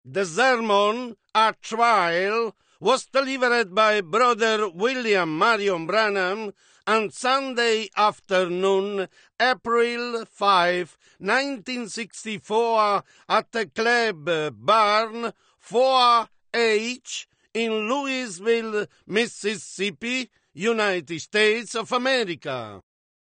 The sermon, A Trial, was delivered by Brother William Marion Branham on Sunday afternoon, April 5, 1964, at the Club Barn 4H in Louisville, Mississippi, United States of America.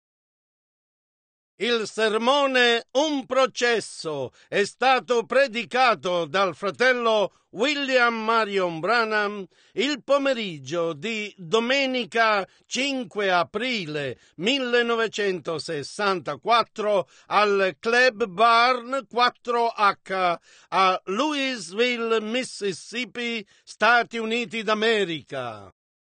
Il sermone Un processo è stato predicato dal fratello William Marion Branham il pomeriggio di domenica 5 aprile 1964 al Club Barn 4H a Louisville, Mississippi, Stati Uniti d'America.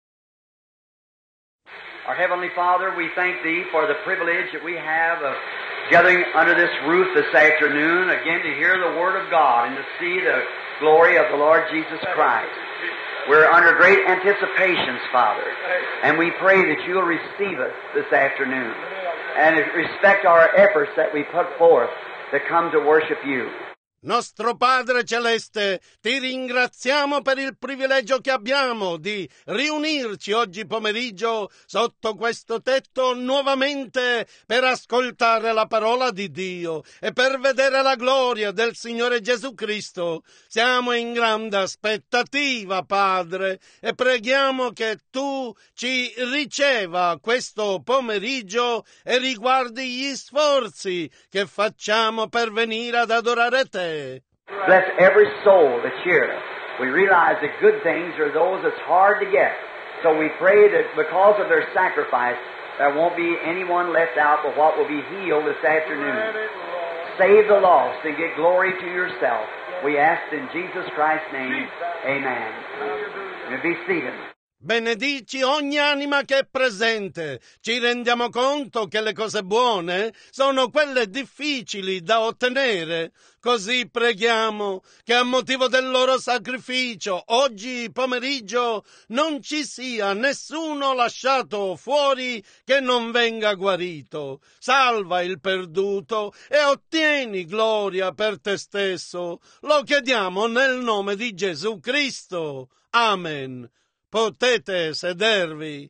Our Heavenly Father, we thank Thee for the privilege that we have of gathering under this roof this afternoon, again to hear the Word of God and to see the glory of the Lord Jesus Christ. We're under great anticipations, Father, and we pray that You'll receive us this afternoon and respect our efforts that we put forth to come to worship You. Nostro Padre Celeste, ti ringraziamo per il privilegio che abbiamo di riunirci oggi pomeriggio sotto questo tetto nuovamente per ascoltare la parola di Dio e per vedere la gloria del Signore Gesù Cristo. Siamo in grande aspettativa, Padre, e preghiamo che Tu ci riceva questo pomeriggio e riguardi gli sforzi che facciamo per venire ad adorare Te. Bless every soul that's here. We realize that good things are those that's hard to get. So we pray that because of their sacrifice, there won't be anyone left out but what will be healed this afternoon. Save the lost and get glory to Yourself. We ask in Jesus Christ's name, amen. You may be seated. Benedici ogni anima che è presente. Ci rendiamo conto che le cose buone sono quelle difficili da ottenere. Così preghiamo che a motivo del loro sacrificio oggi pomeriggio non ci sia nessuno lasciato fuori che non venga guarito. Salva il perduto e ottieni gloria per Te stesso. Lo chiediamo nel nome di Gesù Cristo. Amen. Potete sedervi.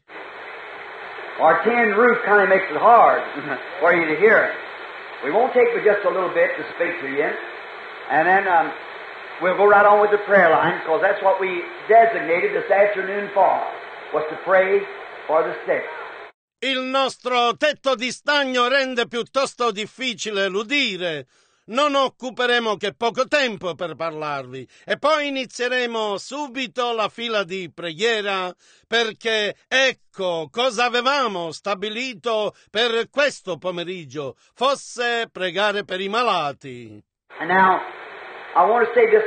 Our tin roof kind of makes it hard for you to hear it. We won't take but just a little bit to speak to you. And then we'll go right on with the prayer line, because that's what we designated this afternoon for, was to pray for the sick. Il nostro tetto di stagno rende piuttosto difficile l'udire. Non occuperemo che poco tempo per parlarvi e poi inizieremo subito la fila di preghiera, perché ecco cosa avevamo stabilito per questo pomeriggio, fosse pregare per i malati. And now, I want to say this,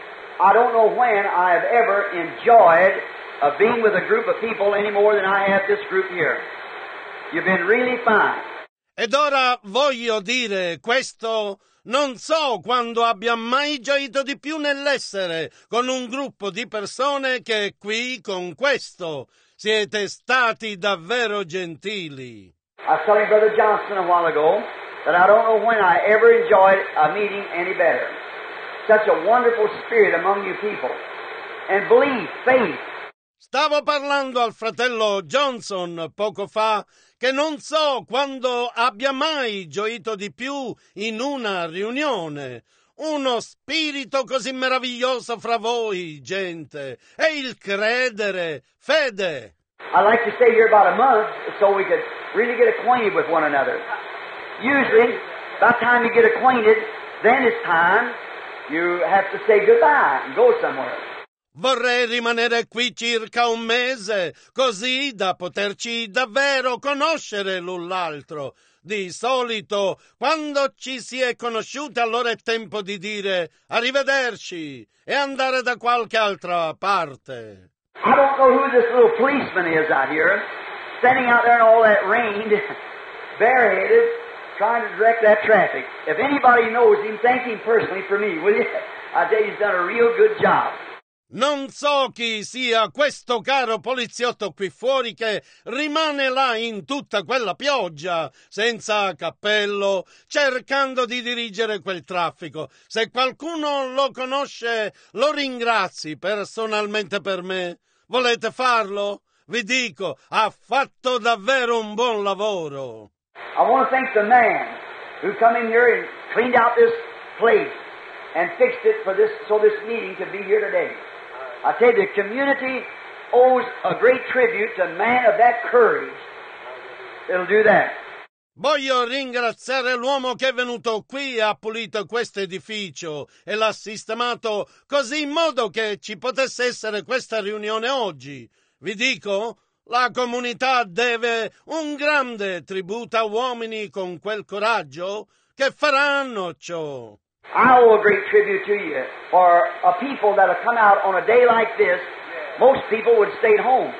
I don't know when I have ever enjoyed being with a group of people any more than I have this group here. You've been really fine. Ed ora voglio dire questo. Non so quando abbia mai gioito di più nell'essere con un gruppo di persone che qui con questo. Siete stati davvero gentili. I was telling Brother Johnson a while ago that I don't know when I ever enjoyed a meeting any better. Such a wonderful spirit among you people. And belief, faith. Stavo parlando al fratello Johnson poco fa che non so quando abbia mai gioito di più in una riunione. Uno spirito così meraviglioso fra voi, gente, e il credere, fede. I'd like to stay here about a month so we could really get acquainted with one another. Usually, by the time you get acquainted, then it's time you have to say goodbye and go somewhere. Vorrei rimanere qui circa un mese, così da poterci davvero conoscere l'un l'altro. Di solito, quando ci si è conosciuti, allora è tempo di dire arrivederci e andare da qualche altra parte. I don't know who this little policeman is out here, standing out there in all that rain, bareheaded, trying to direct that traffic. If anybody knows him, thank him personally for me, will you? I tell you, he's done a real good job. Non so chi sia questo caro poliziotto qui fuori che rimane là in tutta quella pioggia, senza cappello, cercando di dirigere quel traffico. Se qualcuno lo conosce, lo ringrazi personalmente per me. Volete farlo? Vi dico, ha fatto davvero un buon lavoro. I want to thank the man who come in here and cleaned out this place and fixed it for this, so this meeting could be here today. I tell you, the community owes a great tribute to a man of that courage. It'll do that. Voglio ringraziare l'uomo che è venuto qui e ha pulito questo edificio e l'ha sistemato così in modo che ci potesse essere questa riunione oggi. Vi dico, la comunità deve un grande tributo a uomini con quel coraggio che faranno ciò. I owe a great tribute to you. For a people that have come out on a day like this, most people would stay at home.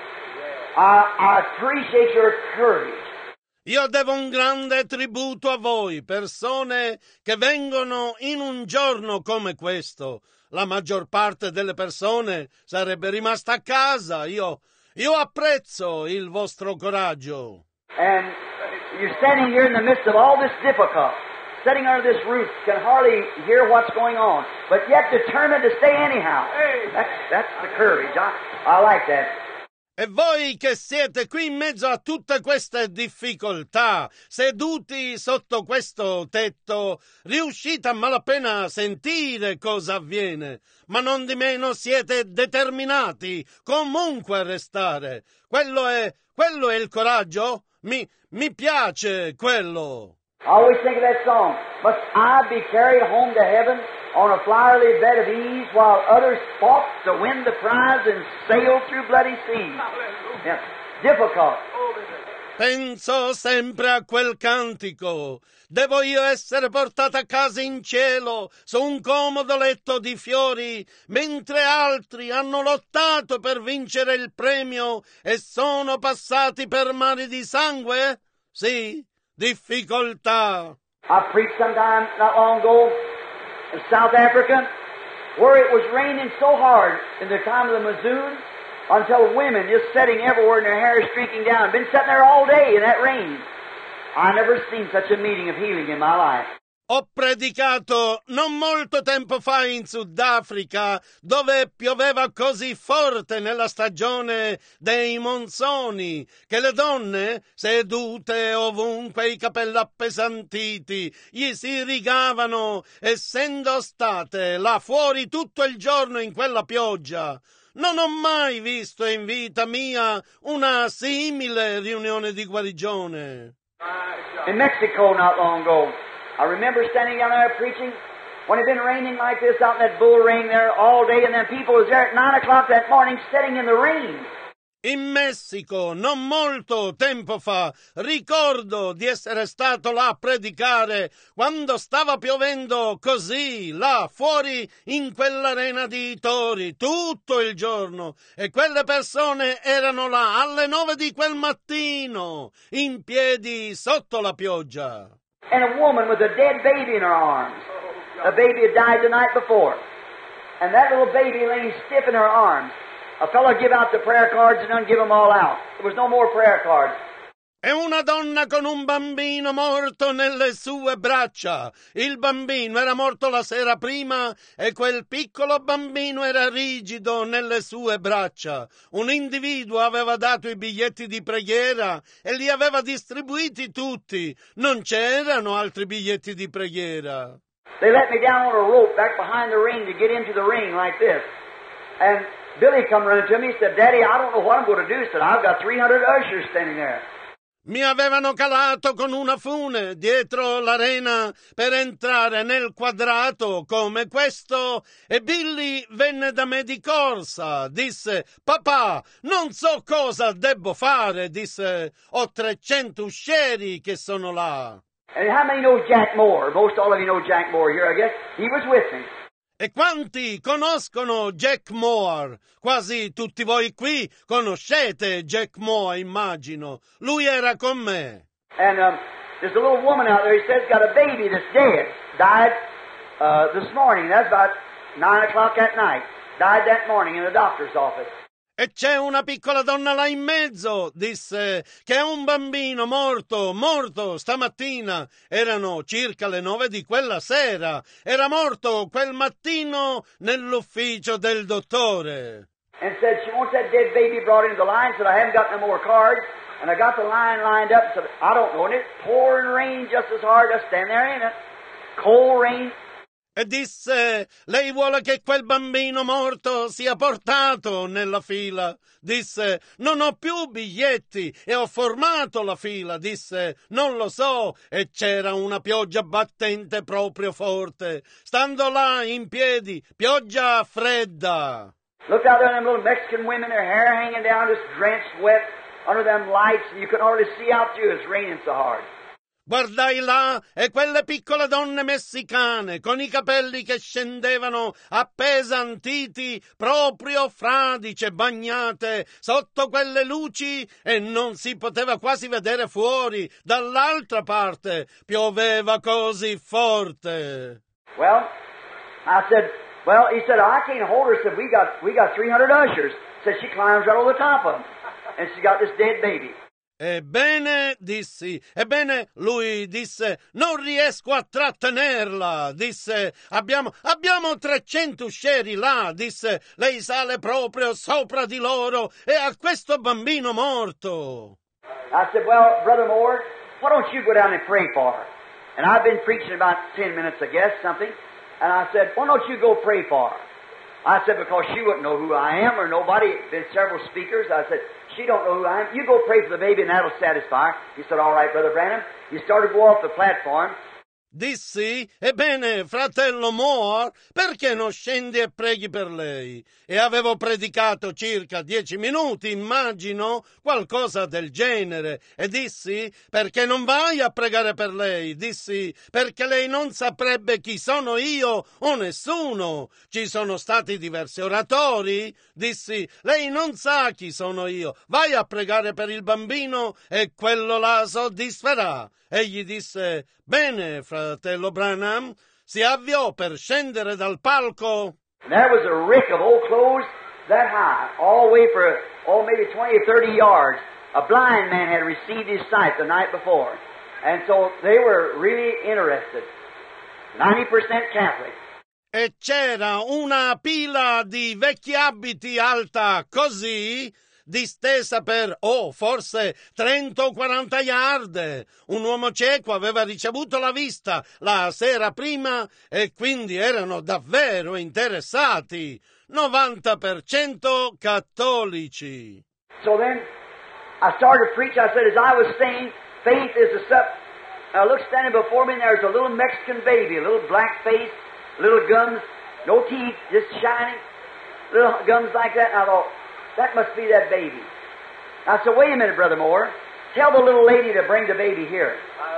I appreciate your courage. Io devo un grande tributo a voi, persone che vengono in un giorno come questo. La maggior parte delle persone sarebbe rimasta a casa. Io apprezzo il vostro coraggio. And you're standing here in the midst of all this difficulty. Sitting under this roof, can hardly hear what's going on, but yet determined to stay anyhow. That's the courage. I like that. E voi che siete qui in mezzo a tutte queste difficoltà, seduti sotto questo tetto, riuscite a malapena a sentire cosa avviene, ma non di meno siete determinati comunque a restare. Quello è il coraggio? Mi piace quello. I always think of that song. Must I be carried home to heaven on a flowery bed of ease while others fought to win the prize and sailed through bloody seas? Yeah. Difficult. Penso sempre a quel cantico. Devo io essere portata a casa in cielo su un comodo letto di fiori, mentre altri hanno lottato per vincere il premio e sono passati per mari di sangue? Sì. Difficoltà. I preached sometime not long ago in South Africa where it was raining so hard in the time of the monsoon until women just sitting everywhere and their hair streaking down. Been sitting there all day in that rain. I never seen such a meeting of healing in my life. Ho predicato non molto tempo fa in Sudafrica, dove pioveva così forte nella stagione dei monsoni, che le donne, sedute ovunque, i capelli appesantiti, gli si rigavano, essendo state là fuori tutto il giorno in quella pioggia. Non ho mai visto in vita mia una simile riunione di guarigione. In Mexico not long ago, I remember standing down there preaching when it had been raining like this out in that bull ring there all day, and then people was there at 9 o'clock that morning sitting in the rain. In Messico, non molto tempo fa, ricordo di essere stato là a predicare quando stava piovendo così, là fuori in quell'arena di tori, tutto il giorno, e quelle persone erano là alle 9 di quel mattino, in piedi sotto la pioggia. And a woman with a dead baby in her arms. A baby had died the night before. And that little baby laying stiff in her arms. A fellow give out the prayer cards and give them all out. There was no more prayer cards. E una donna con un bambino morto nelle sue braccia. Il bambino era morto la sera prima e quel piccolo bambino era rigido nelle sue braccia. Un individuo aveva dato i biglietti di preghiera e li aveva distribuiti tutti. Non c'erano altri biglietti di preghiera. They let me down on a rope back behind the ring to get into the ring like this. And Billy come running to me and said, Daddy, I don't know what I'm going to do. He said, I've got 300 ushers standing there. Mi avevano calato con una fune dietro l'arena per entrare nel quadrato come questo e Billy venne da me di corsa. Disse, papà, non so cosa debbo fare. Disse, ho 300 uscieri che sono là. And how many know Jack Moore? Most all of you know Jack Moore here, I guess. He was with me. E quanti conoscono Jack Moore? Quasi tutti voi qui conoscete Jack Moore, immagino. Lui era con me. And there's a little woman out there, he says, got a baby that's dead. Died this morning. That's about 9 o'clock at night. Died that morning in the doctor's office. E c'è una piccola donna là in mezzo, disse, che è un bambino morto stamattina. Erano circa le 9 di quella sera. Era morto quel mattino nell'ufficio del dottore. And said she wants that dead baby brought into the line. Said, I haven't got no more cards. And I got the line lined up and said, I don't know. And it's pouring rain just as hard. I stand there, ain't it? Cold rain. E disse, lei vuole che quel bambino morto sia portato nella fila. Disse, non ho più biglietti e ho formato la fila. Disse, non lo so. E c'era una pioggia battente proprio forte. Stando là in piedi, pioggia fredda. Looked out there, them little Mexican women, their hair hanging down, just drenched wet under them lights, and you couldn't hardly see out through. It's raining so hard. Guardai là e quelle piccole donne messicane con i capelli che scendevano appesantiti, proprio fradice, bagnate sotto quelle luci e non si poteva quasi vedere fuori. Dall'altra parte pioveva così forte. Well, I said, well, he said, I can't hold her. Said, we got 300 ushers. Said she climbs right over the top of them. And she got this dead baby. Ebbene, dissi, lui disse, non riesco a trattenerla, disse, abbiamo 300 uscieri là, disse, lei sale proprio sopra di loro e ha questo bambino morto. I said, well, Brother Moore, why don't you go down and pray for her? And I've been preaching about 10 minutes, I guess, something, and I said, why don't you go pray for her? I said, because she wouldn't know who I am or nobody. Been several speakers. I said, she don't know who I am. You go pray for the baby and that'll satisfy her. He said, all right, Brother Branham. He started to go off the platform. Dissi, ebbene, fratello Moore, perché non scendi e preghi per lei? E avevo predicato circa 10 minuti, immagino, qualcosa del genere. E dissi, perché non vai a pregare per lei? Dissi, perché lei non saprebbe chi sono io o nessuno. Ci sono stati diversi oratori. Dissi, lei non sa chi sono io. Vai a pregare per il bambino e quello la soddisferà. Egli disse, bene, fratello Branham, si avviò per scendere dal palco. And there was a rick of old clothes that high, all the way for, maybe 20 or 30 yards. A blind man had received his sight the night before. And so they were really interested. 90% Catholic. E c'era una pila di vecchi abiti alta così, distesa per, forse 30 o 40 yard. Un uomo cieco aveva ricevuto la vista la sera prima e quindi erano davvero interessati. 90% cattolici. So then, I started to preach. I said, as I was saying, faith is a sub. I looked standing before me and there's a little Mexican baby, a little black face, little gums, no teeth, just shining, little gums like that. And I thought, that must be that baby. I said, wait a minute, Brother Moore. Tell the little lady to bring the baby here.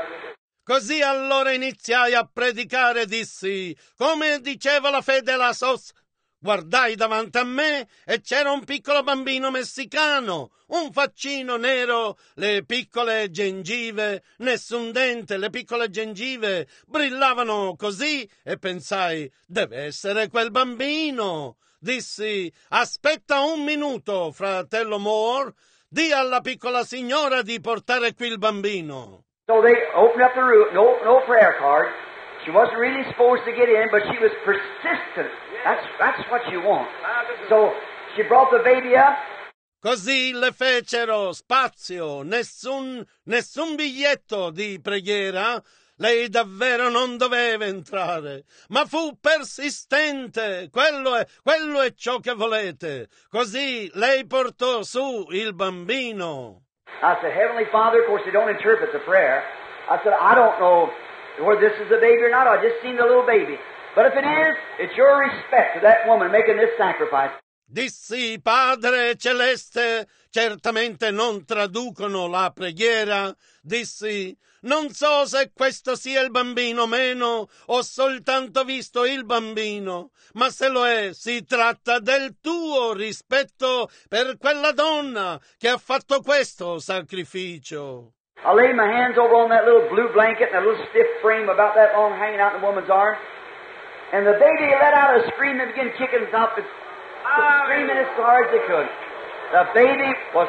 Così allora iniziai a predicare, dissi, come diceva la fede la SOS. Guardai davanti a me e c'era un piccolo bambino messicano, un faccino nero, le piccole gengive, nessun dente, le piccole gengive brillavano così e pensai, deve essere quel bambino. Dissi, aspetta un minuto, fratello Moore, di alla piccola signora di portare qui il bambino. So they opened up the room, no prayer card. She wasn't really supposed to get in, but she was persistent. That's what you want. So she brought the baby up. Così le fecero spazio, nessun biglietto di preghiera. Lei davvero non doveva entrare, ma fu persistente. Quello è ciò che volete. Così lei portò su il bambino. I said, Heavenly Father, of course they don't interpret the prayer. I said, I don't know whether this is the baby or not. I just seen the little baby. But if it is, it's your respect to that woman making this sacrifice. Dissi, Padre Celeste, certamente non traducono la preghiera. Dissi, non so se questo sia il bambino o meno, ho soltanto visto il bambino, ma se lo è, si tratta del tuo rispetto per quella donna che ha fatto questo sacrificio. I laid my hands over on that little blue blanket and that little stiff frame about that long hanging out in the woman's arm, and the baby let out a scream and began kicking up. screaming as hard as they could. The baby was...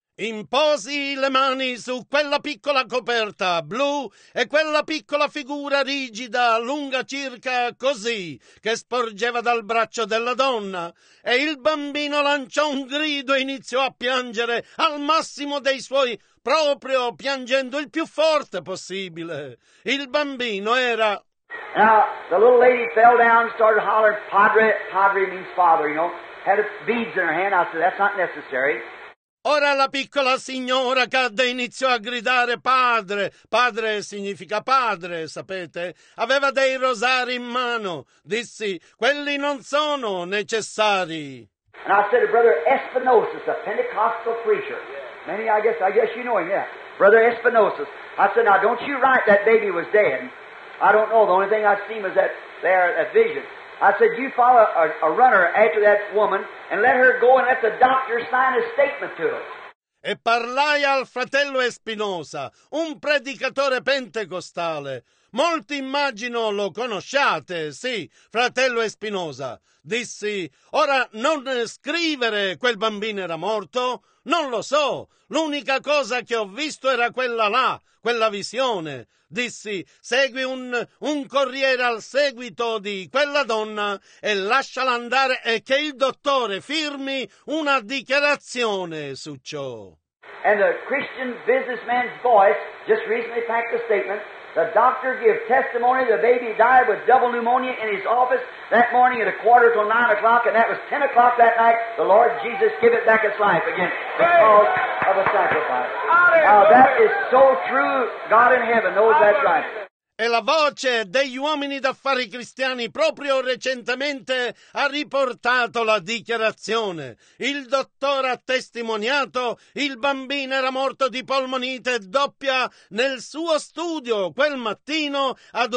Imposi le mani su quella piccola coperta blu e quella piccola figura rigida, lunga circa così, che sporgeva dal braccio della donna, e il bambino lanciò un grido e iniziò a piangere al massimo dei suoi, proprio piangendo il più forte possibile. Il bambino era... Now, the little lady fell down and started hollering, Padre, Padre means father, you know, had beads in her hand. I said, that's not necessary. Ora la piccola signora cadde e iniziò a gridare padre. Padre significa padre, sapete? Aveva dei rosari in mano. Dissi, quelli non sono necessari. And I said to Brother Espinosa, a Pentecostal preacher. Many, I guess you know him, yeah. Brother Espinosa. I said, now don't you write that baby was dead. I don't know. The only thing I've seen was that vision. I said, you follow a runner after that woman and let her go and let the doctor sign a statement to it. E parlai al fratello Espinosa, un predicatore pentecostale. Molti immagino lo conosciate, sì, fratello Espinosa. Dissi, ora non scrivere quel bambino era morto? Non lo so, l'unica cosa che ho visto era quella là, quella visione. Dissi, segui un corriere al seguito di quella donna e lasciala andare e che il dottore firmi una dichiarazione su ciò. And the Christian businessman's voice just recently packed a statement. The doctor gave testimony the baby died with double pneumonia in his office that morning at 8:45 till 9 o'clock, and that was 10 o'clock that night. The Lord Jesus gave it back its life again because of a sacrifice. Now that is so true. God in heaven knows that's right. E la voce degli uomini d'affari cristiani proprio recentemente ha riportato la dichiarazione. Il dottore ha testimoniato, il bambino era morto di polmonite doppia nel suo studio quel mattino ad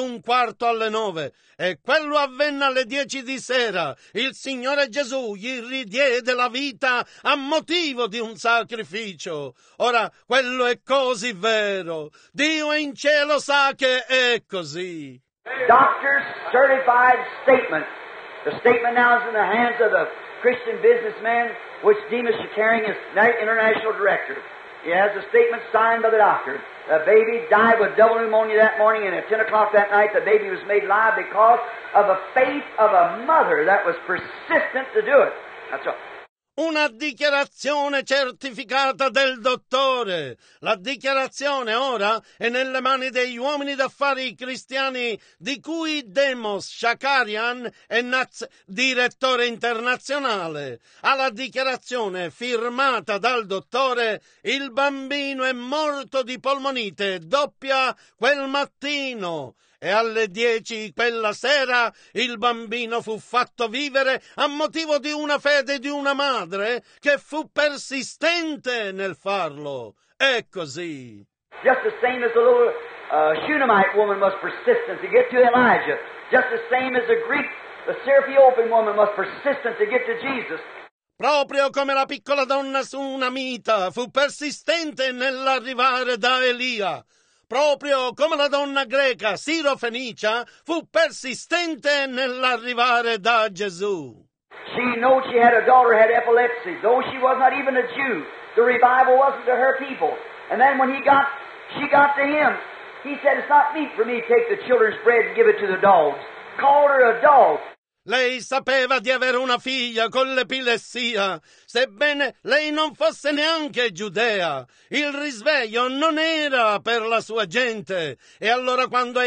8:45 e quello avvenne alle 10 di sera. Il Signore Gesù gli ridiede la vita a motivo di un sacrificio. Ora, quello è così vero. Dio in cielo sa che è così. Doctor's certified statement. The statement now is in the hands of the Christian businessman, which Demas Shakarian is international director. He has a statement signed by the doctor. The baby died with double pneumonia that morning, and at 10 o'clock that night, the baby was made live because of the faith of a mother that was persistent to do it. That's all. Una dichiarazione certificata del dottore. La dichiarazione ora è nelle mani degli uomini d'affari cristiani di cui Demos Shakarian è direttore internazionale. Alla dichiarazione firmata dal dottore, il bambino è morto di polmonite doppia quel mattino. E alle 10 quella sera il bambino fu fatto vivere a motivo di una fede di una madre che fu persistente nel farlo. È così. Just the same as the little Shunammite woman was persistent to get to Elijah. Just the same as the Greek, the Syrophoenician woman was persistent to get to Jesus. Proprio come la piccola donna sunamita fu persistente nell'arrivare da Elia. Proprio come la donna greca Sirofenicia fu persistente nell'arrivare da Gesù. She knew she had a daughter who had epilepsy, though she was not even a Jew. The revival wasn't to her people. And then when she got to him, he said, it's not meet for me to take the children's bread and give it to the dogs. Called her a dog. Lei sapeva di avere una figlia con l'epilessia, sebbene lei non fosse neanche giudea. Il risveglio non era per la sua gente. E allora quando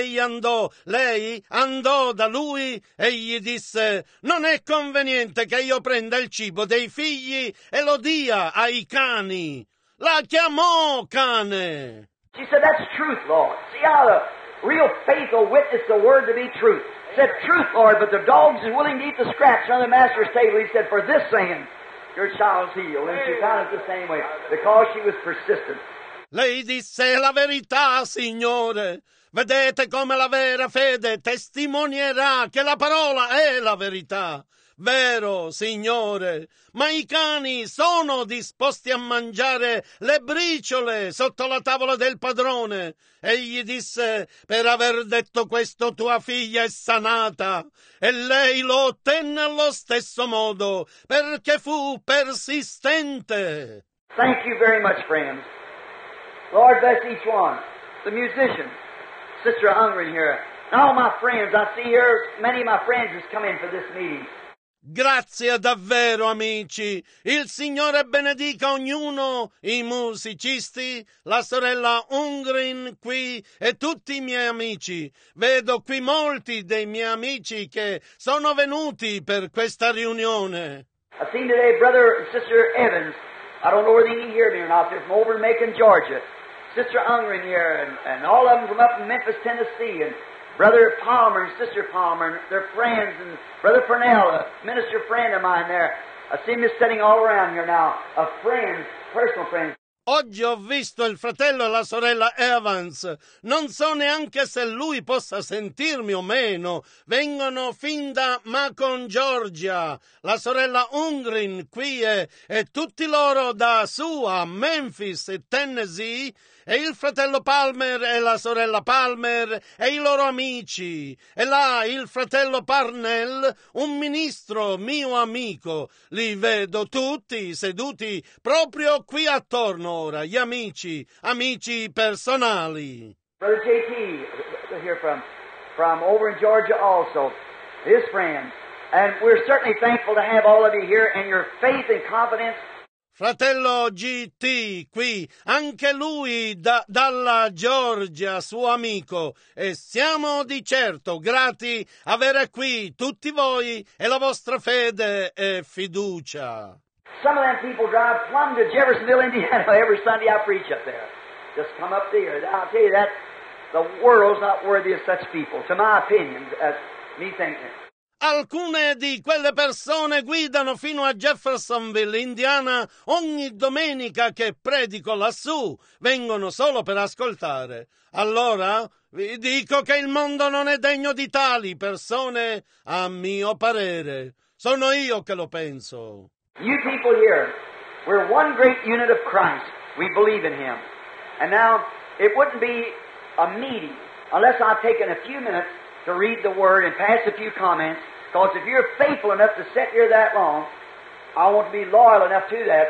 lei andò da lui e gli disse, non è conveniente che io prenda il cibo dei figli e lo dia ai cani. La chiamò cane. She said, that's truth, Lord. See how the real faith will witness the word to be truth. Said, truth, Lord, but the dogs is willing to eat the scraps on the master's table. He said, for this saying, your child's healed. And she found it the same way, because she was persistent. Lei disse la verità, Signore. Vedete come la vera fede testimonierà che la parola è la verità. Vero, Signore, ma i cani sono disposti a mangiare le briciole sotto la tavola del padrone. Egli disse: per aver detto questo tua figlia è sanata. E lei lo ottenne allo stesso modo, perché fu persistente. Thank you very much, friends. Lord bless each one. The musician, Sister Ungren here, and all my friends. I see here many of my friends has come in for this meeting. Grazie davvero, amici. Il Signore benedica ognuno, i musicisti, la sorella Ungren qui e tutti i miei amici. Vedo qui molti dei miei amici che sono venuti per questa riunione. I've seen today Brother and Sister Evans. I don't know whether they can hear me or not. They're from over in Macon, Georgia. Sister Ungren here, and all of them from up in Memphis, Tennessee, and Brother Palmer and Sister Palmer, and their friends, and Brother Purnell, a minister friend of mine there. I see him just sitting all around here now, of friends, personal friends. Oggi ho visto il fratello e la sorella Evans. Non so neanche se lui possa sentirmi o meno. Vengono fin da Macon, Georgia. La sorella Ungren qui e tutti loro da su a Memphis, Tennessee. E il fratello Palmer e la sorella Palmer e i loro amici. E là il fratello Parnell, un ministro mio amico. Li vedo tutti seduti proprio qui attorno ora, gli amici personali. Brother J.T. here from over in Georgia also, his friends. And we're certainly thankful to have all of you here and your faith and confidence. Fratello GT qui, anche lui dalla Georgia, suo amico, e siamo di certo grati avere qui tutti voi e la vostra fede e fiducia. Some of them people drive plumb to Jeffersonville, Indiana every Sunday I preach up there. Just come up there. I'll tell you that the world's not worthy of such people, to my opinion, as me thinking. Alcune di quelle persone guidano fino a Jeffersonville, Indiana, ogni domenica che predico lassù. Vengono solo per ascoltare. Allora vi dico che il mondo non è degno di tali persone, a mio parere. Sono io che lo penso. You people here, we're one great unit of Christ. We believe in Him. And now, it wouldn't be a meeting unless I've taken a few minutes to read the Word and pass a few comments, because if you're faithful enough to sit here that long, I want to be loyal enough to that,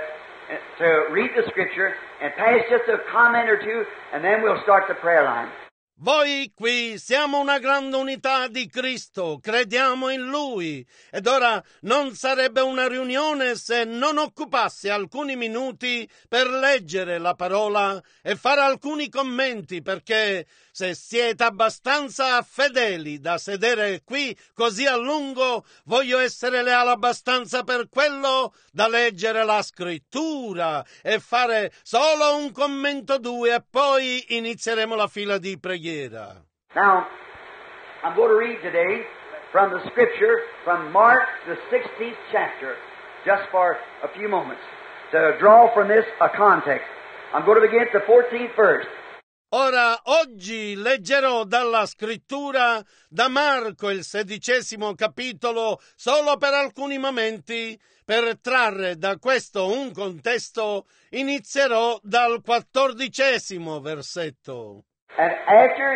to read the Scripture and pass just a comment or two, and then we'll start the prayer line. Voi qui siamo una grande unità di Cristo, crediamo in Lui, ed ora non sarebbe una riunione se non occupasse alcuni minuti per leggere la parola e fare alcuni commenti, perché se siete abbastanza fedeli da sedere qui così a lungo, voglio essere leale abbastanza per quello da leggere la scrittura e fare solo un commento o due e poi inizieremo la fila di preghiera. Now, I'm going to read today from the Scripture from Mark, the 16th chapter, just for a few moments, to draw from this a context. I'm going to begin at the 14th verse. Ora, oggi leggerò dalla scrittura da Marco il 16° capitolo solo per alcuni momenti. Per trarre da questo un contesto, inizierò dal 14° versetto. And after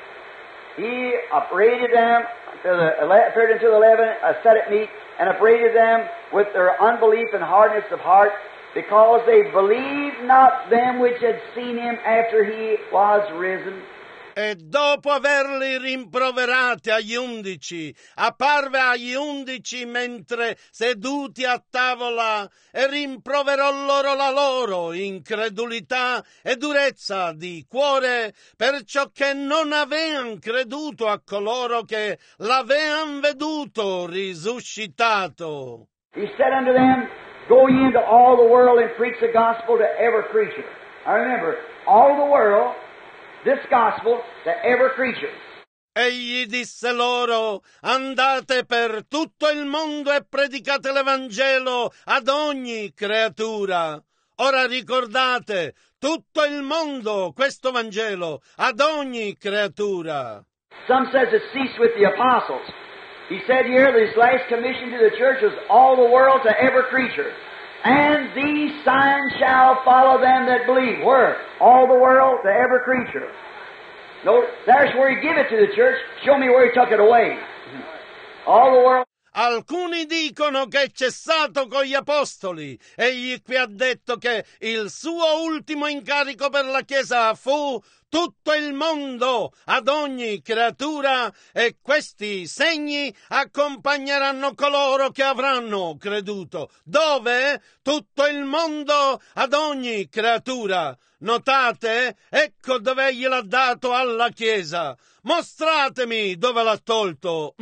he upbraided them, appeared unto the 11, set at meat, and upbraided them with their unbelief and hardness of heart, because they believed not them which had seen him after he was risen. E dopo averli rimproverati agli 11, apparve agli 11 mentre seduti a tavola e rimproverò loro la loro incredulità e durezza di cuore, perciò che non avean creduto a coloro che l'avean veduto risuscitato. He said unto them, Go ye into all the world and preach the gospel to every creature. Now remember, all the world, this gospel to every creature. Egli disse loro: andate per tutto il mondo e predicate l'Evangelo ad ogni creatura. Ora ricordate, tutto il mondo, questo Vangelo, ad ogni creatura. Some says it ceased with the apostles. He said here that His last commission to the church was all the world to every creature. And these signs shall follow them that believe. Where? All the world to every creature. No, there's where He gave it to the church. Show me where He took it away. All the world. Alcuni dicono che è cessato con gli apostoli. Egli qui ha detto che il suo ultimo incarico per la Chiesa fu tutto il mondo, ad ogni creatura, e questi segni accompagneranno coloro che avranno creduto. Dove? Tutto il mondo, ad ogni creatura. Notate? Ecco dove egli l'ha dato alla Chiesa. Mostratemi dove l'ha tolto.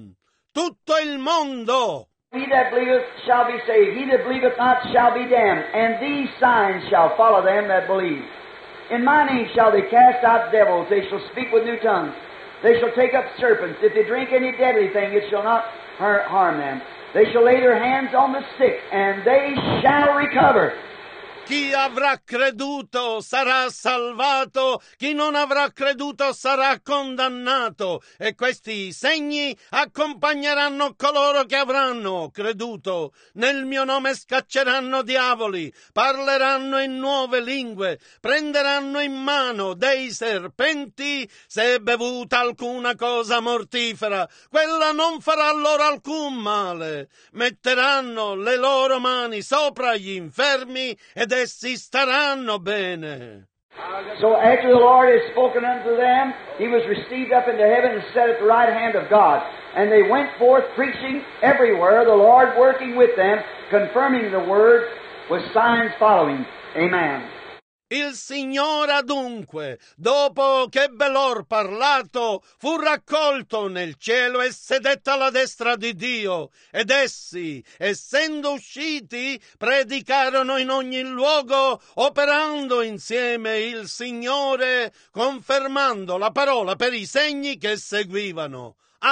Tutto il mondo. He that believeth shall be saved. He that believeth not shall be damned. And these signs shall follow them that believe. In my name shall they cast out devils. They shall speak with new tongues. They shall take up serpents. If they drink any deadly thing, it shall not harm them. They shall lay their hands on the sick, and they shall recover. Chi avrà creduto sarà salvato, chi non avrà creduto sarà condannato, e questi segni accompagneranno coloro che avranno creduto. Nel mio nome scacceranno diavoli, parleranno in nuove lingue, prenderanno in mano dei serpenti, se bevuta alcuna cosa mortifera, quella non farà loro alcun male. Metteranno le loro mani sopra gli infermi ed essi staranno bene. So after the Lord had spoken unto them, He was received up into heaven and sat at the right hand of God. And they went forth preaching everywhere, the Lord working with them, confirming the word with signs following. Amen. Il Signore adunque, dopo che ebbe lor parlato, fu raccolto nel cielo e sedette alla destra di Dio, ed essi, essendo usciti, predicarono in ogni luogo, operando insieme il Signore, confermando la parola per i segni che seguivano.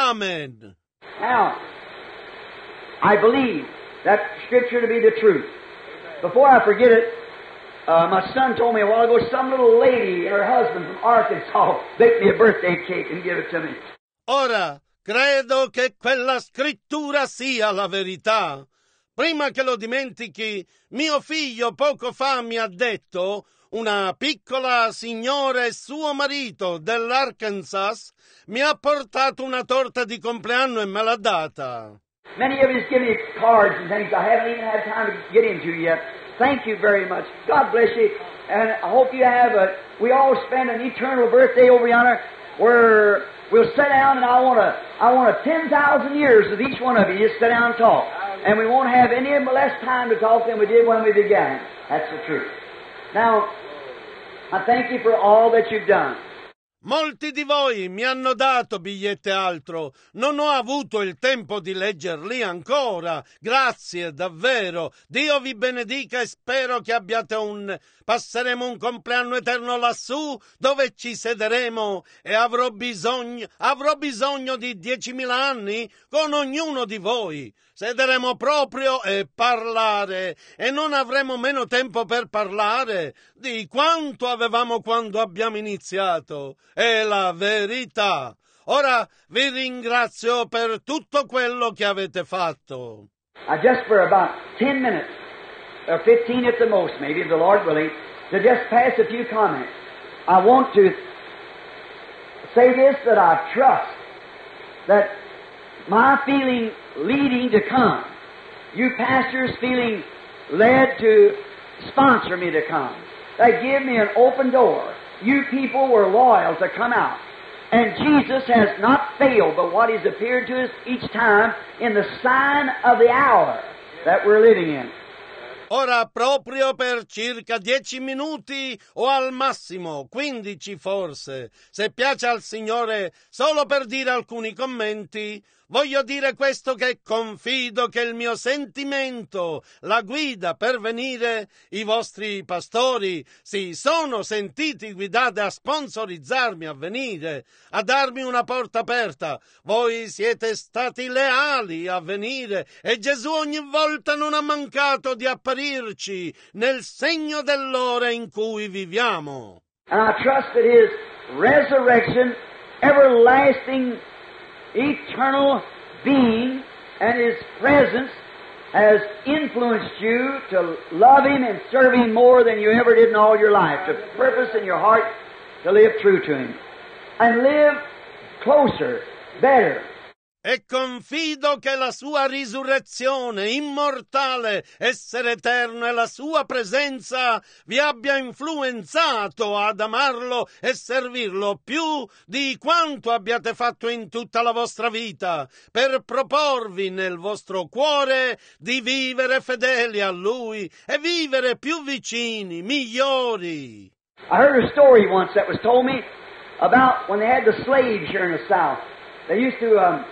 Amen. Now, I believe that scripture to be the truth. Before I forget it, my son told me a while ago, some little lady and her husband from Arkansas baked me a birthday cake and give it to me. Ora, credo che quella scrittura sia la verità. Prima che lo dimentichi, mio figlio poco fa mi ha detto, una piccola signora e suo marito dell'Arkansas mi ha portato una torta di compleanno e me l'ha data. Many of you's given me cards and things I haven't even had time to get into yet. Thank you very much. God bless you. And I hope you have we all spend an eternal birthday over yonder where we'll sit down and I want 10,000 years with each one of you. Just sit down and talk. And we won't have any less time to talk than we did when we began. That's the truth. Now, I thank you for all that you've done. Molti di voi mi hanno dato biglietti e altro, non ho avuto il tempo di leggerli ancora. Grazie, davvero. Dio vi benedica e spero che passeremo un compleanno eterno lassù dove ci sederemo e avrò bisogno di 10.000 anni con ognuno di voi. Sederemo proprio e parlare, e non avremo meno tempo per parlare di quanto avevamo quando abbiamo iniziato. È la verità. Ora vi ringrazio per tutto quello che avete fatto. Just for about 10 minutes, or 15 at the most, maybe, if the Lord willing, to just pass a few comments. I want to say this, that I trust that my feeling leading to come, you pastors feeling led to sponsor me to come, that give me an open door. You people were loyal to come out. And Jesus has not failed, but what He's appeared to us each time in the sign of the hour that we're living in. Ora proprio per circa 10 minuti o al massimo 15 forse, se piace al Signore, solo per dire alcuni commenti, voglio dire questo, che confido che il mio sentimento, la guida per venire, i vostri pastori si sono sentiti guidati a sponsorizzarmi a venire, a darmi una porta aperta. Voi siete stati leali a venire e Gesù ogni volta non ha mancato di apparirci nel segno dell'ora in cui viviamo. And I trust that His resurrection, everlasting, eternal being and His presence has influenced you to love Him and serve Him more than you ever did in all your life, to purpose in your heart to live true to Him and live closer, better. E confido che la sua risurrezione immortale, essere eterno e la sua presenza vi abbia influenzato ad amarlo e servirlo più di quanto abbiate fatto in tutta la vostra vita, per proporvi nel vostro cuore di vivere fedeli a Lui e vivere più vicini, migliori. I heard a story once that was told me about when they had the slaves here in the South. They used to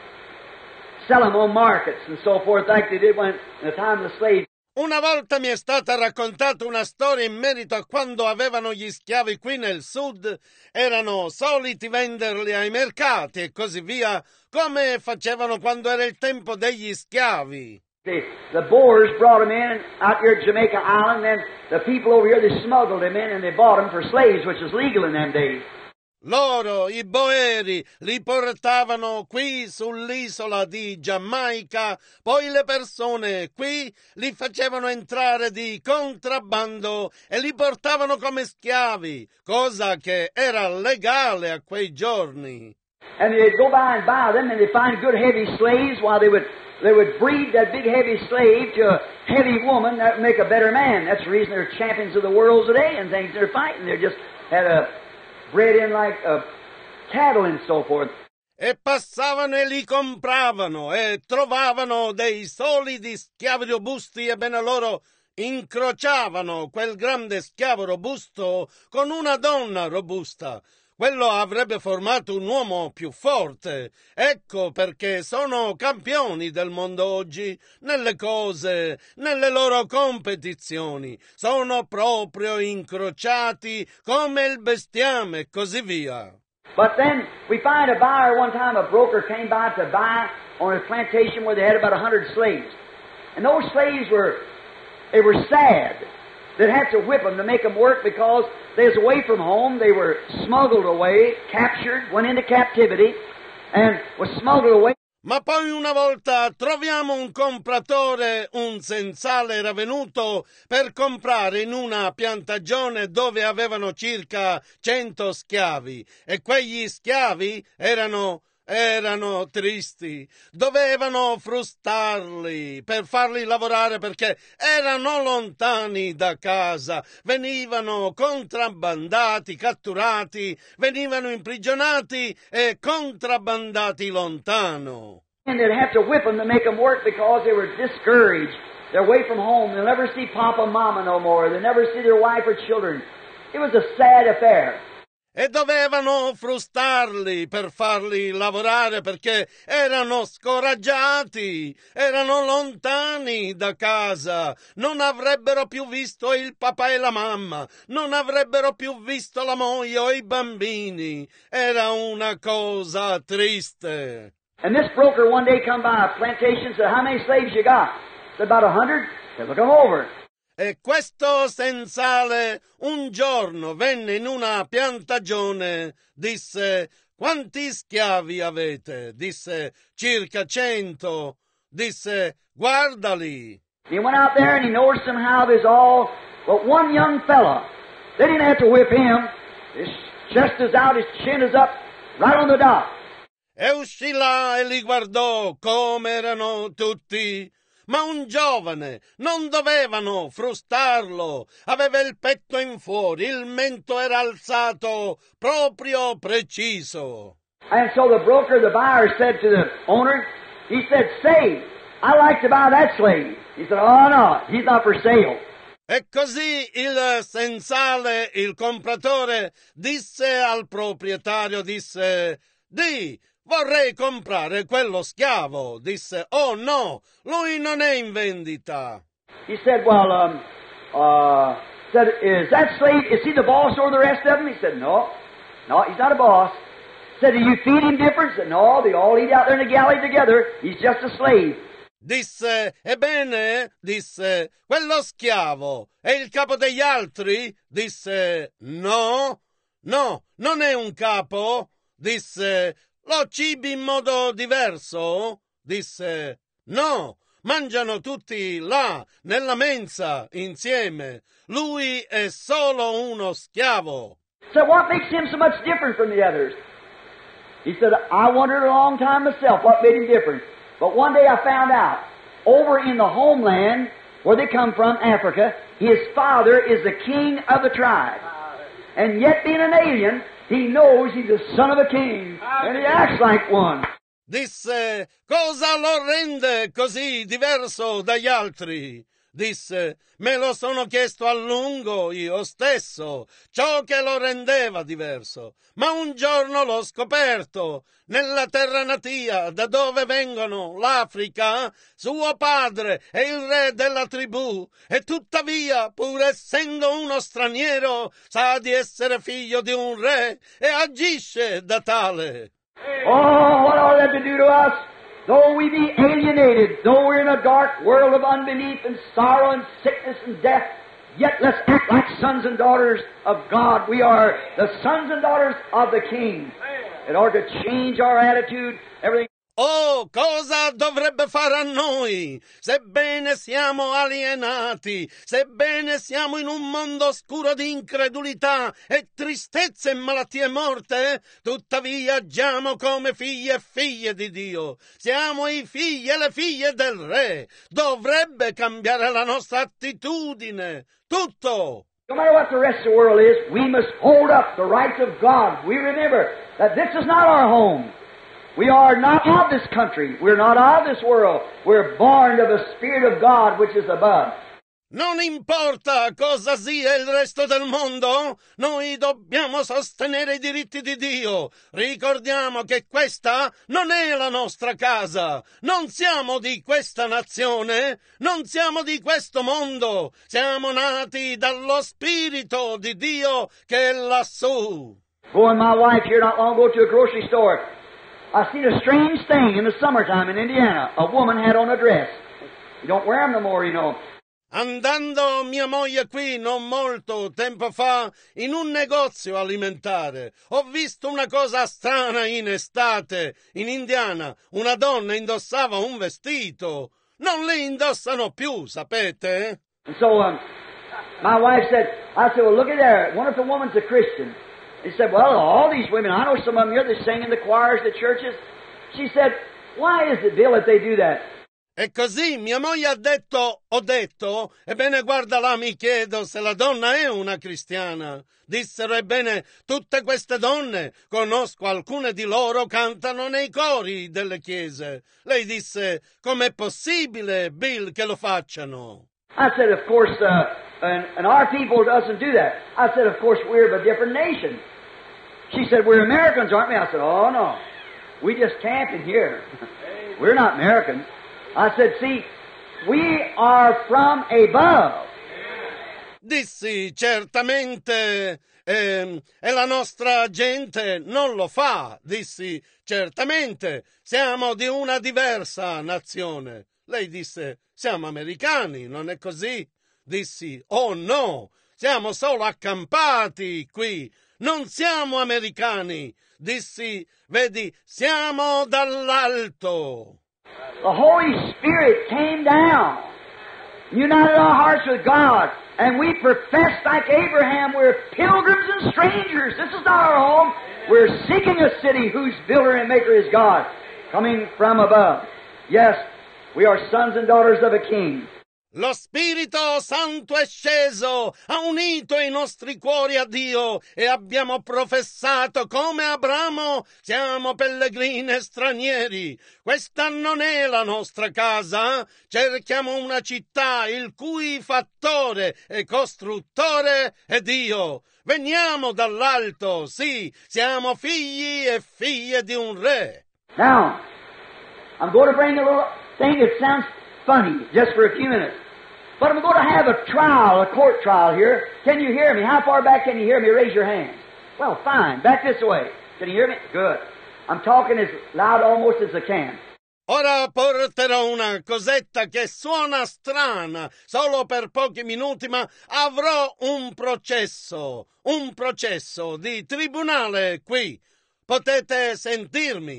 sell them on markets and so forth, like they did when in the time of the slaves. Una volta mi è stata raccontata una storia in merito a quando avevano gli schiavi qui nel sud, erano soliti venderli ai mercati e così via, come facevano quando era il tempo degli schiavi. The Boers brought them in out here at Jamaica Island, and then the people over here, they smuggled them in and they bought them for slaves, which was legal in them days. Loro, i boeri, li portavano qui sull'isola di Giamaica, poi le persone qui li facevano entrare di contrabbando e li portavano come schiavi, cosa che era legale a quei giorni. And they'd go by and buy them, and they'd find good heavy slaves while they would breed that big heavy slave to a heavy woman that would make a better man. That's the reason they're champions of the world today and things they're fighting. They just had bred in like cattle and so forth. E passavano e li compravano e trovavano dei solidi schiavi robusti, ebbene loro incrociavano quel grande schiavo robusto con una donna robusta. Quello avrebbe formato un uomo più forte. Ecco perché sono campioni del mondo oggi nelle cose, nelle loro competizioni. Sono proprio incrociati come il bestiame e così via. But then we find a buyer one time, a broker came by to buy on a plantation where they had about 100 slaves. And those slaves were sad. They'd have to whip them to make them work because they was away from home. They were smuggled away, captured, went into captivity, and was smuggled away. Ma poi una volta troviamo un compratore, un sensale era venuto per comprare in una piantagione dove avevano circa 100 schiavi e quegli schiavi erano tristi, dovevano frustarli per farli lavorare perché erano lontani da casa, venivano contrabbandati, catturati, venivano imprigionati e contrabbandati lontano. And they'd have to whip them to make them work because they were discouraged. They're away from home. They'll never see Papa and Mama no more. They'll never see their wife or children. It was a sad affair. E dovevano frustarli per farli lavorare perché erano scoraggiati, erano lontani da casa, non avrebbero più visto il papà e la mamma, non avrebbero più visto la moglie o i bambini. Era una cosa triste. And this broker one day come by a plantation and said, "How many slaves you got?" Said, "About 100. Said, "Look them over." E questo sensale un giorno venne in una piantagione, disse: "Quanti schiavi avete?" Disse: "Circa 100. Disse: "Guardali." He went out there and he noticed somehow there's all but one young fella. They didn't have to whip him. His chest is out, his chin is up, right on the dot. E uscì là e li guardò come erano tutti. Ma un giovane, non dovevano frustarlo, aveva il petto in fuori, il mento era alzato, proprio preciso. And so the broker, the buyer, said to the owner, he said, "Say, I like to buy that slave." He said, "Oh no, he's not for sale." E così il sensale, il compratore, disse al proprietario, disse: "Vorrei comprare quello schiavo." Disse: "Oh no, lui non è in vendita." He said, "Well, is that slave, is he the boss over the rest of them?" He said, No, he's not a boss." Said, "Do you feed him different?" He said, "No, they all eat out there in the galley together. He's just a slave." Disse: "Ebbene," disse, "quello schiavo è il capo degli altri?" Disse: No, non è un capo." Disse: "Lo cibi in modo diverso?" Disse: no, mangiano tutti là, nella mensa, insieme. Lui è solo uno schiavo. So what makes him so much different from the others? He said, I wondered a long time myself what made him different. But one day I found out, over in the homeland, where they come from, Africa, his father is the king of the tribe. And yet being an alien, he knows he's the son of a king. And he acts like one. Disse: cosa lo rende così diverso dagli altri? Disse: me lo sono chiesto a lungo io stesso, ciò che lo rendeva diverso. Ma un giorno l'ho scoperto. Nella terra natia, da dove vengono, l'Africa, suo padre è il re della tribù, e tuttavia, pur essendo uno straniero, sa di essere figlio di un re e agisce da tale. Oh, what ought that to do to us? Though we be alienated, though we're in a dark world of unbelief and sorrow and sickness and death, yet let's act like sons and daughters of God. We are the sons and daughters of the King. In order to change our attitude, everything. Oh, cosa dovrebbe fare a noi? Sebbene siamo alienati, sebbene siamo in un mondo oscuro di incredulità e tristezza e malattie morte, tuttavia agiamo come figli e figlie di Dio. Siamo i figli e le figlie del Re. Dovrebbe cambiare la nostra attitudine. Tutto. No matter what the rest of the world is, we must hold up the rights of God. We remember that this is not our home. We are not of this country. We're not of this world. We're born of the Spirit of God which is above. Non importa cosa sia il resto del mondo, noi dobbiamo sostenere i diritti di Dio. Ricordiamo che questa non è la nostra casa. Non siamo di questa nazione, non siamo di questo mondo. Siamo nati dallo Spirito di Dio che è lassù. Going my wife here not long ago to a grocery store. I seen a strange thing in the summertime in Indiana. A woman had on a dress. You don't wear them no more, you know. Andando mia moglie qui non molto tempo fa in un negozio alimentare, ho visto una cosa strana in estate. In Indiana una donna indossava un vestito. Non li indossano più, sapete? And so my wife said, I said, well, look at there. I wonder if the woman's a Christian. He said, well, all these women, I know some of them here, they sing in the choirs, the churches. She said, why is it, Bill, that they do that? E così mia moglie ha detto, ho detto, ebbene guarda là, mi chiedo se la donna è una cristiana. Dissero, ebbene, tutte queste donne, conosco alcune di loro, cantano nei cori delle chiese. Lei disse, com'è possibile, Bill, che lo facciano? I said, of course, and our people doesn't do that. I said, of course, we're of a different nation. She said, we're Americans, aren't we? I said, oh, no. We just camping here. We're not Americans. I said, see, we are from above. Dissi, certamente, e la nostra gente non lo fa. Dissi, certamente, siamo di una diversa nazione. Lei disse, siamo americani, non è così? Dissi, oh no, siamo solo accampati qui, non siamo americani. Dissi, vedi, siamo dall'alto. The Holy Spirit came down, united our hearts with God, and we profess like Abraham, we're pilgrims and strangers. This is not our home. We're seeking a city whose builder and maker is God, coming from above. Yes, we are sons and daughters of a king. Lo Spirito Santo è sceso, ha unito i nostri cuori a Dio e abbiamo professato come Abramo, siamo pellegrini e stranieri. Questa non è la nostra casa, cerchiamo una città il cui fattore e costruttore è Dio. Veniamo dall'alto, sì, siamo figli e figlie di un re. Now, I'm going to bring a little thing that sounds funny, just for a few minutes. But I'm going to have a trial, a court trial here. Can you hear me? How far back can you hear me? Raise your hand. Well, fine. Back this way. Can you hear me? Good. I'm talking as loud almost as I can. Ora porterò una cosetta che suona strana solo per pochi minuti, ma avrò un processo di tribunale qui. Potete sentirmi.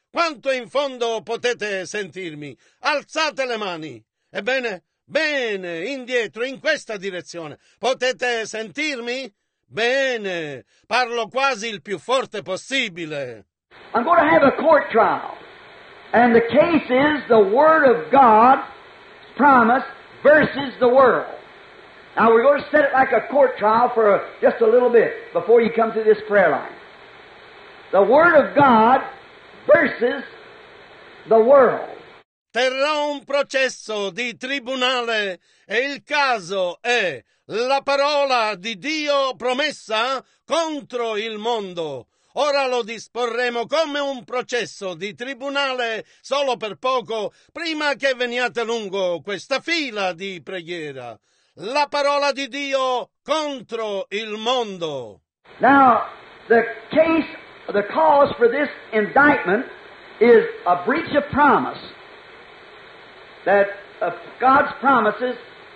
Quanto in fondo potete sentirmi? Alzate le mani. Ebbene, bene, indietro, in questa direzione. Potete sentirmi? Bene, parlo quasi il più forte possibile. I'm going to have a court trial. And the case is the Word of God promise versus the world. Now we're going to set it like a court trial for just a little bit before you come to this prayer line. The Word of God versus the world. Terrò un processo di tribunale e il caso è la parola di Dio promessa contro il mondo. Ora lo disporremo come un processo di tribunale solo per poco, prima che veniate lungo questa fila di preghiera. La parola di Dio contro il mondo. Now, the cause for this indictment is a breach of promise. That God's promises,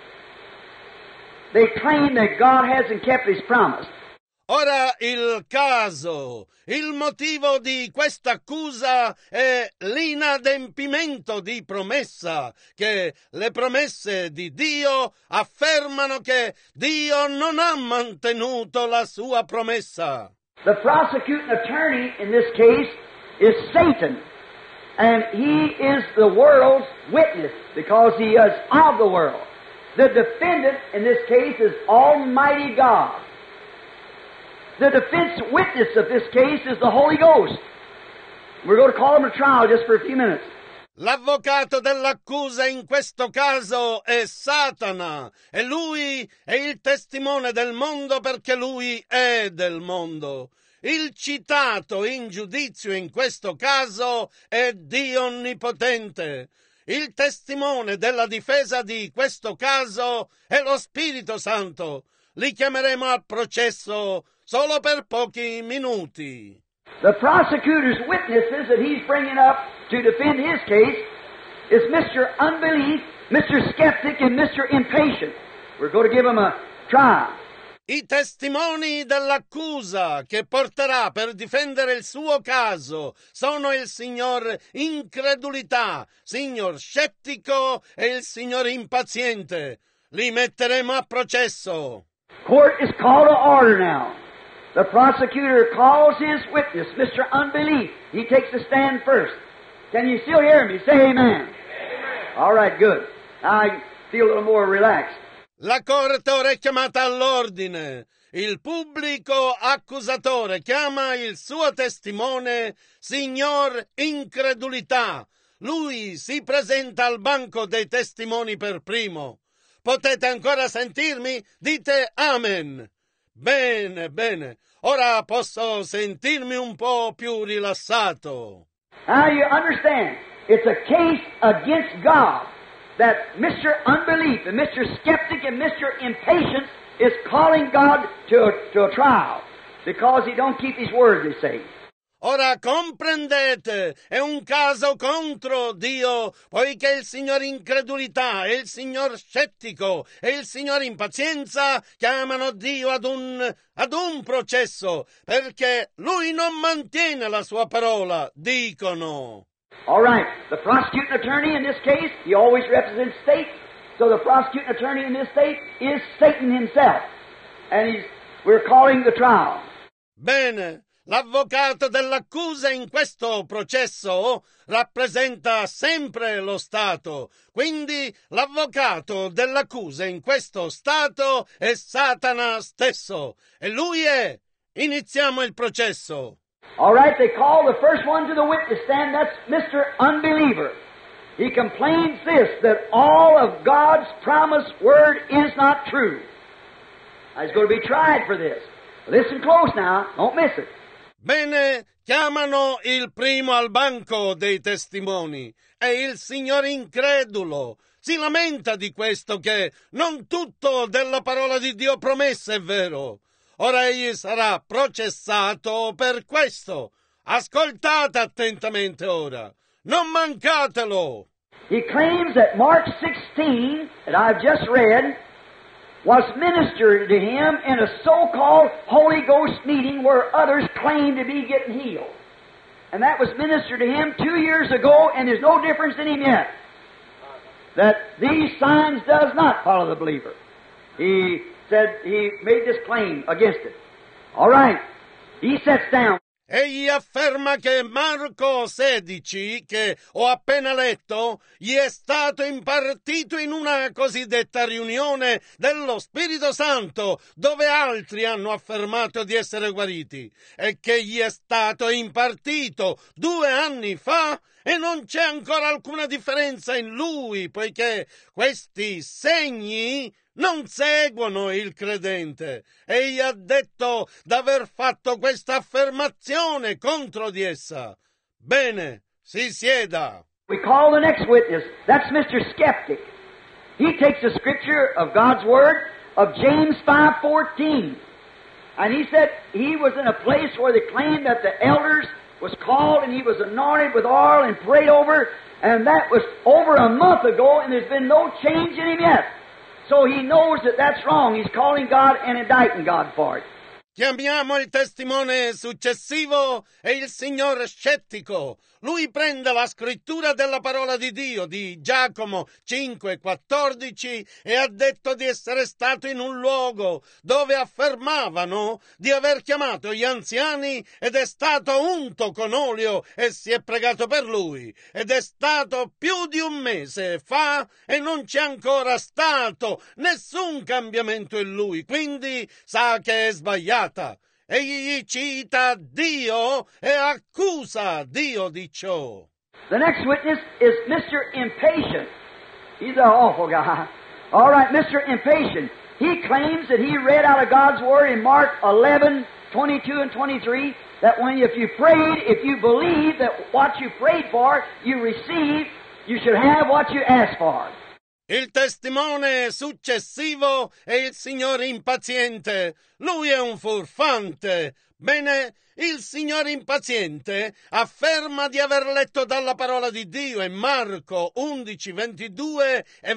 they claim that God hasn't kept His promise. Ora il caso, il motivo di questa accusa è l'inadempimento di promessa, che le promesse di Dio affermano che Dio non ha mantenuto la sua promessa. The prosecuting attorney in this case is Satan, and he is the world's witness because he is of the world. The defendant in this case is Almighty God. The defense witness of this case is the Holy Ghost. We're going to call him to trial just for a few minutes. L'avvocato dell'accusa in questo caso è Satana e lui è il testimone del mondo perché lui è del mondo. Il citato in giudizio in questo caso è Dio Onnipotente. Il testimone della difesa di questo caso è lo Spirito Santo. Li chiameremo al processo solo per pochi minuti. The prosecutor's witnesses that he's bringing up to defend his case is Mr. Unbelief, Mr. Skeptic, and Mr. Impatient. We're going to give him a trial. I testimoni dell'accusa che porterà per difendere il suo caso sono il signor Incredulità, signor Scettico e il signor Impaziente. Li metteremo a processo. Court is called to order now. The prosecutor calls his witness, Mr. Unbelief. He takes a stand first. Can you still hear me? Say amen. Amen. All right, good. Now I feel a little more relaxed. La corte ora è chiamata all'ordine. Il pubblico accusatore chiama il suo testimone signor Incredulità. Lui si presenta al banco dei testimoni per primo. Potete ancora sentirmi? Dite amen. Bene, bene. Ora posso sentirmi un po' più rilassato. Now you understand, it's a case against God that Mr. Unbelief and Mr. Skeptic and Mr. Impatience is calling God to a trial because He don't keep His word, they say. Ora comprendete, è un caso contro Dio, poiché il signor Incredulità e il signor Scettico e il signor Impazienza chiamano Dio ad un processo, perché Lui non mantiene la sua parola, dicono. All right, the prosecuting attorney in this case, he always represents state, so the prosecuting attorney in this state is Satan himself, and we're calling the trial. Bene. L'avvocato dell'accusa in questo processo rappresenta sempre lo Stato, quindi l'avvocato dell'accusa in questo Stato è Satana stesso, e lui è. Iniziamo il processo. All right, they call the first one to the witness stand, that's Mr. Unbeliever. He complains this, that all of God's promised word is not true. Now, he's going to be tried for this. Listen close now, don't miss it. Bene, chiamano il primo al banco dei testimoni e il signor incredulo si lamenta di questo, che non tutto della parola di Dio promessa è vero. Ora egli sarà processato per questo. Ascoltate attentamente ora. Non mancatelo. He claims that Mark 16, that I've just read, was ministered to him in a so-called Holy Ghost meeting where others claimed to be getting healed. and that was ministered to him 2 years ago, and there's no difference in him yet. That these signs does not follow the believer. He said he made this claim against it. All right. He sets down. Egli afferma che Marco 16, che ho appena letto, gli è stato impartito in una cosiddetta riunione dello Spirito Santo, dove altri hanno affermato di essere guariti, e che gli è stato impartito 2 anni fa, e non c'è ancora alcuna differenza in lui, poiché questi segni non seguono il credente. Egli ha detto d'aver fatto questa affermazione contro di essa. Bene, si sieda. We call the next witness. That's Mr. Skeptic. He takes the scripture of God's Word of James 5:14. And he said he was in a place where they claimed that the elders was called and he was anointed with oil and prayed over, and that was over a month ago, and there's been no change in him yet. So he knows that that's wrong. He's calling God and indicting God for it. Chiamiamo il testimone successivo e il signor scettico. Lui prende la scrittura della parola di Dio di Giacomo 5:14 e ha detto di essere stato in un luogo dove affermavano di aver chiamato gli anziani ed è stato unto con olio e si è pregato per lui. Ed è stato più di 1 mese fa e non c'è ancora stato nessun cambiamento in lui, quindi sa che è sbagliata. Egli cita Dio e accusa Dio di ciò. The next witness is Mr. Impatient. He's an awful guy. All right, Mr. Impatient. He claims that he read out of God's Word in Mark 11:22 and 23, that if you prayed, if you believe that what you prayed for, you receive, you should have what you asked for. Il testimone successivo è il signore impaziente. Lui è un furfante. Bene, il signore impaziente afferma di aver letto dalla parola di Dio in Marco 11:22 e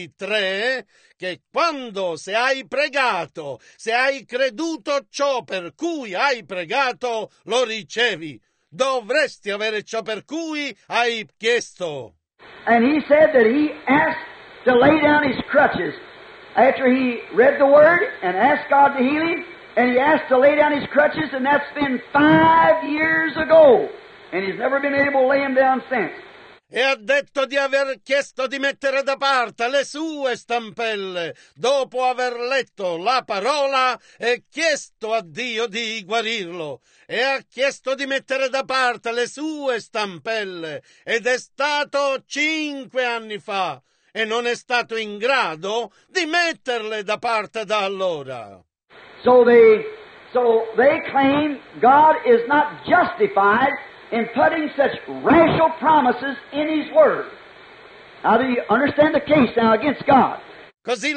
23 che quando se hai pregato, se hai creduto ciò per cui hai pregato, lo ricevi. Dovresti avere ciò per cui hai chiesto. And he said that he asked to lay down his crutches after he read the Word and asked God to heal him, and he asked to lay down his crutches, and that's been 5 years ago, and he's never been able to lay them down since. E ha detto di aver chiesto di mettere da parte le sue stampelle dopo aver letto la parola e chiesto a Dio di guarirlo. E ha chiesto di mettere da parte le sue stampelle ed è stato 5 anni fa e non è stato in grado di metterle da parte da allora. So they claim God is not justified in putting such rational promises in His Word. Now, do you understand the case now against God? Così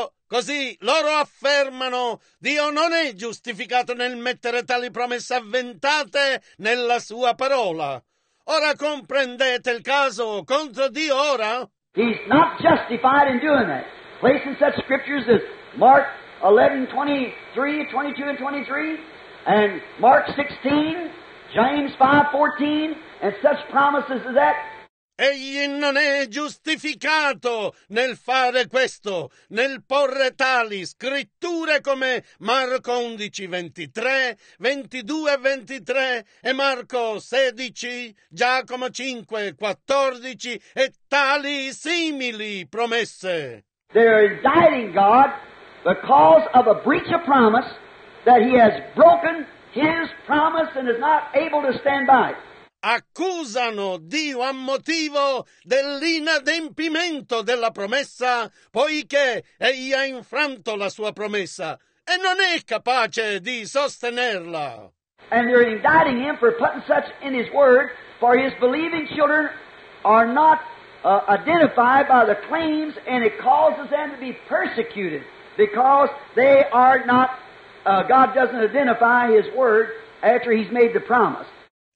loro affermano Dio non è giustificato nel mettere tali promesse avventate nella sua parola. Ora comprendete il caso contro Dio ora? He's not justified in doing that. Placing such scriptures as Mark 11:23, 22 and 23, and Mark 16, James 5:14, and such promises as that. Egli non è giustificato nel fare questo, nel porre tali scritture come Marco 11:23, 22 e 23 e Marco 16, Giacomo 5:14 e tali simili promesse. They're indicting God because of a breach of promise, that He has broken His promise and is not able to stand by it. Accusano Dio a motivo dell'inadempimento della promessa, poiché egli ha infranto la sua promessa e non è capace di sostenerla. And they're indicting Him for putting such in His Word, for His believing children are not identified by the claims, and it causes them to be persecuted because they are not, God doesn't identify His Word after He's made the promise.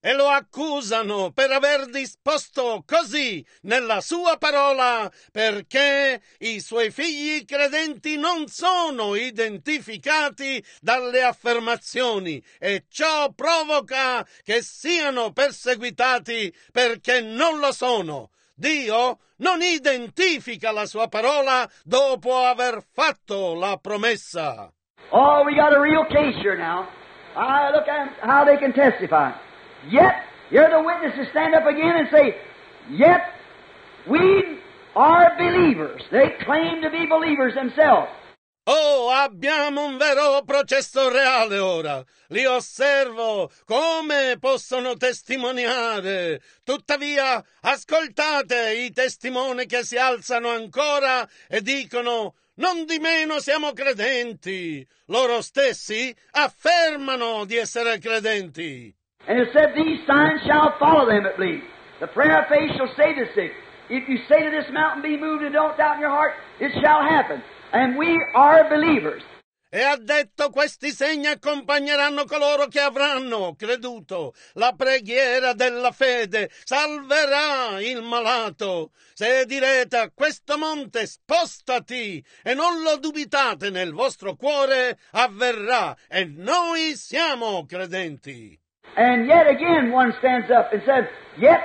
e lo accusano per aver disposto così nella sua parola perché i suoi figli credenti non sono identificati dalle affermazioni e ciò provoca che siano perseguitati perché non lo sono. Dio non identifica la sua parola dopo aver fatto la promessa. Oh, we got a real case here now. Look at how they can testify. Yet, you're the witnesses stand up again and say, yet we are believers. They claim to be believers themselves. Oh, abbiamo un vero processo reale ora. Li osservo come possono testimoniare. Tuttavia, ascoltate i testimoni che si alzano ancora e dicono: non di meno siamo credenti. Loro stessi affermano di essere credenti. And it said, these signs shall follow them that believe. The prayer of faith shall save the sick. If you say to this mountain, be moved, and don't doubt in your heart, it shall happen. And we are believers. E ha detto: questi segni accompagneranno coloro che avranno creduto. La preghiera della fede salverà il malato. Se direte a questo monte spostati e non lo dubitate nel vostro cuore, avverrà. E noi siamo credenti. And yet again one stands up and says, yet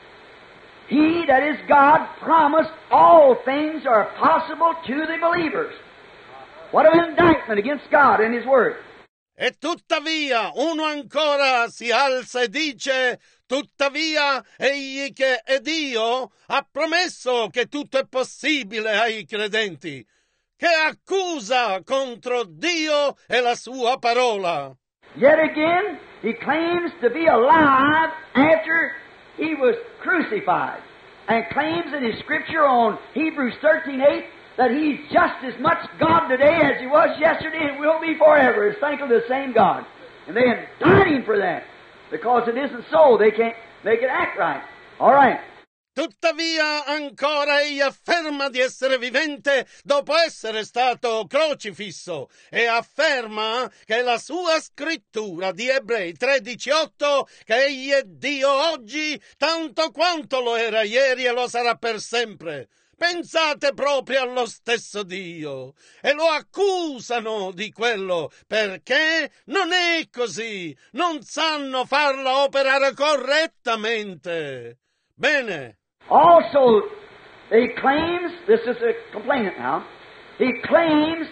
He, that is God, promised all things are possible to the believers. What an indictment against God and His Word. E tuttavia uno ancora si alza e dice: tuttavia egli che è Dio ha promesso che tutto è possibile ai credenti. Che accusa contro Dio e la sua parola. Yet again, He claims to be alive after He was crucified, and claims in His Scripture on Hebrews 13:8 that He's just as much God today as He was yesterday and will be forever. It's thankful to the same God. And they indict Him for that, because it isn't so. They can't make it act right. All right. Tuttavia ancora egli afferma di essere vivente dopo essere stato crocifisso e afferma che la sua scrittura di Ebrei 13:8 che egli è Dio oggi tanto quanto lo era ieri e lo sarà per sempre. Pensate proprio allo stesso Dio e lo accusano di quello perché non è così, non sanno farla operare correttamente. Bene. Also, he claims, this is a complainant now, he claims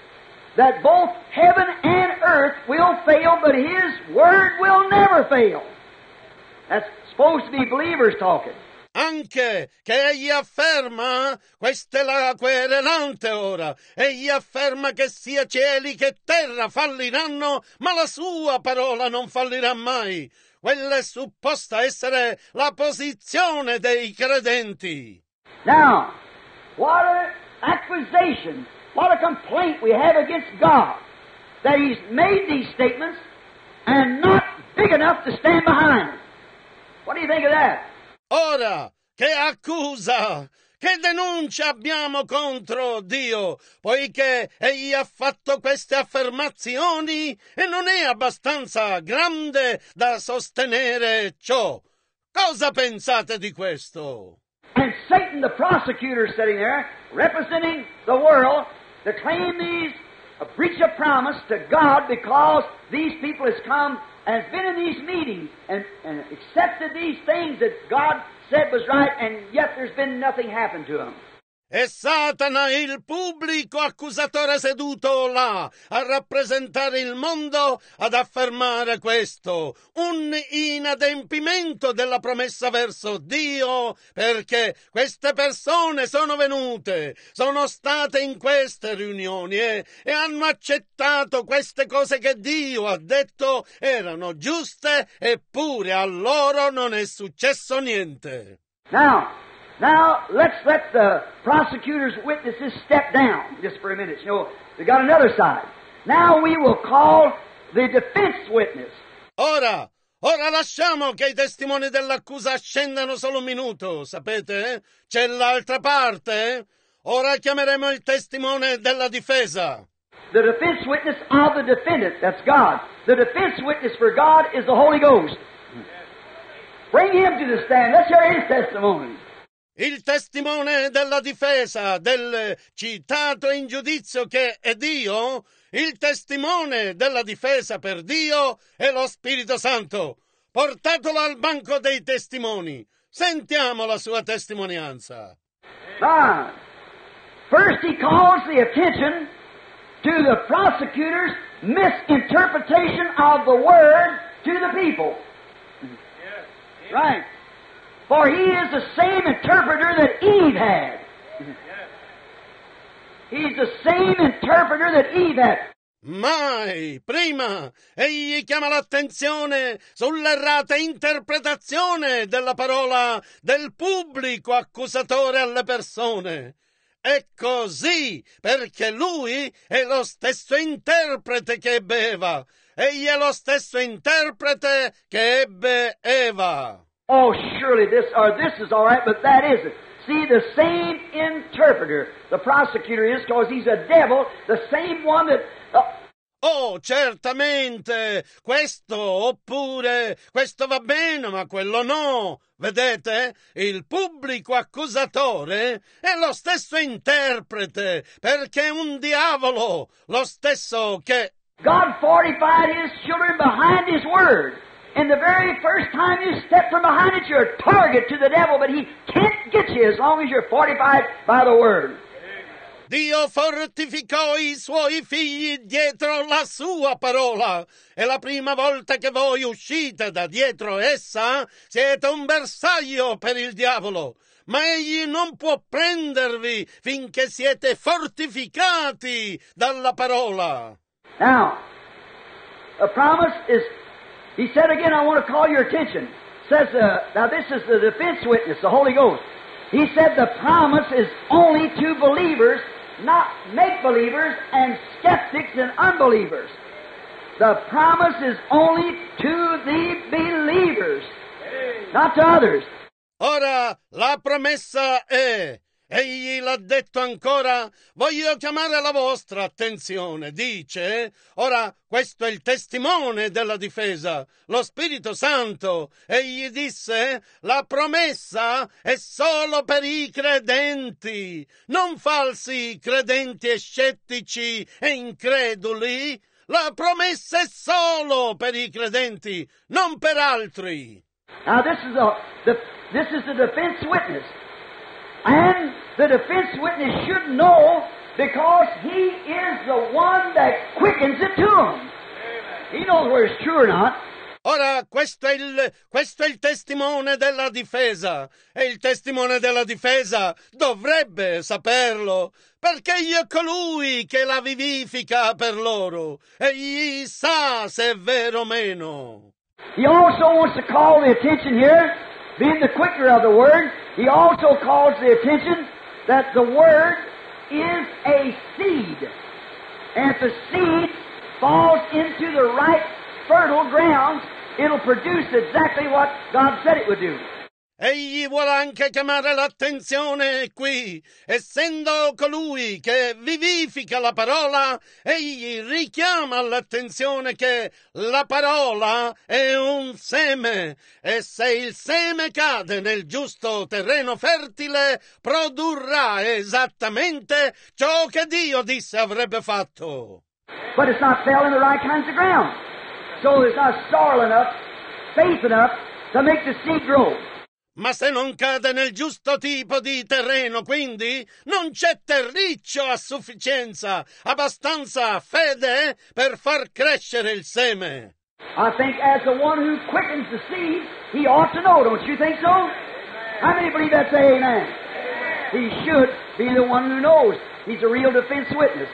that both heaven and earth will fail, but His Word will never fail. That's supposed to be believers talking. Anche che egli afferma, questa è la querelante ora, egli afferma che sia cieli che terra falliranno, ma la sua parola non fallirà mai. Quella è supposta essere la posizione dei credenti. Now, what an accusation, what a complaint we have against God, that He's made these statements and not big enough to stand behind them. What do you think of that? Ora, che accusa, che denuncia abbiamo contro Dio, poiché egli ha fatto queste affermazioni e non è abbastanza grande da sostenere ciò. Cosa pensate di questo? And Satan, the prosecutor, sitting there, representing the world, to claim these a breach of promise to God because these people has come and has been in these meetings and accepted these things that God said was right, and yet there's been nothing happen to them. E Satana, il pubblico accusatore seduto là a rappresentare il mondo, ad affermare questo, un inadempimento della promessa verso Dio, perché queste persone sono venute, sono state in queste riunioni e hanno accettato queste cose che Dio ha detto erano giuste, eppure a loro non è successo niente. Now, let's let the prosecutor's witnesses step down just for a minute. You know, we got another side. Now we will call the defense witness. Ora lasciamo che i testimoni dell'accusa scendano solo un minuto, sapete? C'è l'altra parte. Ora chiameremo il testimone della difesa. The defense witness of the defendant, that's God. The defense witness for God is the Holy Ghost. Bring him to the stand. Let's hear his testimony. Il testimone della difesa del citato in giudizio che è Dio, il testimone della difesa per Dio è lo Spirito Santo. Portatelo al banco dei testimoni. Sentiamo la sua testimonianza. Now, first he calls the attention to the prosecutor's misinterpretation of the word to the people. Right. For he is the same interpreter that Eve had. He's the same interpreter that Eve had. Mai prima egli chiama l'attenzione sull'errata interpretazione della parola del pubblico accusatore alle persone. È così perché lui è lo stesso interprete che ebbe Eva. Egli è lo stesso interprete che ebbe Eva. Oh, surely this is all right, but that isn't. See, the same interpreter, the prosecutor is, because he's a devil, the same one that... Oh, certamente, questo va bene, ma quello no. Vedete? Il pubblico accusatore è lo stesso interprete, perché è un diavolo, lo stesso che... God fortified His children behind His Word. And the very first time you step from behind it, you're a target to the devil, but he can't get you as long as you're fortified by the Word. Dio fortificò i suoi figli dietro la sua parola, e la prima volta che voi uscite da dietro essa, siete un bersaglio per il diavolo. Ma egli non può prendervi finché siete fortificati dalla parola. Now, the promise is, he said again, I want to call your attention. Says, now this is the defense witness, the Holy Ghost. He said the promise is only to believers, not make-believers and skeptics and unbelievers. The promise is only to the believers, not to others. Ora la promessa è, egli l'ha detto ancora, voglio chiamare la vostra attenzione, dice, ora questo è il testimone della difesa, lo Spirito Santo, egli disse, la promessa è solo per i credenti, non falsi credenti e scettici e increduli, la promessa è solo per i credenti, non per altri. Now this is the defense witness. And the defense witness should know because he is the one that quickens it to him. He knows whether it's true or not. Ora, questo è il testimone della difesa, e il testimone della difesa dovrebbe saperlo, perché egli è colui che la vivifica per loro, egli sa se è vero o meno. He also wants to call the attention here, being the quicker of the Word, he also calls the attention that the Word is a seed. And if the seed falls into the right fertile ground, it'll produce exactly what God said it would do. Egli vuole anche chiamare l'attenzione qui, essendo colui che vivifica la parola, egli richiama l'attenzione che la parola è un seme, e se il seme cade nel giusto terreno fertile, produrrà esattamente ciò che Dio disse avrebbe fatto. But it's not fell in the right kinds of ground. So there's not soil enough, faith enough to make the seed grow. Ma se non cade nel giusto tipo di terreno, quindi non c'è terriccio a sufficienza, abbastanza fede per far crescere il seme. I think as the one who quickens the seed, he ought to know, don't you think so? How many believe that? Say amen. He should be the one who knows. He's a real defense witness.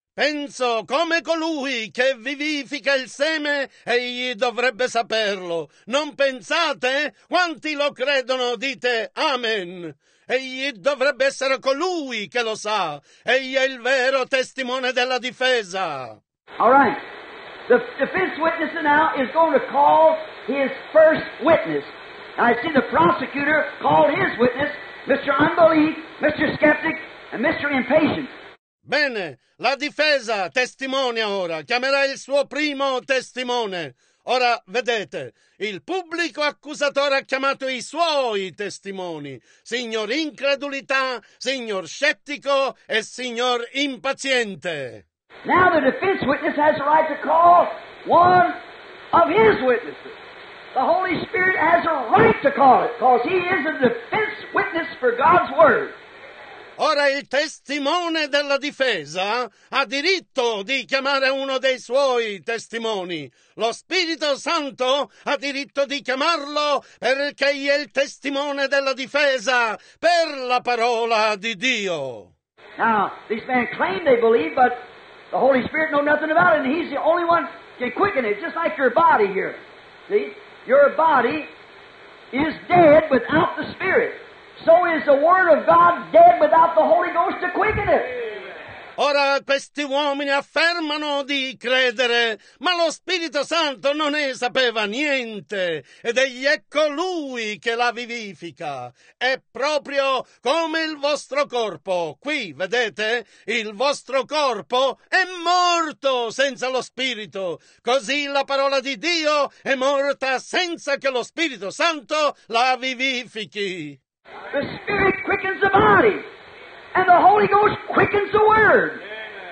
Penso come colui che vivifica il seme, egli dovrebbe saperlo. Non pensate? Quanti lo credono dite amen. Egli dovrebbe essere colui che lo sa. Egli è il vero testimone della difesa. All right. The defense witness now is going to call his first witness. I see the prosecutor called his witness, Mr. Unbelief, Mr. Skeptic, and Mr. Impatient. Bene, la difesa testimonia ora, chiamerà il suo primo testimone. Ora, vedete, il pubblico accusatore ha chiamato i suoi testimoni, signor incredulità, signor scettico e signor impaziente. Now the defense witness has the right to call one of his witnesses. The Holy Spirit has a right to call it, because he is a defense witness for God's Word. Ora il testimone della difesa ha diritto di chiamare uno dei suoi testimoni. Lo Spirito Santo ha diritto di chiamarlo perché egli è il testimone della difesa per la parola di Dio. Now, these men claim they believe, but the Holy Spirit knows nothing about it, and He's the only one can quicken it, just like your body here. See? Your body is dead without the Spirit. So is the Word of God dead without the Holy Ghost to quicken it. Ora questi uomini affermano di credere, ma lo Spirito Santo non ne sapeva niente, ed egli è colui che la vivifica. È proprio come il vostro corpo. Qui, vedete, il vostro corpo è morto senza lo Spirito. Così la parola di Dio è morta senza che lo Spirito Santo la vivifichi. The Spirit quickens the body, and the Holy Ghost quickens the Word.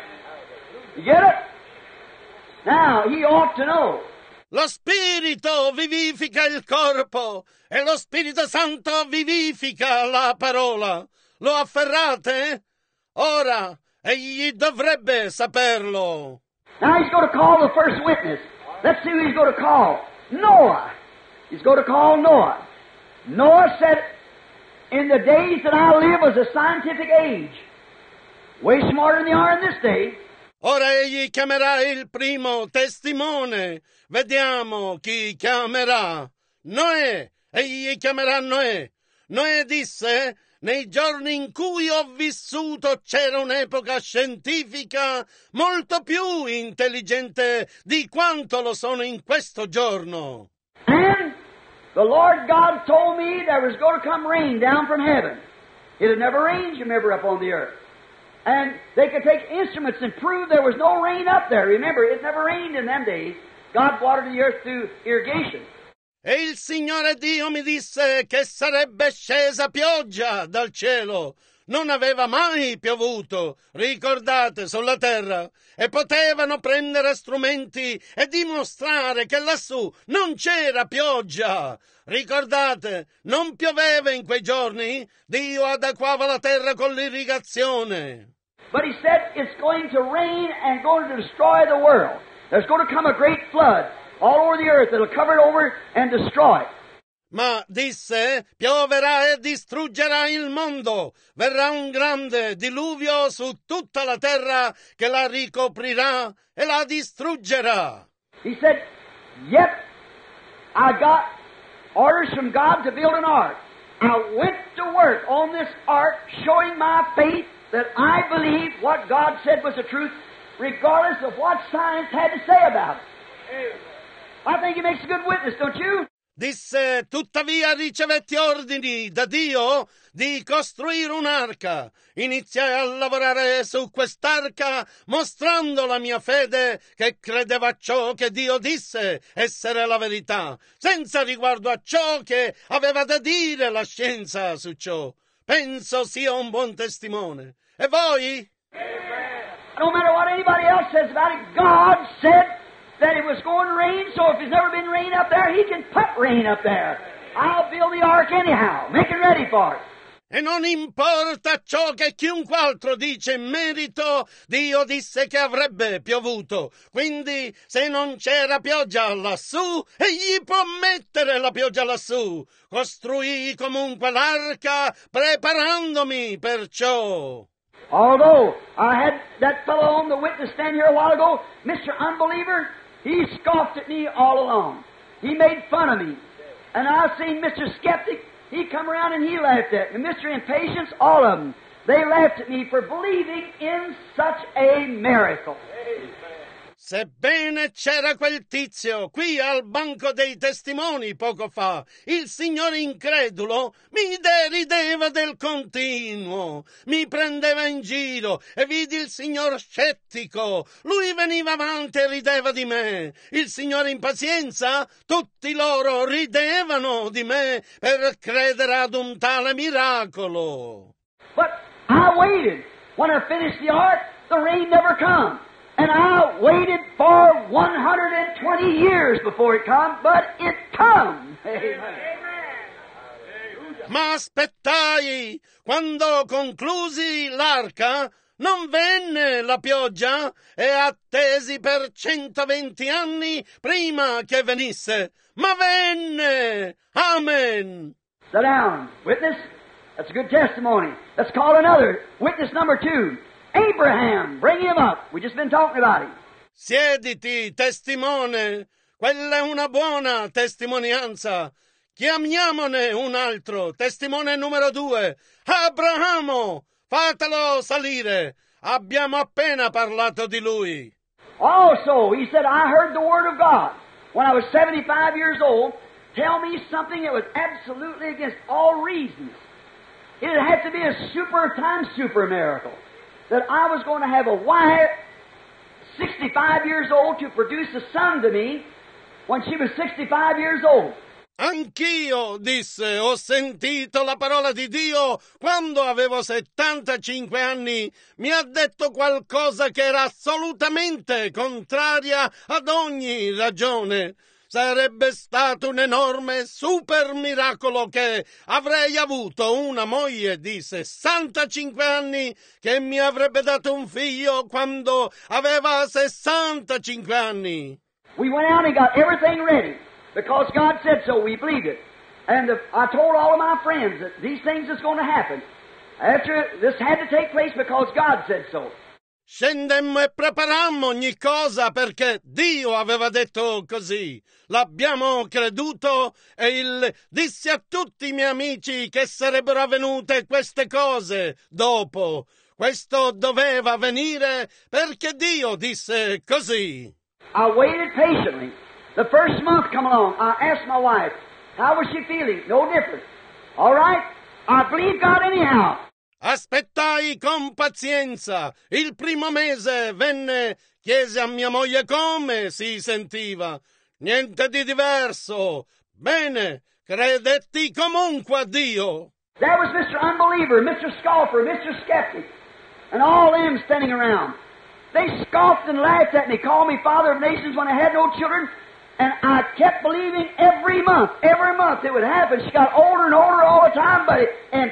You get it? Now, he ought to know. Lo Spirito vivifica il corpo e lo Spirito Santo vivifica la parola. Lo afferrate? Ora, egli dovrebbe saperlo. Now he's going to call the first witness. Let's see who he's going to call. Noah. He's going to call Noah. Noah said, in the days that I live was a scientific age. Way smarter than they are in this day. Ora egli chiamerà il primo testimone. Vediamo chi chiamerà. Noè. Egli chiamerà Noè. Noè disse, nei giorni in cui ho vissuto c'era un'epoca scientifica molto più intelligente di quanto lo sono in questo giorno. And the Lord God told me there was going to come rain down from heaven. It had never rained, you remember, up on the earth. And they could take instruments and prove there was no rain up there. Remember, it never rained in them days. God watered the earth through irrigation. E il Signore Dio mi disse che sarebbe scesa pioggia dal cielo. Non aveva mai piovuto, ricordate, sulla terra, e potevano prendere strumenti e dimostrare che lassù non c'era pioggia. Ricordate, non pioveva in quei giorni, Dio adeguava la terra con l'irrigazione. But he said it's going to rain and going to destroy the world. There's going to come a great flood all over the earth that'll cover it over and destroy it. Ma disse, pioverà e distruggerà il mondo. Verrà un grande diluvio su tutta la terra che la ricoprirà e la distruggerà. He said, yet I got orders from God to build an ark. I went to work on this ark showing my faith that I believed what God said was the truth, regardless of what science had to say about it. I think he makes a good witness, don't you? Disse, tuttavia ricevetti ordini da Dio di costruire un'arca. Iniziai a lavorare su quest'arca mostrando la mia fede che credeva a ciò che Dio disse essere la verità, senza riguardo a ciò che aveva da dire la scienza su ciò. Penso sia un buon testimone. E voi? No matter what anybody else says about it, God said that it was going to rain, so if there's never been rain up there, he can put rain up there. I'll build the ark anyhow, make it ready for it. E non importa ciò che chiunque altro dice in merito, Dio disse che avrebbe piovuto. Quindi, se non c'era pioggia lassù, egli può mettere la pioggia lassù. Costruì comunque l'arca, preparandomi per ciò. Although I had that fellow on the witness stand here a while ago, Mr. Unbeliever, he scoffed at me all along. He made fun of me. And I've seen Mr. Skeptic, he come around and he laughed at me. Mr. Impatience, all of them. They laughed at me for believing in such a miracle. Sebbene c'era quel tizio qui al banco dei testimoni poco fa, il signore incredulo mi derideva del continuo, mi prendeva in giro e vidi il signor scettico. Lui veniva avanti e rideva di me. Il signore impazienza, tutti loro ridevano di me per credere ad un tale miracolo. But I waited. When I finished the ark, the rain never come. And I waited for 120 years before it come, but it come. Amen. Ma aspettai, quando conclusi l'arca, non venne la pioggia e attesi per 120 anni prima che venisse, ma venne. Amen. Sit down. Witness? That's a good testimony. Let's call another. Witness number 2. Abraham, bring him up. We've just been talking about him. Siediti, testimone. Quella è una buona testimonianza. Chiamiamone un altro, testimone numero 2. Abramo, fatelo salire. Abbiamo appena parlato di lui. Also, he said, I heard the word of God when I was 75 years old tell me something that was absolutely against all reason. It had to be a super times super miracle. That I was going to have a wife, 65 years old, to produce a son to me when she was 65 years old. Anch'io, disse, ho sentito la parola di Dio quando avevo 75 anni. Mi ha detto qualcosa che era assolutamente contraria ad ogni ragione. Sarebbe stato un enorme super miracolo che avrei avuto una moglie di 65 anni che mi avrebbe dato un figlio quando aveva 65 anni. We went out and got everything ready because God said so. We believed it. And I told all of my friends that these things is going to happen. After this had to take place because God said so. Scendemmo e preparammo ogni cosa perché Dio aveva detto così. L'abbiamo creduto e dissi a tutti i miei amici che sarebbero avvenute queste cose dopo. Questo doveva avvenire perché Dio disse così. I waited patiently. The first month come along, I asked my wife, how was she feeling? No different. All right, I believe God anyhow. Aspettai con pazienza. Il primo mese venne, chiese a mia moglie come si sentiva. Niente di diverso. Bene, credetti comunque a Dio. There was Mr. Unbeliever, Mr. Scoffer, Mr. Skeptic, and all them standing around. They scoffed and laughed at me, called me Father of Nations when I had no children, and I kept believing every month it would happen. She got older and older all the time, but and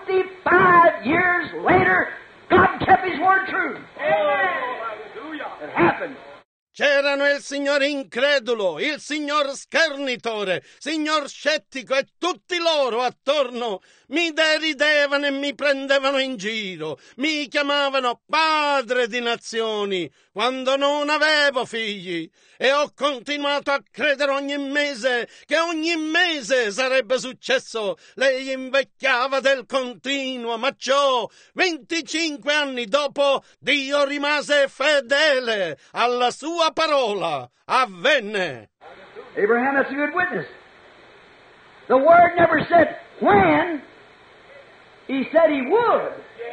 25 years later, God kept His word true. Amen. It happened. C'erano il signor incredulo, il signor schernitore, signor scettico e tutti loro attorno mi deridevano e mi prendevano in giro, mi chiamavano padre di nazioni quando non avevo figli e ho continuato a credere ogni mese che ogni mese sarebbe successo. Lei invecchiava del continuo, ma ciò 25 anni dopo Dio rimase fedele alla sua parola. Avvenne. Abraham, that's a good witness. The word never said when. He said He would.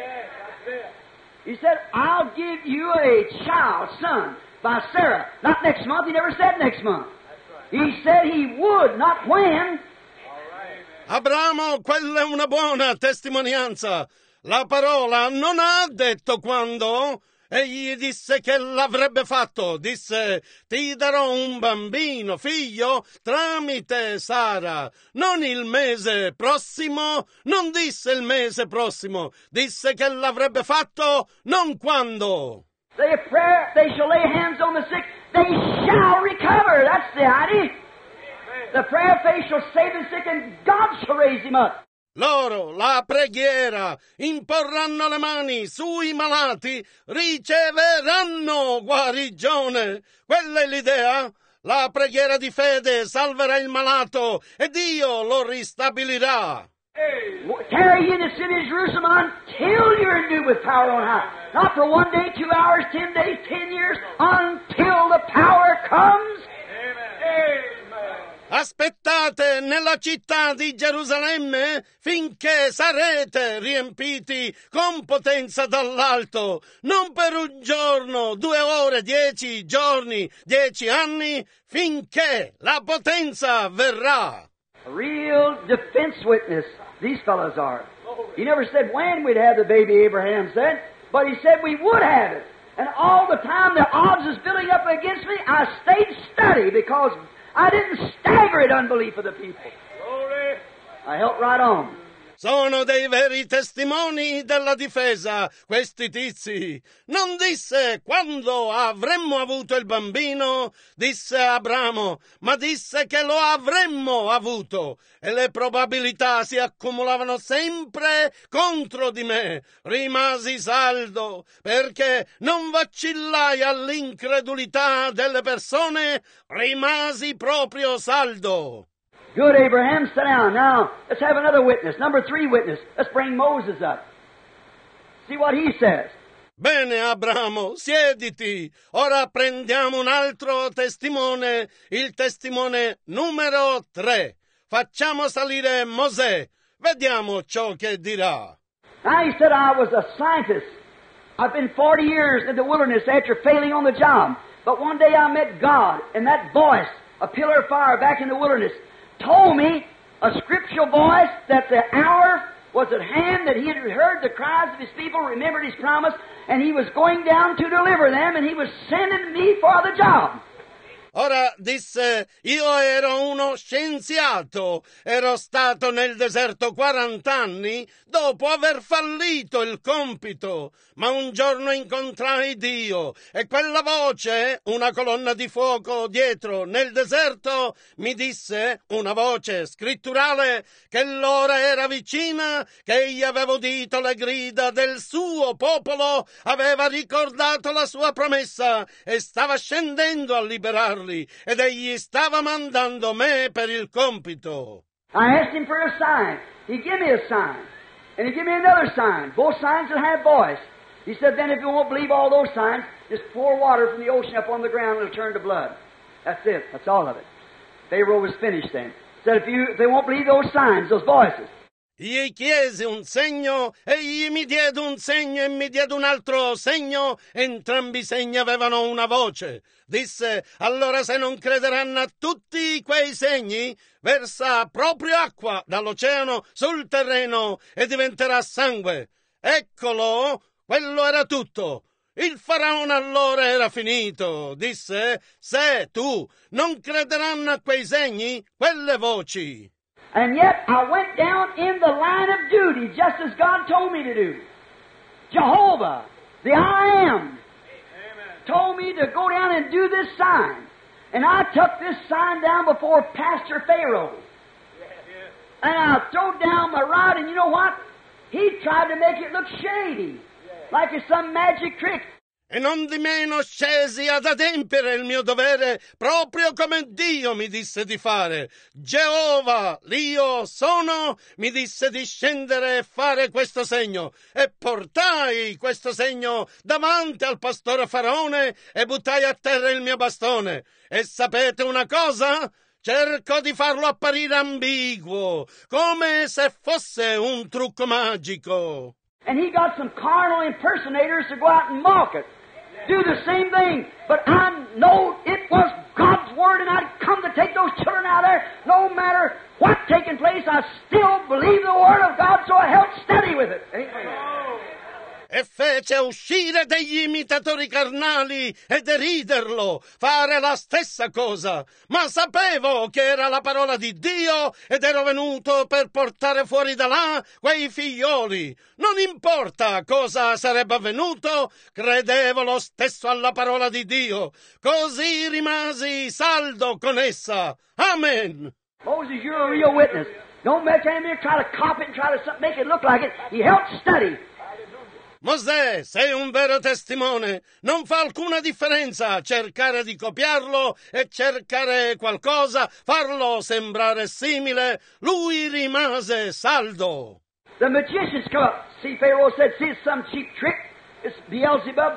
He said, I'll give you a child, son, by Sarah. Not next month. He never said next month. He said He would, not when. Abramo, quella è una buona testimonianza. La parola non ha detto quando. Egli disse che l'avrebbe fatto. Disse, ti darò un bambino, figlio, tramite Sara. Non il mese prossimo. Non disse il mese prossimo. Disse che l'avrebbe fatto non quando. Say a prayer, they shall lay hands on the sick, they shall recover. That's the idea. The prayer of faith shall save the sick, and God shall raise him up. Loro, la preghiera, imporranno le mani sui malati, riceveranno guarigione. Quella è l'idea. La preghiera di fede salverà il malato e Dio lo ristabilirà. Tarry ye in the city of Jerusalem until you're endued with power on high. Not for 1 day, 2 hours, 10 days, 10 years, until Aspettate nella città di Gerusalemme finché sarete riempiti con potenza dall'alto, non per un giorno, 2 ore, 10 giorni, 10 anni, finché la potenza verrà. A real defense witness, these fellows are. He never said when we'd have the baby, Abraham said, but he said we would have it. And all the time the odds was building up against me, I stayed steady because I didn't stagger at unbelief of the people. Glory. I held right on. Sono dei veri testimoni della difesa, questi tizi. Non disse quando avremmo avuto il bambino, disse Abramo, ma disse che lo avremmo avuto. E le probabilità si accumulavano sempre contro di me. Rimasi saldo, perché non vacillai all'incredulità delle persone, rimasi proprio saldo. Good, Abraham, sit down. Now, let's have another witness. Number 3 witness. Let's bring Moses up. See what he says. Bene, Abramo, siediti. Ora prendiamo un altro testimone, il testimone numero 3. Facciamo salire Mosè. Vediamo ciò che dirà. Now, he said, I was a scientist. I've been 40 years in the wilderness after failing on the job. But one day I met God, and that voice, a pillar of fire back in the wilderness, told me, a scriptural voice, that the hour was at hand, that he had heard the cries of his people, remembered his promise, and he was going down to deliver them, and he was sending me for the job. Ora disse, io ero uno scienziato, ero stato nel deserto 40 anni dopo aver fallito il compito, ma un giorno incontrai Dio e quella voce, una colonna di fuoco dietro nel deserto, mi disse, una voce scritturale, che l'ora era vicina, che egli aveva udito le grida del suo popolo, aveva ricordato la sua promessa e stava scendendo a liberarli. Ed egli stava mandando me per il compito. I asked him for a sign. He gave me a sign. And he gave me another sign. Both signs that have voice. He said, then if you won't believe all those signs, just pour water from the ocean up on the ground and it'll turn to blood. That's it. That's all of it. Pharaoh was finished then. He said, if they won't believe those signs, those voices. Gli chiese un segno, egli mi diede un segno e mi diede un altro segno, entrambi i segni avevano una voce. Disse, allora se non crederanno a tutti quei segni, versa proprio acqua dall'oceano sul terreno e diventerà sangue. Eccolo, quello era tutto. Il faraone allora era finito. Disse, se tu non crederanno a quei segni, quelle voci. And yet I went down in the line of duty just as God told me to do. Jehovah, the I Am, told me to go down and do this sign. And I took this sign down before Pastor Pharaoh. And I threw down my rod, and you know what? He tried to make it look shady, like it's some magic trick. E non di meno scesi ad adempiere il mio dovere proprio come Dio mi disse di fare. Geova, l'Io sono, mi disse di scendere e fare questo segno. E portai questo segno davanti al pastore Faraone e buttai a terra il mio bastone. E sapete una cosa? Cerco di farlo apparire ambiguo, come se fosse un trucco magico. And he got some carnal impersonators to go out and mock it. Do the same thing. But I know it was God's Word, and I'd come to take those children out there. No matter what's taking place, I still believe the Word of God, so I held steady with it. Amen. E fece uscire degli imitatori carnali e deriderlo, fare la stessa cosa. Ma sapevo che era la parola di Dio ed ero venuto per portare fuori da là quei figlioli. Non importa cosa sarebbe avvenuto, credevo lo stesso alla parola di Dio. Così rimasi saldo con essa. Amen. Moses, you're a real witness. Don't make any try to copy it and try to make it look like it. He held steady. Mosè, sei un vero testimone. Non fa alcuna differenza cercare di copiarlo e cercare qualcosa, farlo sembrare simile. Lui rimase saldo. The magicians come up. See, Pharaoh said, see, it's some cheap trick. It's Beelzebub.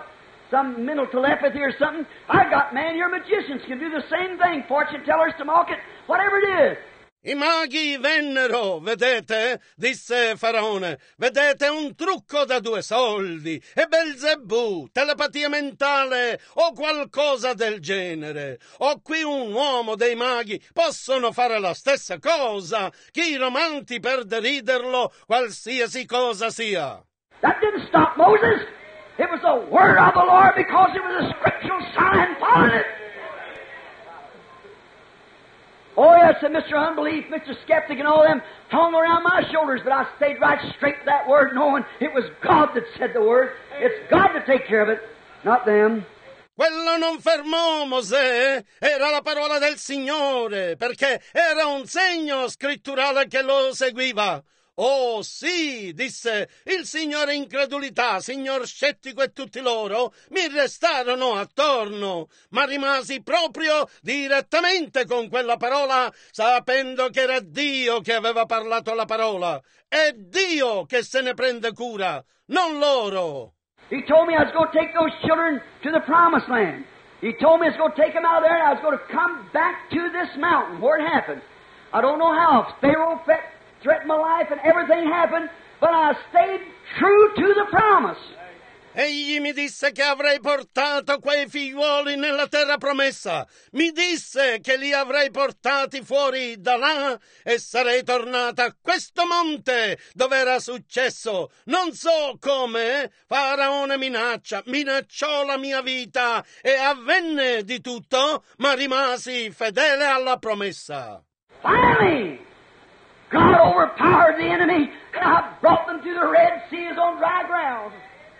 some mental telepathy or something. I got man here, magicians can do the same thing, fortune tellers to mock it, whatever it is. I maghi vennero, vedete, disse Faraone, vedete un trucco da 2 soldi, e Belzebù, telepatia mentale o qualcosa del genere. Ho qui un uomo dei maghi, possono fare la stessa cosa, chiromanti per deriderlo, qualsiasi cosa sia. That didn't stop Moses. It was the word of the Lord because it was a scriptural sign following it. Oh, yes, and Mr. Unbelief, Mr. Skeptic, and all them hung around my shoulders, but I stayed right straight to that word, knowing it was God that said the word. It's God to take care of it, not them. Quello non fermò Mosè, era la parola del Signore, perché era un segno scritturale che lo seguiva. Oh sì, disse il signore incredulità, signor scettico e tutti loro mi restarono attorno, ma rimasi proprio direttamente con quella parola, sapendo che era Dio che aveva parlato la parola. È Dio che se ne prende cura, non loro. He told me I was going to take those children to the promised land. He told me I was going to take them out of there and I was going to come back to this mountain where it happened. I don't know how. Pharaoh threatened my life and everything happened, but I stayed true to the promise. Egli mi disse che avrei portato quei figliuoli nella terra promessa. Mi disse che li avrei portati fuori da là e sarei tornata a questo monte dove era successo. Non so come. Faraone minacciò la mia vita e avvenne di tutto, ma rimasi fedele alla promessa. Finally, God overpowered the enemy and I brought them to the Red Sea as on dry ground.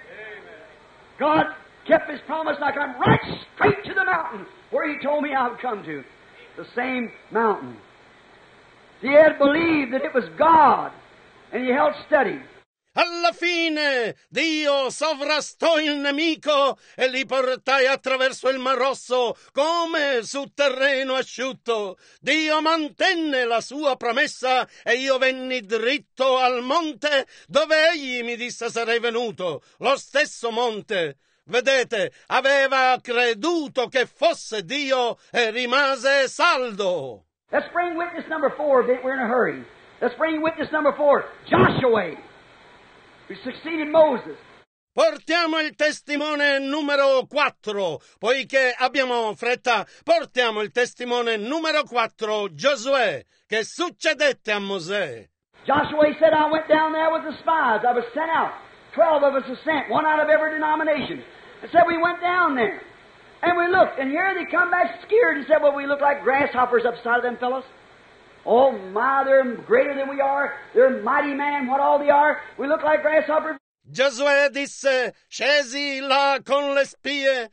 God kept His promise, and I come right straight to the mountain where He told me I would come to. The same mountain. He had believed that it was God, and he held steady. Alla fine Dio sovrastò il nemico e li portai attraverso il Mar Rosso come su terreno asciutto. Dio mantenne la sua promessa e io venni dritto al monte dove egli mi disse sarei venuto, lo stesso monte. Vedete, aveva creduto che fosse Dio e rimase saldo. Let's bring witness number 4. We're in a hurry. Let's bring witness number 4. Joshua. We succeeded Moses. Portiamo il testimone numero 4, poiché abbiamo fretta, portiamo il testimone numero 4, Giosuè, che succedette a Mosè. Joshua said, I went down there with the spies. I was sent out. 12 of us were sent, one out of every denomination. And said we went down there. And we looked, and here they come back scared and said, well, we look like grasshoppers upside of them fellows. Oh, my, they're greater than we are. They're mighty man, what all they are. We look like grasshoppers. Giosuè disse, scesi là con le spie,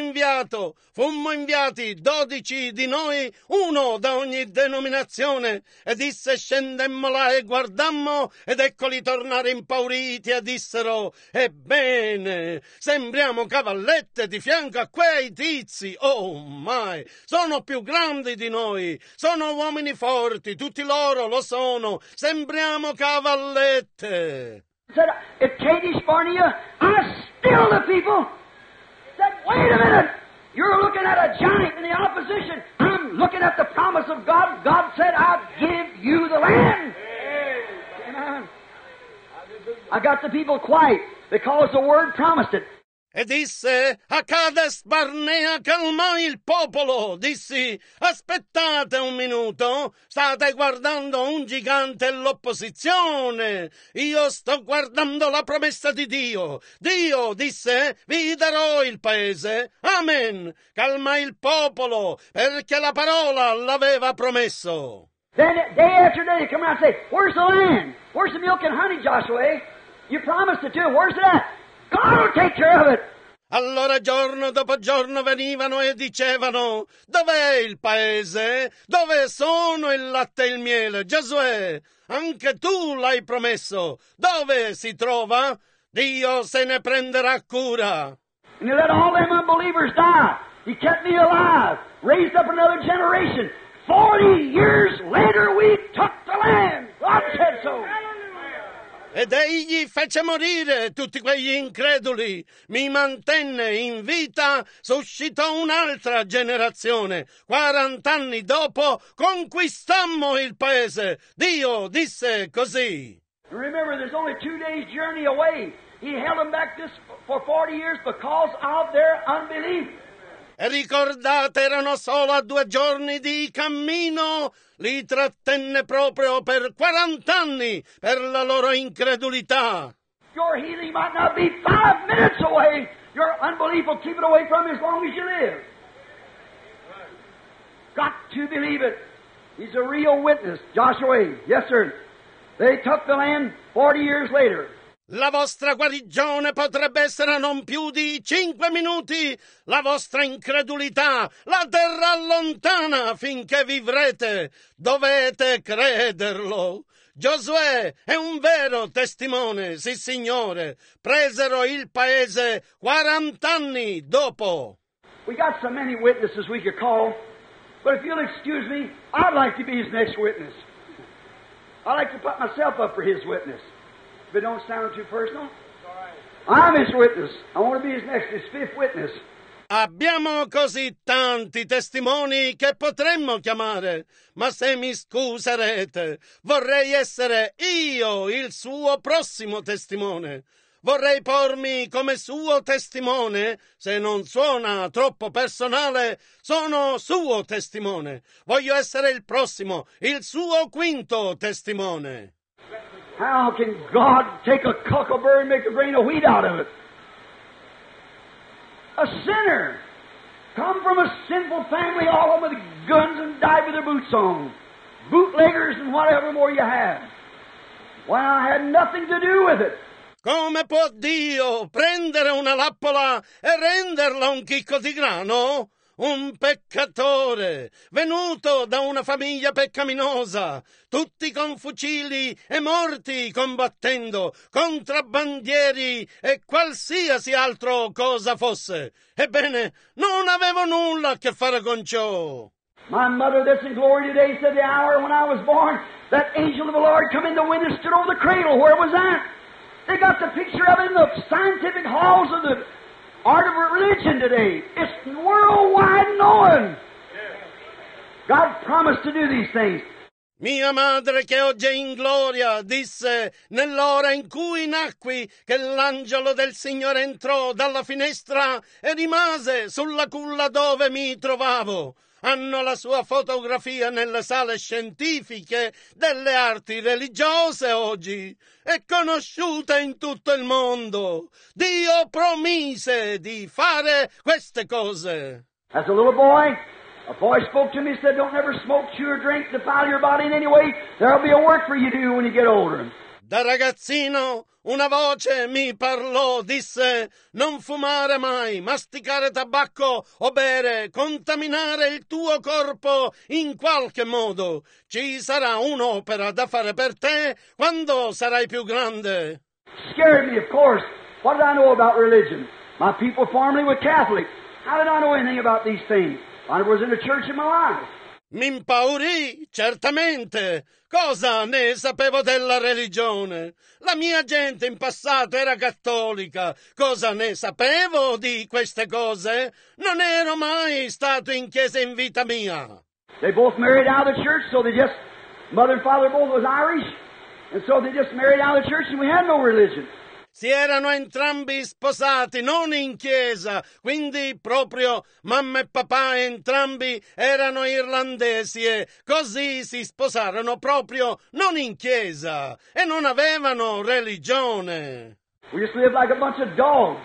fummo inviati 12 di noi, uno da ogni denominazione, e disse, scendemmo là e guardammo, ed eccoli tornare impauriti e dissero, ebbene, sembriamo cavallette di fianco a quei tizi, oh my, sono più grandi di noi, sono uomini forti, tutti loro lo sono, sembriamo cavallette. Said, at Kadesh Barnea, I still the people. Said, wait a minute. You're looking at a giant in the opposition. I'm looking at the promise of God. God said, I'll give you the land. Amen. I got the people quiet because the word promised it. E disse, a Cades Barnea calmai il popolo. Dissi, aspettate un minuto, state guardando un gigante e l'opposizione. Io sto guardando la promessa di Dio. Dio disse, vi darò il paese. Amen. Calmai il popolo, perché la parola l'aveva promesso. Then day after day they come around and say, where's the land? Where's the milk and honey, Joshua? You promised it to. Where's it at? God will take care of it. Allora giorno dopo giorno venivano e dicevano, dov'è il paese? Dove sono il latte e il miele? Giosuè, anche tu l'hai promesso. Dove si trova? Dio se ne prenderà cura. And he let all them unbelievers die. He kept me alive, raised up another generation. 40 years later we took the land. God said so. Ed egli fece morire tutti quegli increduli, mi mantenne in vita, suscitò un'altra generazione. 40 anni dopo conquistammo il paese. Dio disse così. Remember, there's only 2 days' journey away. He held them back this for 40 years because of their unbelief. E ricordate, erano solo a 2 giorni di cammino. Li trattenne proprio per 40 anni per la loro incredulità. Your healing might not be 5 minutes away. Your unbelief will keep it away from you as long as you live. Got to believe it. He's a real witness. Joshua, yes, sir. They took the land 40 years later. La vostra guarigione potrebbe essere non più di 5 minuti. La vostra incredulità la terrà lontana finché vivrete. Dovete crederlo. Giosuè è un vero testimone, sì signore. Presero il paese 40 anni dopo. We got so many witnesses we could call, but if you'll excuse me, I'd like to be his next witness. I'd like to put myself up for his witness. If it don't sound too personal, I'm his witness. I want to be his next, his 5th witness. Abbiamo così tanti testimoni che potremmo chiamare, ma se mi scuserete, vorrei essere io il suo prossimo testimone. Vorrei pormi come suo testimone. Se non suona troppo personale, sono suo testimone. Voglio essere il prossimo, il suo 5º testimone. How can God take a cockleburr and make a grain of wheat out of it? A sinner, come from a sinful family, all of them with guns and died with their boots on. Bootleggers and whatever more you have. Well, I had nothing to do with it. Come può Dio prendere una lappola e renderla un chicco di grano? Un peccatore, venuto da una famiglia peccaminosa, tutti con fucili e morti combattendo, contrabbandieri e qualsiasi altro cosa fosse. Ebbene, non avevo nulla a che fare con ciò. My mother that's in glory today said the hour when I was born, that angel of the Lord come in the wind and stood over the cradle. Where was that? They got the picture of it in the scientific halls of the art of religion today. It's worldwide known. God promised to do these things. Mia madre, che oggi è in gloria, disse nell'ora in cui nacqui che l'angelo del Signore entrò dalla finestra e rimase sulla culla dove mi trovavo. Hanno la sua fotografia nelle sale scientifiche delle arti religiose oggi. È conosciuta in tutto il mondo. Dio promise di fare queste cose. As a little boy, a voice spoke to me and said, don't ever smoke, chew, or drink, defile your body in any way. There'll be a work for you to do when you get older. Da ragazzino una voce mi parlò, disse: non fumare mai, masticare tabacco o bere, contaminare il tuo corpo in qualche modo. Ci sarà un'opera da fare per te quando sarai più grande. Scared me, of course. What did I know about religion? My people formerly were Catholic. How did I know anything about these things? I was in the church in my life. Mi impaurì, certamente. Cosa ne sapevo della religione? La mia gente in passato era cattolica. Cosa ne sapevo di queste cose? Non ero mai stato in chiesa in vita mia. They both married out of the church, so they just, mother and father both was Irish, and so they just married out of the church and we had no religion. Si erano entrambi sposati, non in chiesa, quindi proprio mamma e papà entrambi erano irlandesi e così si sposarono proprio non in chiesa e non avevano religione. We just lived like a bunch of dogs.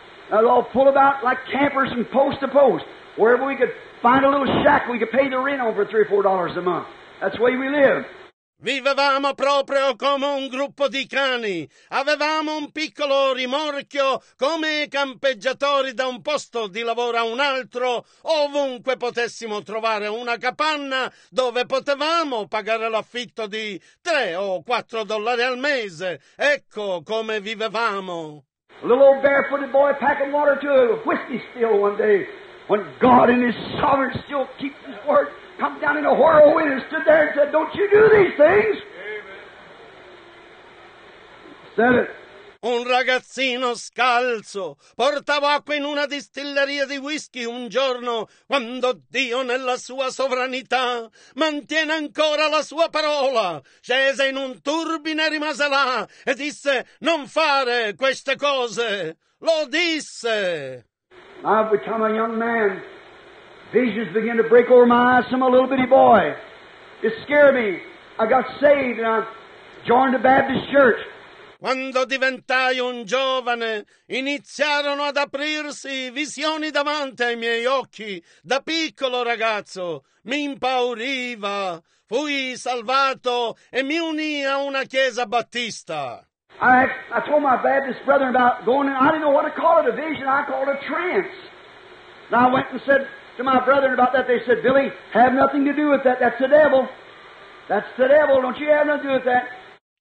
All pulled about like campers from post to post. Wherever we could find a little shack we could pay the rent on for $3 or $4 a month. That's the way we lived. Vivevamo proprio come un gruppo di cani. Avevamo un piccolo rimorchio come campeggiatori da un posto di lavoro a un altro, ovunque potessimo trovare una capanna dove potevamo pagare l'affitto di $3 o $4 al mese. Ecco come vivevamo. A little old barefooted boy packing water to a whiskey still one day, when God in His sovereign still keeps His word, come down in a whirlwind and stood there and said, don't you do these things. Amen. said it. Un ragazzino scalzo portava acqua in una distilleria di whisky un giorno, quando Dio nella sua sovranità mantiene ancora la sua parola. Scese in un turbine e rimase là e disse: non fare queste cose. Lo disse. I've become a young man. Visions begin to break over my eyes from a little bitty boy. It scared me. I got saved and I joined the Baptist church. Quando diventai un giovane, iniziarono ad aprirsi visioni davanti ai miei occhi. Da piccolo ragazzo mi impauriva. Fui salvato e mi unii a una chiesa battista. I told my Baptist brethren about going, and I didn't know what to call it, a vision. I called it a trance. And I went and said to my brethren about that. They said, Billy, have nothing to do with that. That's the devil. That's the devil. Don't you have nothing to do with that.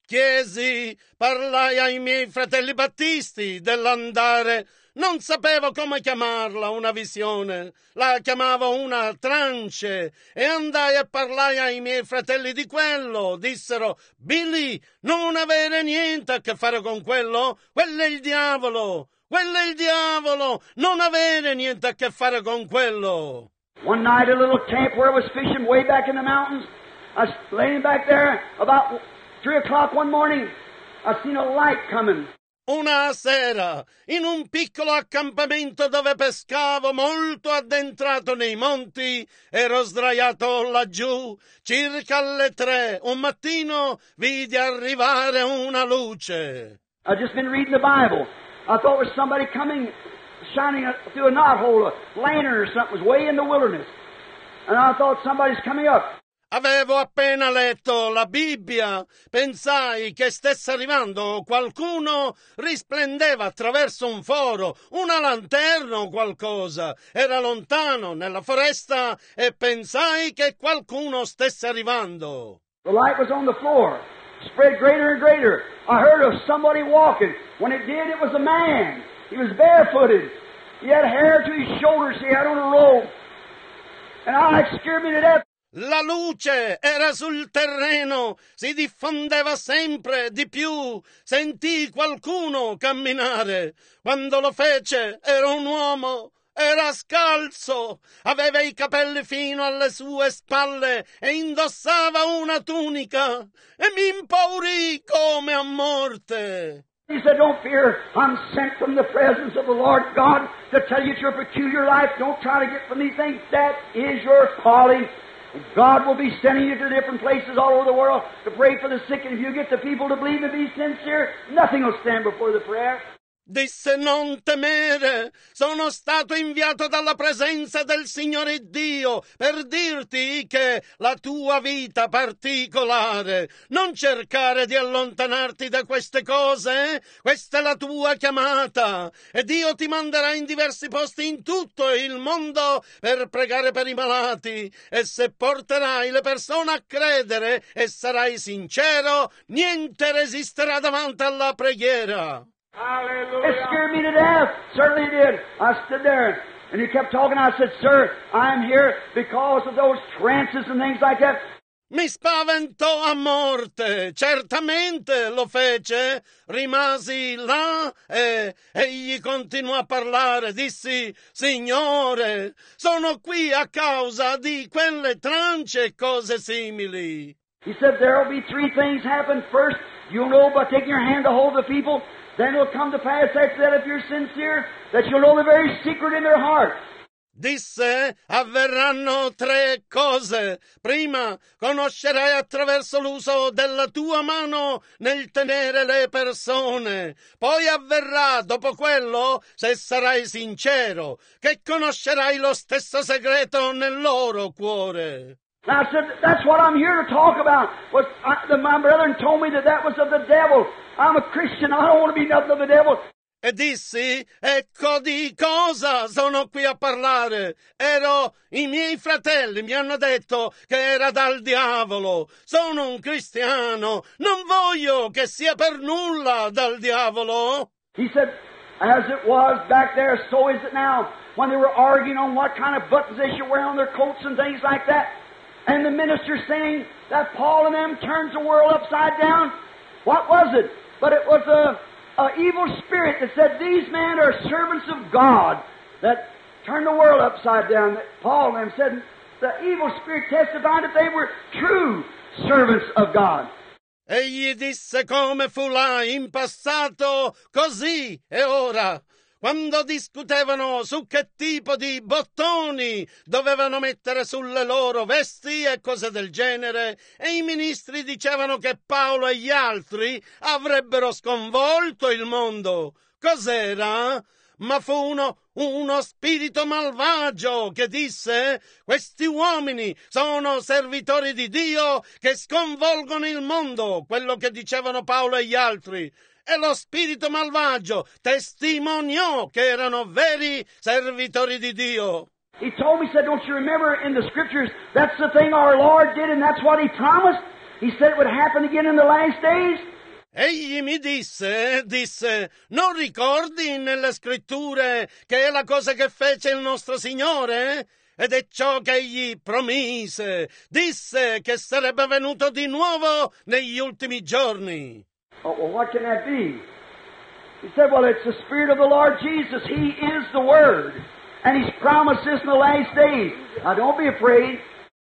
Chiesi, parlai ai miei fratelli battisti dell'andare. Non sapevo come chiamarla, una visione. La chiamavo una trance. E andai e parlai ai miei fratelli di quello. Dissero: Billy, non avere niente a che fare con quello. Quello è il diavolo. Quello è il diavolo. Non avere niente a che fare con quello. One night, a little camp where I was fishing way back in the mountains. I was laying back there about 3 o'clock one morning. I seen a light coming. Una sera, in un piccolo accampamento dove pescavo molto addentrato nei monti, ero sdraiato laggiù, circa alle 3, un mattino vidi arrivare una luce. I'd just been reading the Bible. I thought it was somebody coming, shining through a knothole, a lantern or something. It was way in the wilderness. And I thought somebody's coming up. Avevo appena letto la Bibbia, pensai che stesse arrivando qualcuno, risplendeva attraverso un foro, una lanterna o qualcosa, era lontano nella foresta e pensai che qualcuno stesse arrivando. The light was on the floor, spread greater and greater. I heard of somebody walking. When it did, it was a man. He was barefooted. He had hair to his shoulders. He had on a robe. And it scared me to death. La luce era sul terreno, si diffondeva sempre di più. Sentii qualcuno camminare. Quando lo fece era un uomo, era scalzo, aveva i capelli fino alle sue spalle e indossava una tunica e mi impaurii come a morte. He said, don't fear, I'm sent from the presence of the Lord God to tell you it's your peculiar life. Don't try to get from these things. That is your calling. God will be sending you to different places all over the world to pray for the sick, and if you get the people to believe and be sincere, nothing will stand before the prayer. Disse: non temere, sono stato inviato dalla presenza del Signore Dio per dirti che la tua vita particolare, non cercare di allontanarti da queste cose, questa è la tua chiamata e Dio ti manderà in diversi posti in tutto il mondo per pregare per i malati, e se porterai le persone a credere e sarai sincero, niente resisterà davanti alla preghiera. Hallelujah. It scared me to death. Certainly it did. I stood there and he kept talking. I said, sir, I'm here because of those trances and things like that. Mi spaventò a morte, certamente lo fece. Rimasi là e egli continuò a parlare. Dissi: Signore, sono qui a causa di quelle trance e cose simili. He said, there will be 3 things happen. First, you'll know by taking your hand to hold the people. Then it will come to pass after that, if you're sincere, that you'll know the very secret in their heart. Disse: avverranno 3 cose. Prima, conoscerai attraverso l'uso della tua mano nel tenere le persone. Poi avverrà, dopo quello, se sarai sincero, che conoscerai lo stesso segreto nel loro cuore. And I said, that's what I'm here to talk about. My brethren told me that was of the devil. I'm a Christian. I don't want to be nothing of the devil. E dissi: ecco di cosa sono qui a parlare. I miei fratelli mi hanno detto che era dal diavolo. Sono un cristiano. Non voglio che sia per nulla dal diavolo. He said, as it was back there, so is it now. When they were arguing on what kind of buttons they should wear on their coats and things like that. And the minister saying that Paul and them turns the world upside down. What was it? but it was a evil spirit that said, these men are servants of God, that turned the world upside down. That Paul and them said, the evil spirit testified that they were true servants of God. Egli disse come fu là in passato, così è ora. Quando discutevano su che tipo di bottoni dovevano mettere sulle loro vesti e cose del genere, e i ministri dicevano che Paolo e gli altri avrebbero sconvolto il mondo. Cos'era? Ma fu uno spirito malvagio che disse: questi uomini sono servitori di Dio che sconvolgono il mondo, quello che dicevano Paolo e gli altri. E lo spirito malvagio testimoniò che erano veri servitori di Dio. He told me, he said, don't you remember in the Scriptures, that's the thing our Lord did and that's what He promised? He said it would happen again in the last days. Egli mi disse, non ricordi nelle scritture che è la cosa che fece il nostro Signore? Ed è ciò che egli promise. Disse che sarebbe venuto di nuovo negli ultimi giorni. Oh, well, what can that be? He said, well, it's the Spirit of the Lord Jesus. He is the Word. And He's promised this in the last days. Now, don't be afraid.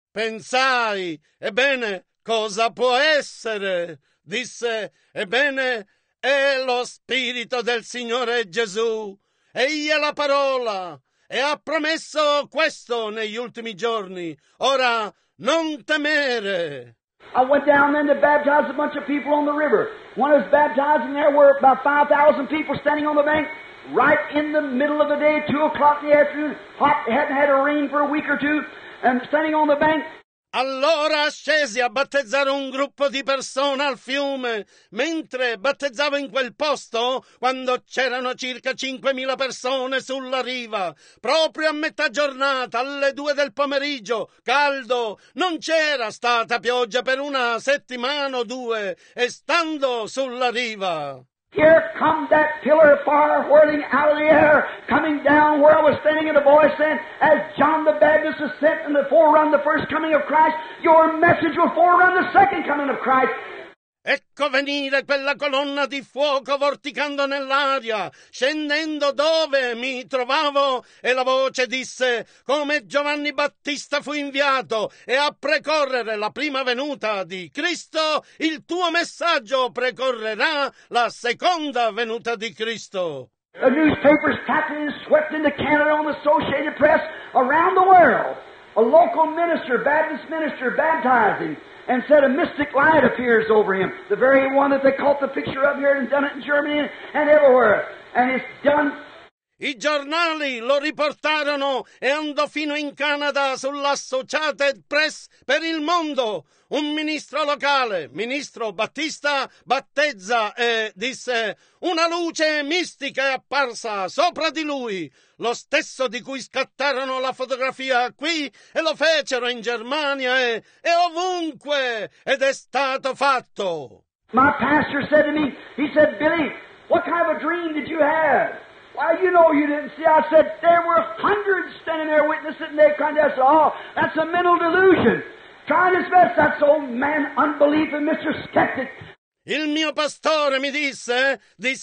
Pensai, ebbene, cosa può essere? Disse, ebbene, è lo Spirito del Signore Gesù. Egli è la parola e ha promesso questo negli ultimi giorni. Ora, non temere. I went down then to baptize a bunch of people on the river. When I was baptizing, there were about 5,000 people standing on the bank, right in the middle of the day, 2 o'clock in the afternoon. Hot, hadn't had a rain for a week or two, and standing on the bank. Allora scesi a battezzare un gruppo di persone al fiume. Mentre battezzavo in quel posto, quando c'erano circa 5.000 persone sulla riva, proprio a metà giornata, alle 2 del pomeriggio, caldo, non c'era stata pioggia per una settimana o 2, e stando sulla riva. Here come that pillar of fire whirling out of the air, coming down where I was standing, and a voice saying, as John the Baptist was sent in the forerun the first coming of Christ, your message will forerun the second coming of Christ. Ecco venire quella colonna di fuoco vorticando nell'aria, scendendo dove mi trovavo, e la voce disse, come Giovanni Battista fu inviato e a precorrere la prima venuta di Cristo, il tuo messaggio precorrerà la seconda venuta di Cristo. The newspapers tapped and swept into Canada on the Associated Press around the world. A local minister, Baptist minister, baptized him and said a mystic light appears over him. The very one that they caught the picture of here and done it in Germany and everywhere. And it's done. I giornali lo riportarono e andò fino in Canada sull'Associated Press per il mondo. Un ministro locale, ministro Battista, battezza e disse: una luce mistica è apparsa sopra di lui, lo stesso di cui scattarono la fotografia qui e lo fecero in Germania e ovunque, ed è stato fatto. My pastor said to me, he said, Billy, what kind of a dream did you have? Why, you know you didn't see. I said, there were hundreds standing there witnessing, and they kind of said, oh, that's a mental delusion. Trying his best, that's old man unbelief and Mr. Skeptic. Il mio pastore mi disse,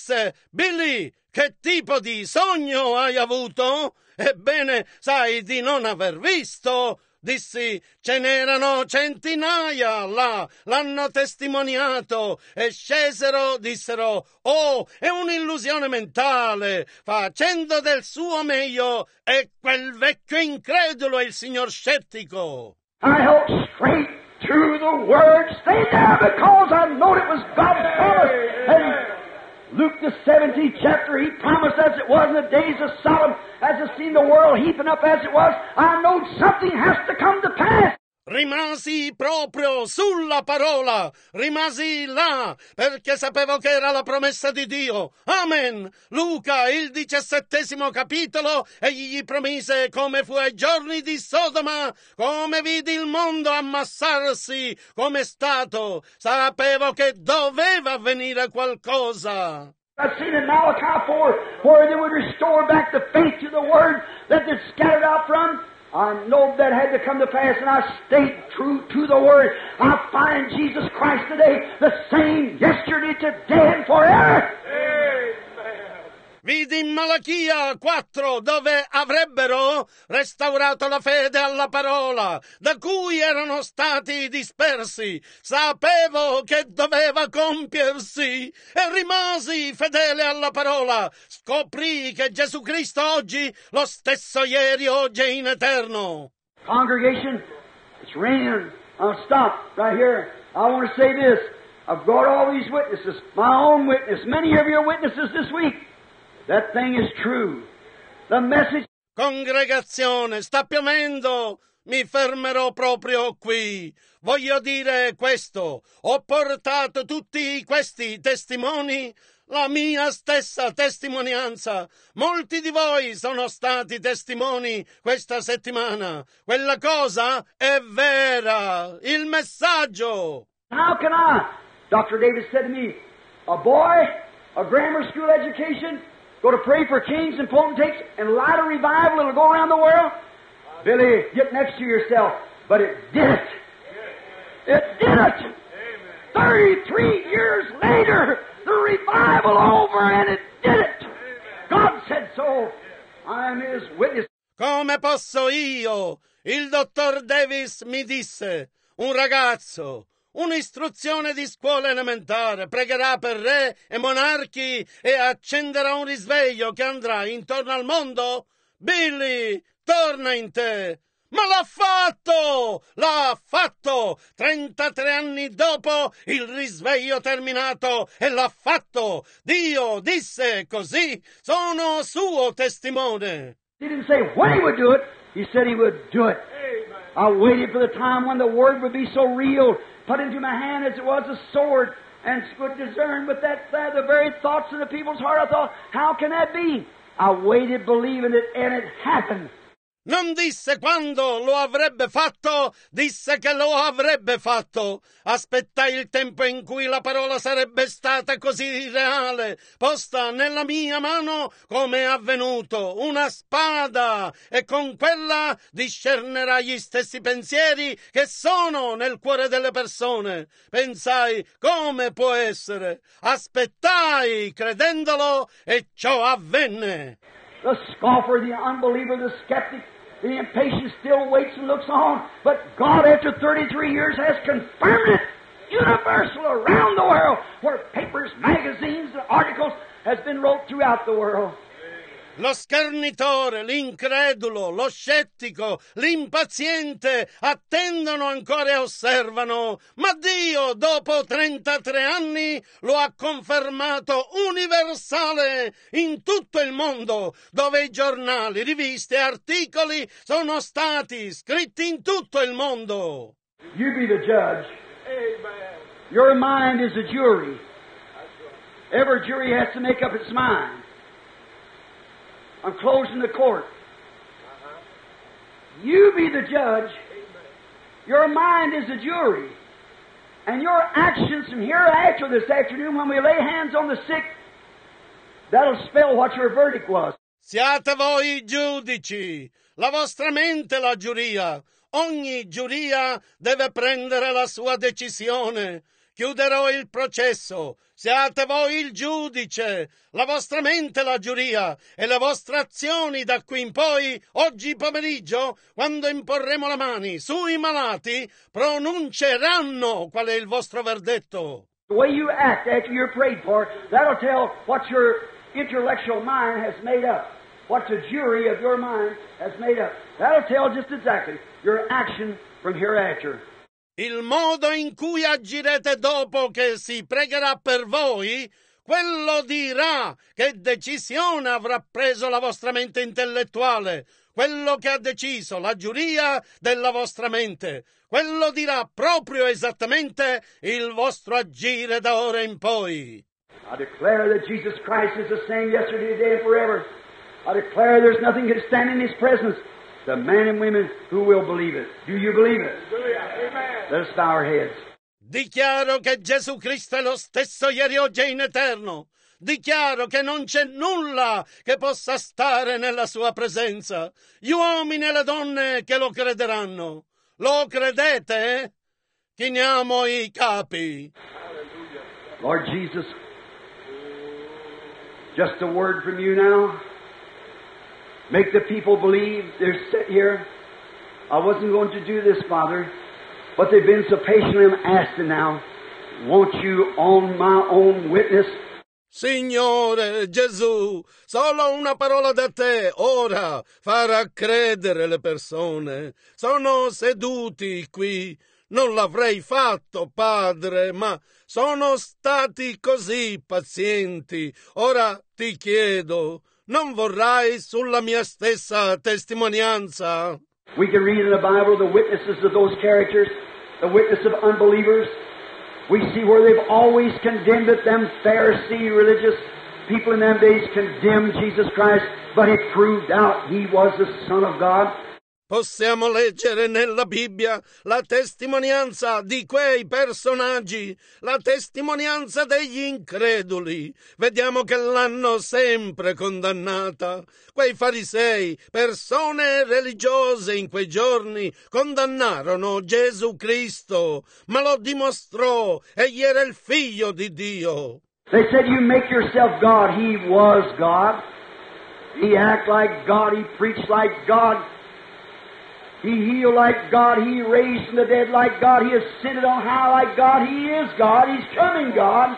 Billy, che tipo di sogno hai avuto? Ebbene, sai di non aver visto. Dissi, ce n'erano centinaia là, l'hanno testimoniato e scesero, dissero, oh, è un'illusione mentale, facendo del suo meglio, e quel vecchio incredulo è il signor scettico. I held straight to the Word, stay there because I know it was God's promise. And Luke the 17th chapter, He promised as it was in the days of Sodom, as it seen the world heaping up as it was, I know something has to come to pass. Rimasi proprio sulla parola, rimasi là, perché sapevo che era la promessa di Dio. Amen. Luca, il 17° capitolo, egli gli promise come fu ai giorni di Sodoma, come vidi il mondo ammassarsi, come è stato. Sapevo che doveva avvenire qualcosa. I've seen in Malachi 4 where they would restore back the faith to the Word that they'd scattered out from. I know that had to come to pass, and I stayed true to the Word. I find Jesus Christ today the same yesterday, today, and forever. Vidi in Malachia 4 dove avrebbero restaurato la fede alla parola da cui erano stati dispersi. Sapevo che doveva compiersi e rimasi fedele alla parola. Scoprì che Gesù Cristo oggi lo stesso ieri, oggi e in eterno. Congregation, it's raining. I'll stop right here. I want to say this. I've brought all these witnesses, my own witness, many of your witnesses this week. That thing is true. The message... Congregazione, sta piovendo. Mi fermerò proprio qui. Voglio dire questo. Ho portato tutti questi testimoni, la mia stessa testimonianza. Molti di voi sono stati testimoni questa settimana. Quella cosa è vera. Il messaggio. How can I? Dr. Davis said to me, a boy, a grammar school education, go to pray for kings and potentates and light a revival. It'll go around the world. Billy, get next to yourself. But it did it. It did it. 33 years later, the revival over, and it did it. God said so. I'm His witness. Come posso io? Il dottor Davis mi disse, un ragazzo, un'istruzione di scuola elementare, pregherà per re e monarchi e accenderà un risveglio che andrà intorno al mondo? Billy, torna in te! Ma l'ha fatto! L'ha fatto! 33 anni dopo il risveglio terminato e l'ha fatto! Dio disse così, sono suo testimone. He didn't say when He would do it, He said He would do it. I waited for the time when the Word would be so real, put into my hand as it was a sword, and would discern with that the very thoughts in the people's heart. I thought, how can that be? I waited believing it, and it happened. Non disse quando lo avrebbe fatto, disse che lo avrebbe fatto. Aspettai il tempo in cui la parola sarebbe stata così reale, posta nella mia mano come è avvenuto, una spada, e con quella discernerà gli stessi pensieri che sono nel cuore delle persone. Pensai, come può essere? Aspettai, credendolo, e ciò avvenne. The scoffer, the unbeliever, the skeptic, the impatient still waits and looks on. But God, after 33 years, has confirmed it universal around the world, where papers, magazines, and articles has been wrote throughout the world. Lo schernitore, l'incredulo, lo scettico, l'impaziente attendono ancora e osservano, ma Dio dopo 33 anni lo ha confermato universale in tutto il mondo, dove i giornali, riviste e articoli sono stati scritti in tutto il mondo. You be the judge. Your mind is a jury. Every jury has to make up its mind. I'm closing the court. You be the judge. Your mind is a jury. And your actions from hereafter this afternoon, when we lay hands on the sick, that'll spell what your verdict was. Siate voi i giudici. La vostra mente è la giuria. Ogni giuria deve prendere la sua decisione. Chiuderò il processo. Siate voi il giudice. La vostra mente è la giuria e le vostre azioni da qui in poi, oggi pomeriggio, quando imporremo le mani sui malati, pronunceranno qual è il vostro verdetto. The way you act after you're prayed for, that'll tell what your intellectual mind has made up. What the jury of your mind has made up. That'll tell just exactly your action from hereafter. Il modo in cui agirete dopo che si pregherà per voi, quello dirà che decisione avrà preso la vostra mente intellettuale, quello che ha deciso la giuria della vostra mente. Quello dirà proprio esattamente il vostro agire da ora in poi. I declare that Jesus Christ is the same yesterday, today, and forever. I declare there's nothing can stand in His presence. The men and women who will believe it. Do you believe it? Amen. Let us bow our heads. Dichiaro che Gesù Cristo è lo stesso ieri, oggi e in eterno. Dichiaro che non c'è nulla che possa stare nella sua presenza. Gli uomini e le donne che lo crederanno. Lo credete? Chiniamo i capi. Lord Jesus, just a word from you now. Make the people believe. They're sitting here. I wasn't going to do this, Father, but they've been so patiently asking now. Won't you on my own witness? Signore Gesù, solo una parola da te ora farà credere le persone. Sono seduti qui. Non l'avrei fatto, Padre, ma sono stati così pazienti. Ora ti chiedo, non vorrai sulla mia stessa testimonianza? We can read in the Bible the witnesses of those characters, the witness of unbelievers. We see where they've always condemned it. Them Pharisee religious people in them days condemned Jesus Christ, but it proved out He was the Son of God. Possiamo leggere nella Bibbia la testimonianza di quei personaggi, la testimonianza degli increduli. Vediamo che l'hanno sempre condannata. Quei farisei, persone religiose in quei giorni, condannarono Gesù Cristo, ma lo dimostrò, egli era il Figlio di Dio. They said, you make yourself God. He was God. He acted like God. He preached like God. He healed like God. He raised from the dead like God. He ascended on high like God. He is God. He's coming God.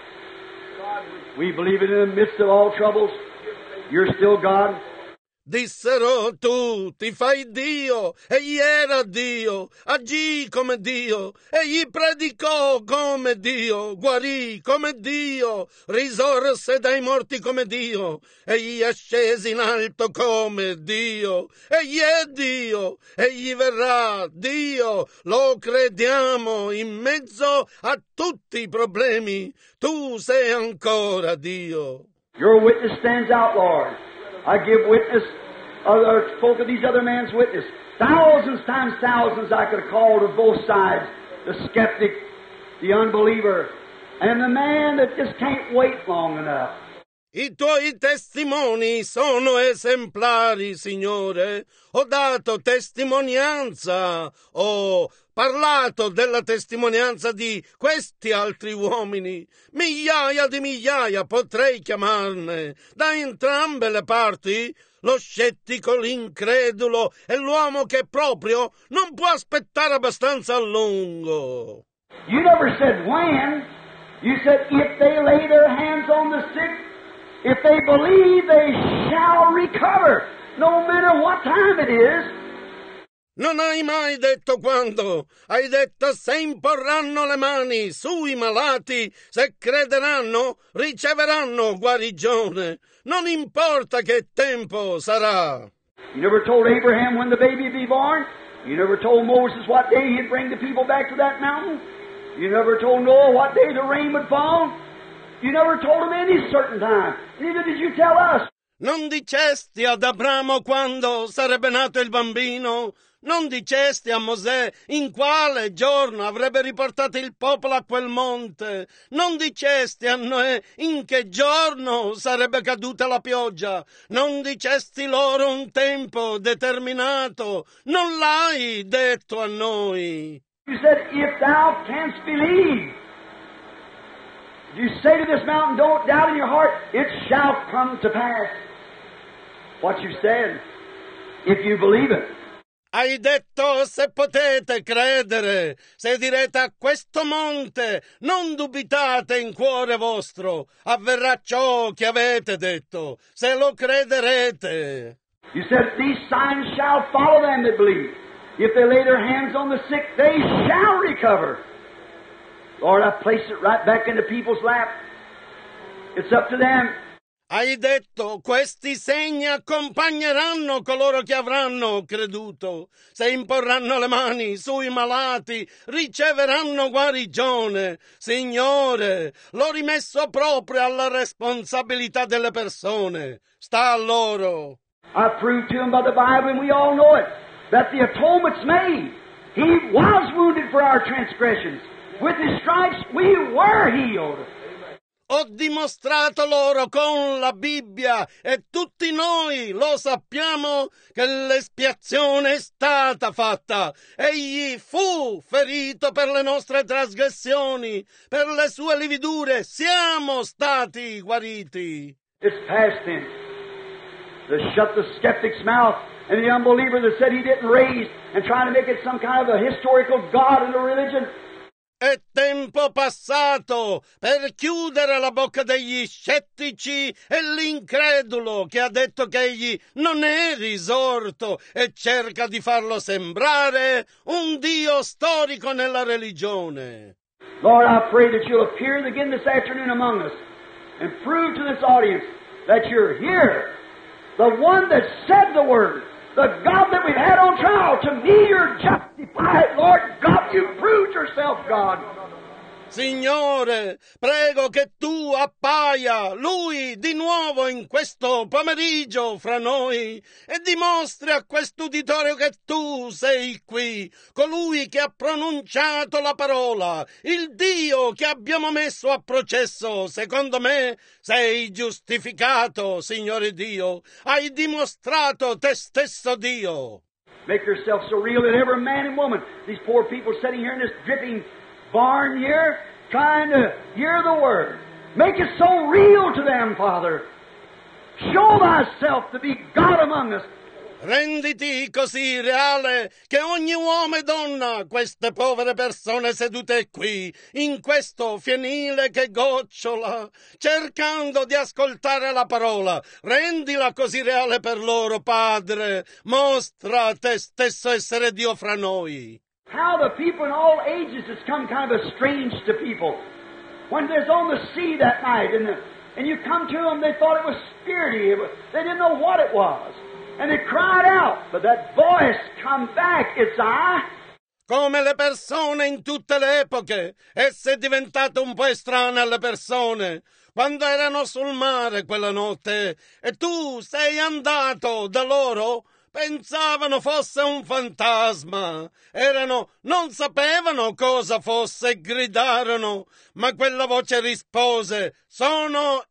We believe it in the midst of all troubles. You're still God. Dissero tutti, fai Dio, egli era Dio, agì come Dio, egli predicò come Dio, guarì come Dio, risorse dai morti come Dio, egli ascese in alto come Dio, egli è Dio, egli verrà Dio, lo crediamo in mezzo a tutti i problemi, tu sei ancora Dio. Your witness stands out, Lord. I give witness, spoke of these other men's witness. Thousands times thousands I could have called of both sides. The skeptic, the unbeliever, and the man that just can't wait long enough. I tuoi testimoni sono esemplari, Signore. Ho dato testimonianza, ho parlato della testimonianza di questi altri uomini. Migliaia di migliaia potrei chiamarne, da entrambe le parti, lo scettico, l'incredulo e l'uomo che proprio non può aspettare abbastanza a lungo. You never said when. You said if they lay their hands on the sick, if they believe, they shall recover, no matter what time it is. Non hai mai detto quando. Hai detto se imporranno le mani sui malati, se crederanno, riceveranno guarigione. Non importa che tempo sarà. You never told Abraham when the baby would be born. You never told Moses what day he'd bring the people back to that mountain. You never told Noah what day the rain would fall. You never told him any certain time. Neither did you tell us. Non dicesti ad Abramo quando sarebbe nato il bambino? Non dicesti a Mosè in quale giorno avrebbe riportato il popolo a quel monte? Non dicesti a Noè in che giorno sarebbe caduta la pioggia? Non dicesti loro un tempo determinato? Non l'hai detto a noi. You said, if thou canst believe. You say to this mountain, don't doubt in your heart, it shall come to pass. What you said, if you believe it. Hai detto se potete credere, se direte a questo monte, non dubitate in cuore vostro, avverrà ciò che avete detto, se lo crederete. You said these signs shall follow them that believe. If they lay their hands on the sick, they shall recover. Lord, I place it right back into people's lap. It's up to them. Hai detto, questi segni accompagneranno coloro che avranno creduto. Se imporranno le mani sui malati, riceveranno guarigione. Signore, l'ho rimesso proprio alla responsabilità delle persone. Sta a loro. I proved to them by the Bible, and we all know it, that the atonement's made. He was wounded for our transgressions. With His stripes we were healed. Ho dimostrato loro con la Bibbia e tutti noi lo sappiamo che l'espiazione è stata fatta. Egli fu ferito per le nostre trasgressioni, per le sue lividure siamo stati guariti. It's past tense. To shut the skeptic's mouth and the unbeliever that said he didn't raise and trying to make it some kind of a historical God in a religion. È tempo passato per chiudere la bocca degli scettici e l'incredulo che ha detto che egli non è risorto e cerca di farlo sembrare un Dio storico nella religione. Lord, I pray that you'll appear again this afternoon among us and prove to this audience that you're here, the one that said the word, the God that we've had on trial. To me, you're justified, Lord God. You proved yourself, God. Signore, prego che tu appaia Lui di nuovo in questo pomeriggio fra noi e dimostri a quest'uditorio che tu sei qui, colui che ha pronunciato la parola, il Dio che abbiamo messo a processo. Secondo me sei giustificato, Signore Dio, hai dimostrato te stesso Dio. Make yourself so real that every man and woman, these poor people sitting here in this dripping barn here, trying to hear the word. Make it so real to them, Father. Show thyself to be God among us. Renditi così reale che ogni uomo e donna, queste povere persone sedute qui, in questo fienile che gocciola, cercando di ascoltare la parola, rendila così reale per loro, Padre. Mostra te stesso essere Dio fra noi. How the people in all ages has come kind of estranged to people. When they was on the sea that night and you come to them, they thought it was spirity. They didn't know what it was. And they cried out, but that voice come back, it's I. Come le persone in tutte le epoche, essa è diventata un po' estranea alle persone. Quando erano sul mare quella notte e tu sei andato da loro, pensavano fosse un fantasma. Non sapevano cosa fosse, gridarono, ma quella voce rispose, sono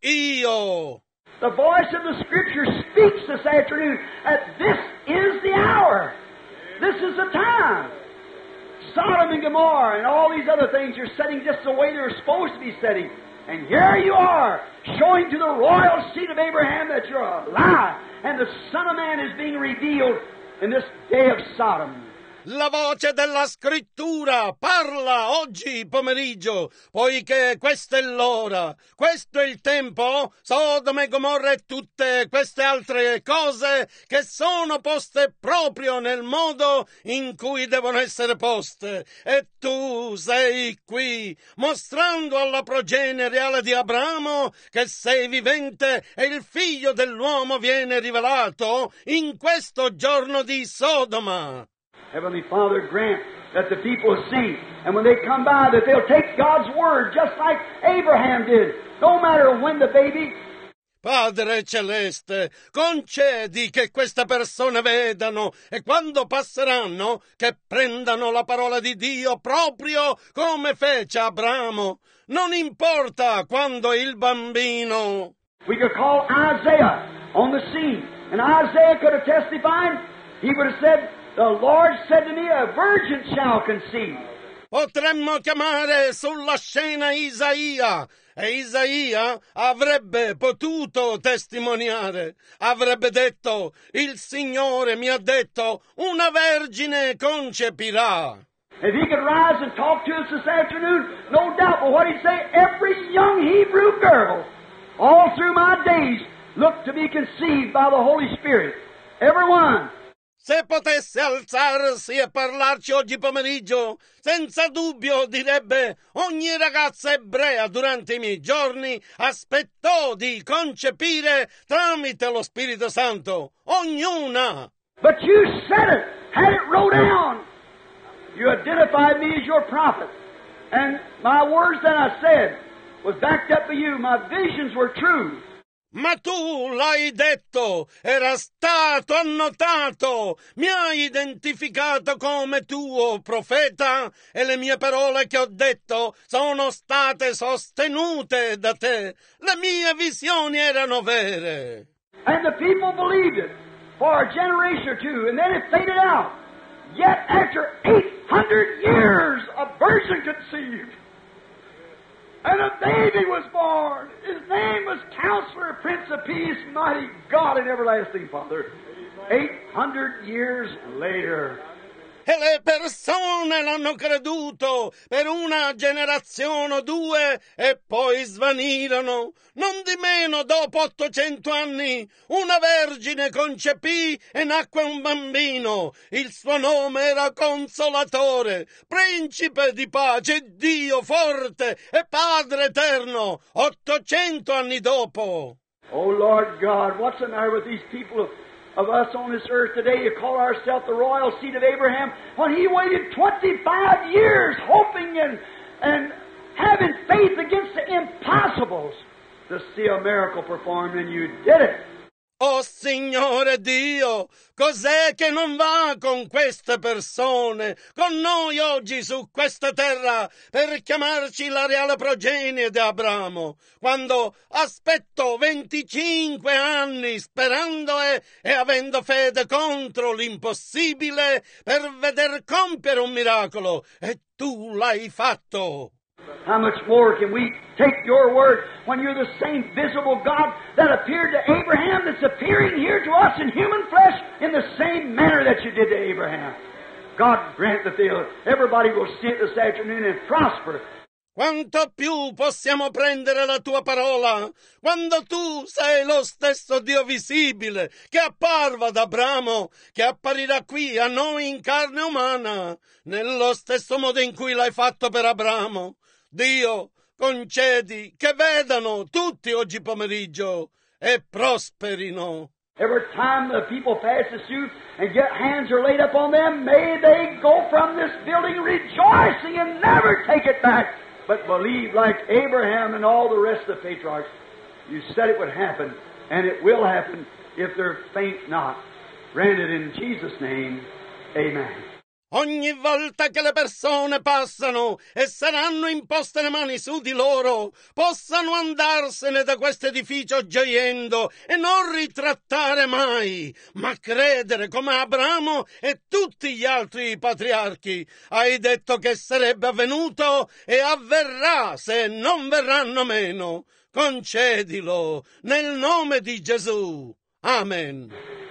io. The voice of the Scripture speaks this afternoon that this is the hour. This is the time. Sodom and Gomorrah and all these other things are setting just the way they were supposed to be setting. And here you are, showing to the royal seed of Abraham that you're alive, and the Son of Man is being revealed in this day of Sodom. La voce della scrittura parla oggi pomeriggio, poiché questa è l'ora, questo è il tempo. Sodoma e Gomorra e tutte queste altre cose che sono poste proprio nel modo in cui devono essere poste. E tu sei qui, mostrando alla progenie reale di Abramo che sei vivente e il figlio dell'uomo viene rivelato in questo giorno di Sodoma. Heavenly Father, grant that the people see, and when they come by, that they'll take God's word just like Abraham did, no matter when the baby. Padre Celeste, concedi che queste persone vedano e quando passeranno che prendano la parola di Dio proprio come fece Abramo. Non importa quando il bambino. We could call Isaiah on the scene, and Isaiah could have testified. He would have said, the Lord said to me, a virgin shall conceive. Potremmo chiamare sulla scena Isaia, e Isaia avrebbe potuto testimoniare, avrebbe detto, il Signore mi ha detto, una vergine concepirà. If he could rise and talk to us this afternoon, no doubt, but what he'd say, every young Hebrew girl, all through my days, looked to be conceived by the Holy Spirit. Everyone. Se potesse alzarsi e parlarci oggi pomeriggio, senza dubbio direbbe ogni ragazza ebrea durante i miei giorni aspettò di concepire tramite lo Spirito Santo. Ognuna! But you said it, had it wrote down. You identified me as your prophet. And my words that I said was backed up by you. My visions were true. Ma tu l'hai detto, era stato annotato, mi hai identificato come tuo profeta e le mie parole che ho detto sono state sostenute da te. Le mie visioni erano vere. And the people believed it for a generation or two, and then it faded out. Yet after 800 years, a virgin conceived. And a baby was born. His name was Counselor, Prince of Peace, Mighty God, and Everlasting Father. 800 years later. E le persone l'hanno creduto per una generazione o due e poi svanirono. Non di meno, dopo 800 anni, una vergine concepì e nacque un bambino. Il suo nome era Consolatore, Principe di pace, Dio forte e Padre eterno. 800 anni dopo. Oh Lord God, what's the matter with these people of us on this earth today to call ourselves the royal seed of Abraham when he waited 25 years hoping and having faith against the impossibles to see a miracle performed, and you did it. Oh Signore Dio, cos'è che non va con queste persone, con noi oggi su questa terra, per chiamarci la reale progenie di Abramo, quando aspetto 25 anni sperando e avendo fede contro l'impossibile per veder compiere un miracolo, e tu l'hai fatto. How much more can we take your word when you're the same visible God that appeared to Abraham that's appearing here to us in human flesh in the same manner that you did to Abraham? God grant that everybody will see it this afternoon and prosper. Quanto più possiamo prendere la tua parola quando tu sei lo stesso Dio visibile che apparva ad Abramo, che apparirà qui a noi in carne umana, nello stesso modo in cui l'hai fatto per Abramo. Dio, concedi che vedano tutti oggi pomeriggio e prosperino. Every time the people pass this through and get hands are laid up on them, may they go from this building rejoicing and never take it back, but believe like Abraham and all the rest of the patriarchs. You said it would happen, and it will happen if they faint not. Grant it in Jesus' name. Amen. Ogni volta che le persone passano e saranno imposte le mani su di loro, possano andarsene da questo edificio gioiendo e non ritrattare mai, ma credere come Abramo e tutti gli altri patriarchi. Hai detto che sarebbe avvenuto e avverrà se non verranno meno. Concedilo nel nome di Gesù. Amen.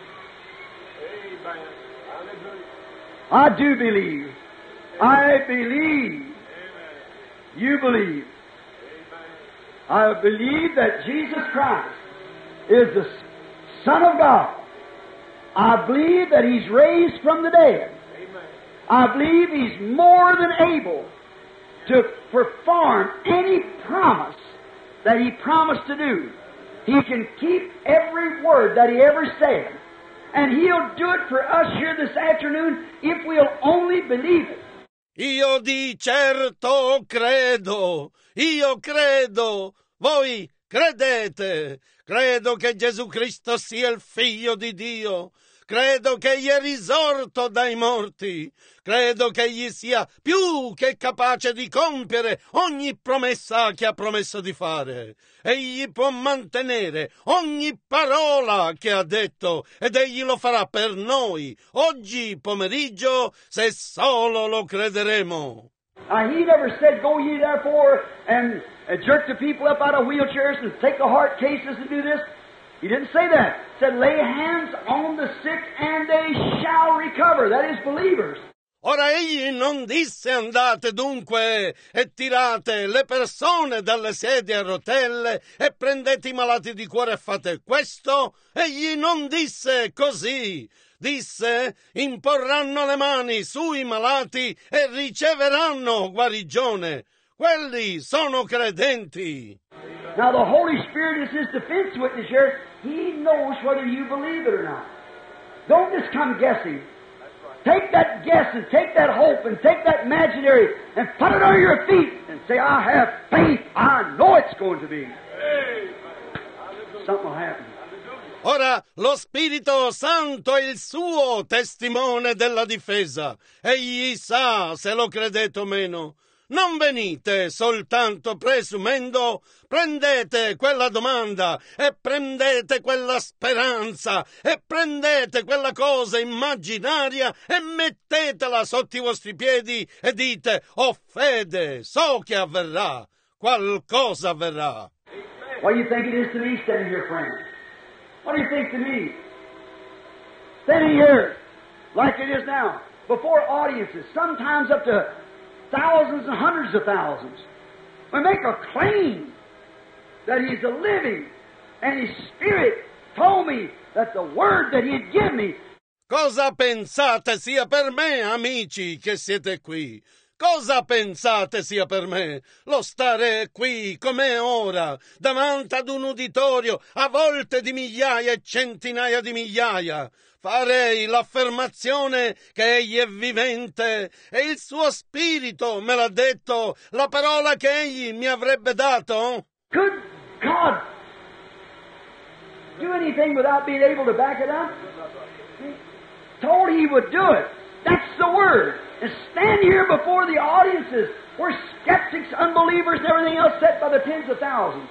I do believe. I believe. You believe. I believe that Jesus Christ is the Son of God. I believe that He's raised from the dead. I believe He's more than able to perform any promise that He promised to do. He can keep every word that He ever said. And He'll do it for us here this afternoon if we'll only believe it. Io di certo credo, voi credete, credo che Gesù Cristo sia il Figlio di Dio, credo che Egli è risorto dai morti, credo che Egli sia più che capace di compiere ogni promessa che ha promesso di fare. Egli può mantenere ogni parola che ha detto ed Egli lo farà per noi oggi pomeriggio se solo lo crederemo. He never said, go ye therefore and jerk the people up out of wheelchairs and take the heart cases and do this. He didn't say that. He said, lay hands on the sick and they shall recover. That is believers. Ora egli non disse andate dunque e tirate le persone dalle sedie a rotelle e prendete i malati di cuore e fate questo. Egli non disse così. Disse imporranno le mani sui malati e riceveranno guarigione. Quelli sono credenti. Now the Holy Spirit is His defense witness here. He knows whether you believe it or not. Don't just come guessing. Take that guess and take that hope and take that imaginary and put it on your feet and say, I have faith. I know it's going to be. something will happen. Ora lo Spirito Santo è il suo testimone della difesa. Egli sa se lo credete o meno. Non venite soltanto presumendo, prendete quella domanda e prendete quella speranza e prendete quella cosa immaginaria e mettetela sotto i vostri piedi e dite: ho fede, so che avverrà, qualcosa avverrà. What do you think it is to me standing here, friend? What do you think to me? Standing here, like it is now, before audiences, sometimes up to thousands and hundreds of thousands. We make a claim that He's a living, and His Spirit told me that the word that He'd give me. Cosa pensate sia per me, amici, che siete qui? Cosa pensate sia per me lo stare qui come ora, davanti ad un uditorio a volte di migliaia e centinaia di migliaia? Farei l'affermazione che Egli è vivente e il suo spirito me l'ha detto, la parola che Egli mi avrebbe dato? Could God do anything without being able to back it up? He told He would do it. That's the Word. And stand here before the audiences where skeptics, unbelievers, and everything else set by the tens of thousands.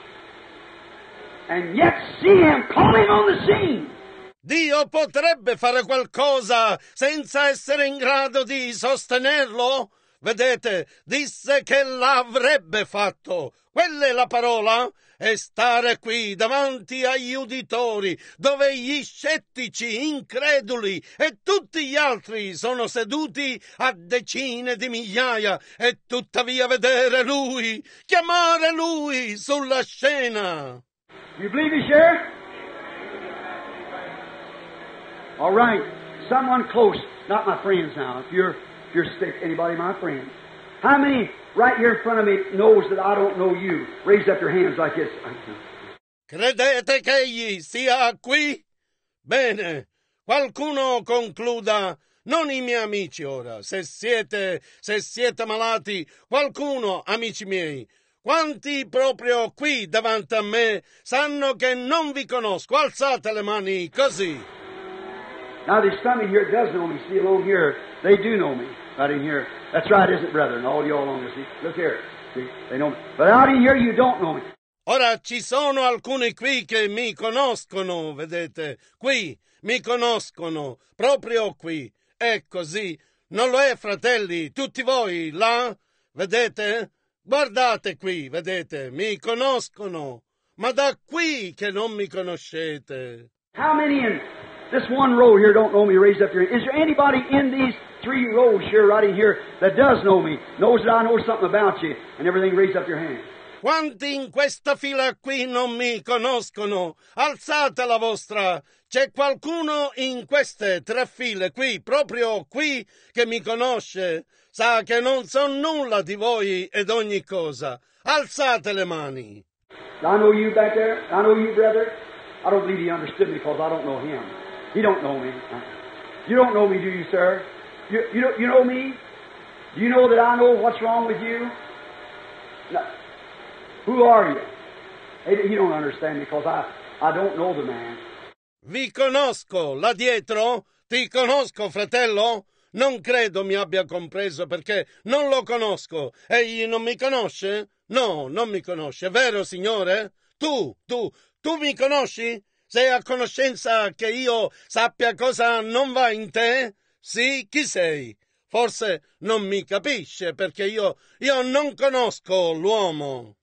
And yet see Him calling on the scene. Dio potrebbe fare qualcosa senza essere in grado di sostenerlo? Vedete, disse che l'avrebbe fatto. Quella è la parola? E stare qui davanti agli uditori, dove gli scettici, increduli e tutti gli altri sono seduti a decine di migliaia e tuttavia vedere Lui, chiamare Lui sulla scena. You believe me, Sheriff? All right. Someone close, not my friends now. If you're sick, anybody my friends. How many right here in front of me knows that I don't know you? Raise up your hands like this. Credete che Egli sia qui? Bene, qualcuno concluda. Non i miei amici ora, se siete malati, qualcuno, amici miei, quanti proprio qui davanti a me sanno che non vi conosco? Alzate le mani così. Now there's some in here that does know me. See, along here, they do know me. Right in here. That's right, isn't it, brethren? All you all along here. See, look here. See, they know me. But out in here, you don't know me. Ora ci sono alcuni qui che mi conoscono, vedete? Qui mi conoscono, proprio qui. È così. Non lo è, fratelli? Tutti voi, là? Vedete? Guardate qui, vedete? Mi conoscono. Ma da qui che non mi conoscete. How many in this one row here don't know me? Raise up your hand. Is there anybody in these 3 rows here, right in here, that does know me? Knows that I know something about you and everything? Raise up your hand. Quanti in questa fila qui non mi conoscono? Alzate la vostra. C'è qualcuno in queste 3 file qui, proprio qui, che mi conosce? Sa che non so nulla di voi ed ogni cosa. Alzate le mani. I know you back there. I know you, brother. I don't believe he understood me because I don't know him. He don't know me. You don't know me, do you, sir? You know me? Do you know that I know what's wrong with you? No. Who are you? He don't understand me because I don't know the man. Vi conosco, là dietro? Ti conosco, fratello? Non credo mi abbia compreso perché non lo conosco. Egli non mi conosce? No, non mi conosce. Vero, signore? Tu mi conosci? Sei a conoscenza che io sappia cosa non va in te? Sì, chi sei? Forse non mi capisce perché io non conosco l'uomo.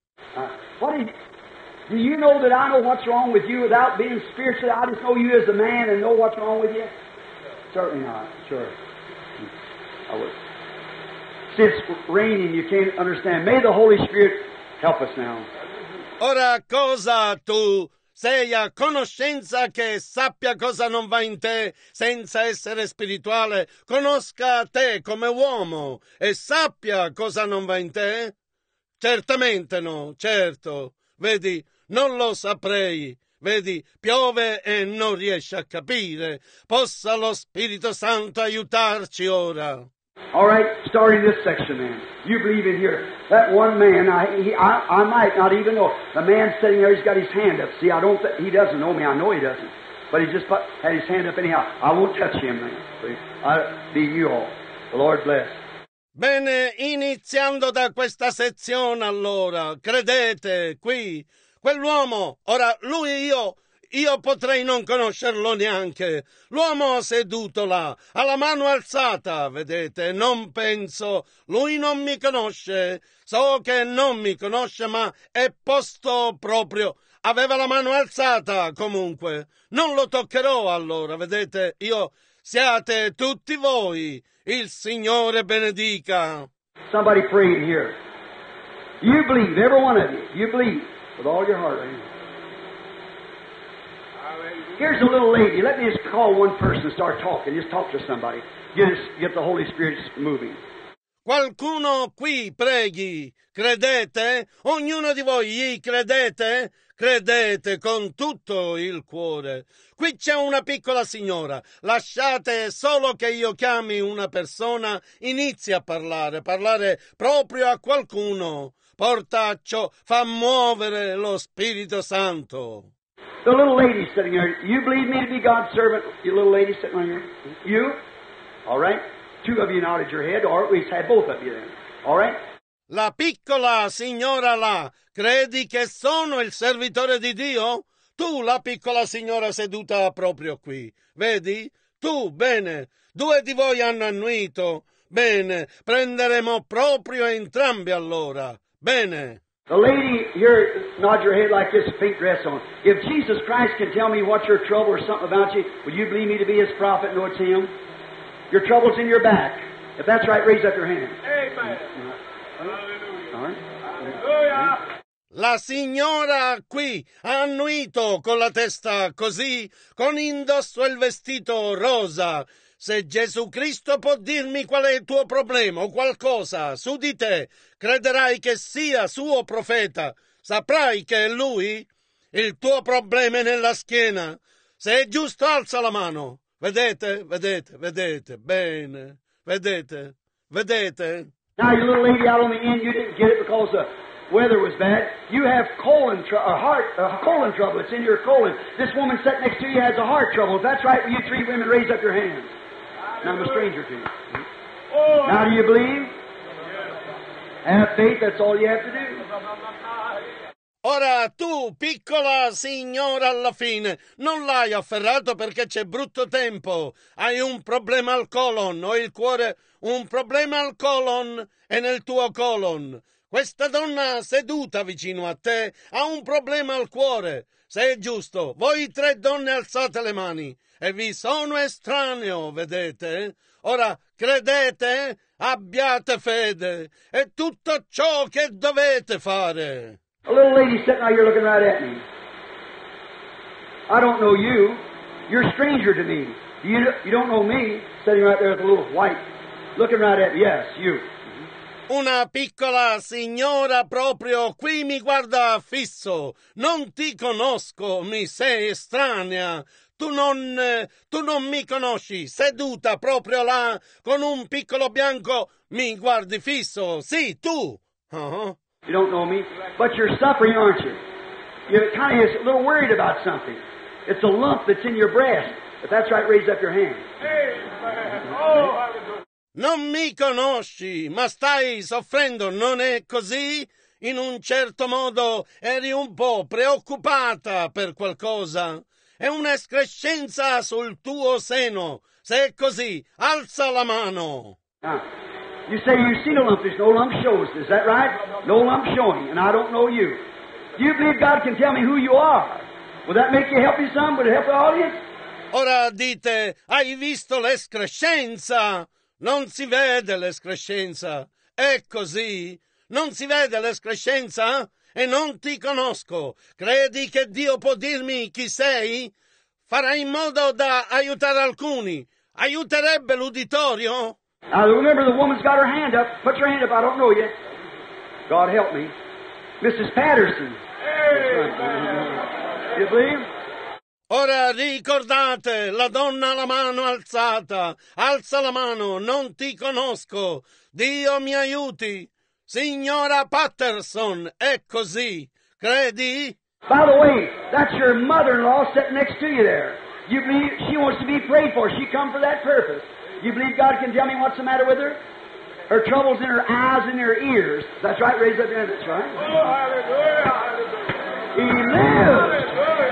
Do you know that I know what's wrong with you without being spiritual? I just know you as a man and know what's wrong with you? Certainly not. Sure. I would. See, it's raining. You can't understand. May the Holy Spirit help us now. Ora cosa tu sei a conoscenza che sappia cosa non va in te senza essere spirituale? Conosca te come uomo e sappia cosa non va in te? Certamente no, certo. Vedi, non lo saprei. Vedi, piove e non riesce a capire. Possa lo Spirito Santo aiutarci ora. All right, starting this section then. You believe in here. That one man, I might not even know. The man sitting there, he's got his hand up. See, he doesn't know me. I know he doesn't. But he just had his hand up anyhow. I won't touch him then. Be you all. The Lord bless. Bene, iniziando da questa sezione allora, credete qui, quell'uomo, ora lui io potrei non conoscerlo neanche, l'uomo seduto là, ha la mano alzata, vedete, non penso, lui non mi conosce, so che non mi conosce, ma è posto proprio, aveva la mano alzata comunque, non lo toccherò allora, vedete, siate tutti voi, il Signore benedica. Somebody praying here. You believe, every one of you. You believe with all your heart. Here's a little lady. Let me just call one person and start talking. Just talk to somebody. Get the Holy Spirit moving. Qualcuno qui preghi. Credete? Ognuno di voi credete? Credete con tutto il cuore. Qui c'è una piccola signora. Lasciate solo che io chiami una persona, inizi a parlare proprio a qualcuno. Portaccio, fa muovere lo Spirito Santo. The little lady sitting there, you believe me to be God's servant? You little lady sitting right here? You? All right. Two of you nodded your head, or we had both of you then. All right? La piccola signora là, credi che sono il servitore di Dio? Tu, la piccola signora seduta proprio qui, vedi? Tu, bene, due di voi hanno annuito. Bene, prenderemo proprio entrambi allora. Bene. The lady here, nod your head like this, pink dress on. If Jesus Christ can tell me what's your trouble or something about you, would you believe me to be His prophet and know it's Him? Your trouble's in your back. If that's right, raise up your hand. Amen. All right. Hallelujah. La signora qui ha annuito con la testa così, con indosso il vestito rosa. Se Gesù Cristo può dirmi qual è il tuo problema o qualcosa su di te, crederai che sia suo profeta. Saprai che è lui? Il tuo problema è nella schiena. Se è giusto, alza la mano. Vedete? Bene. Vedete? Now, you little lady out on the end, you didn't get it because the weather was bad. You have colon trouble. It's in your colon. This woman sitting next to you has a heart trouble. If that's right, will you three women raise up your hands? Now, I'm a stranger to you. Now, do you believe? Have faith, that's all you have to do. Ora tu, piccola signora, alla fine non l'hai afferrato perché c'è brutto tempo. Hai un problema al colon, o il cuore, un problema al colon e nel tuo colon. Questa donna seduta vicino a te ha un problema al cuore. Se è giusto, voi tre donne alzate le mani e vi sono estraneo, vedete? Ora credete, abbiate fede, è tutto ciò che dovete fare. A little lady sitting out here looking right at me. I don't know you. You're a stranger to me. You don't know me, sitting right there with a little white, looking right at me. Yes, you. Una piccola signora proprio qui mi guarda fisso. Non ti conosco, mi sei estranea. Tu non mi conosci. Seduta proprio là, con un piccolo bianco, mi guardi fisso. Sì, tu. Uh-huh. You don't know me, but you're suffering, aren't you? You're kind of a little worried about something. It's a lump that's in your breast. If that's right, raise up your hand. Amen. Oh, hallelujah. Non mi conosci, ma stai soffrendo, non è così? In un certo modo eri un po' preoccupata per qualcosa. È un'escrescenza sul tuo seno. Se è così, alza la mano. You say you see no lump, there's no lump shows. Is that right? No lump showing, and I don't know you. Do you believe God can tell me who you are? Would that make you help you some? Would it help the audience? Ora dite, hai visto l'escrescenza? Non si vede l'escrescenza. È così? Non si vede l'escrescenza? E non ti conosco. Credi che Dio può dirmi chi sei? Farai in modo da aiutare alcuni. Aiuterebbe l'uditorio? Now remember, the woman's got her hand up. Put your hand up. I don't know you. God help me. Mrs. Patterson. Amen. You believe? Ora ricordate, la donna ha la mano alzata, alza la mano, non ti conosco, Dio mi aiuti. Signora Patterson, è così, credi? By the way, that's your mother-in-law sitting next to you there. You believe she wants to be prayed for. She come for that purpose. You believe God can tell me what's the matter with her? Her trouble's in her eyes and her ears. That's right, raise up your hand, that's right. Oh, hallelujah, hallelujah. He lives.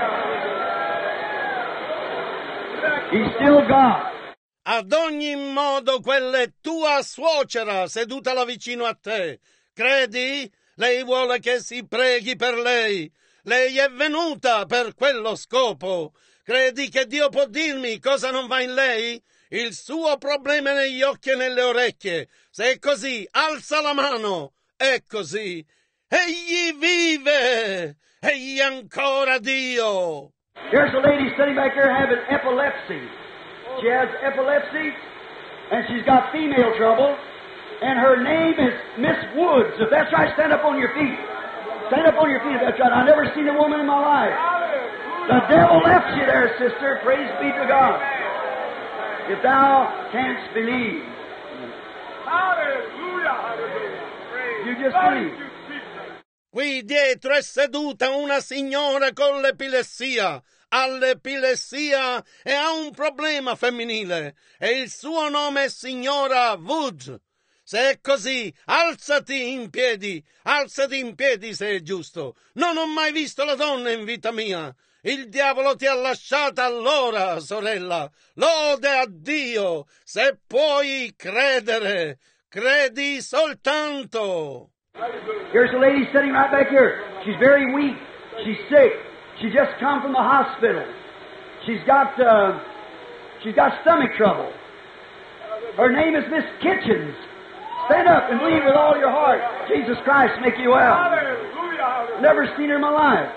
Hallelujah. He's still God. Ad ogni modo quella è tua suocera seduta là vicino a te. Credi? Lei vuole che si preghi per lei. Lei è venuta per quello scopo. Credi che Dio può dirmi cosa non va in lei? Il suo problema è negli occhi e nelle orecchie. Se è così, alza la mano. È così. Egli vive. Egli è ancora Dio. Here's a lady sitting back there having epilepsy. She has epilepsy, and she's got female trouble, and her name is Miss Woods. If that's right, stand up on your feet. Stand up on your feet if that's right. I've never seen a woman in my life. The devil left you there, sister. Praise be to God. If thou canst believe, Hallelujah, hallelujah. Praise you just God. believe. Qui dietro è seduta una signora con l'epilessia. Ha l'epilessia e ha un problema femminile. E il suo nome è signora Woods. Se è così, alzati in piedi se è giusto. Non ho mai visto la donna in vita mia. Il diavolo ti ha lasciata allora, sorella. Lode a Dio. Se puoi credere, credi soltanto. Here's a lady sitting right back here. She's very weak. She's sick. She just come from the hospital. She's got stomach trouble. Her name is Miss Kitchens. Stand up and believe with all your heart. Jesus Christ make you well. Hallelujah, hallelujah. Never seen her in my life.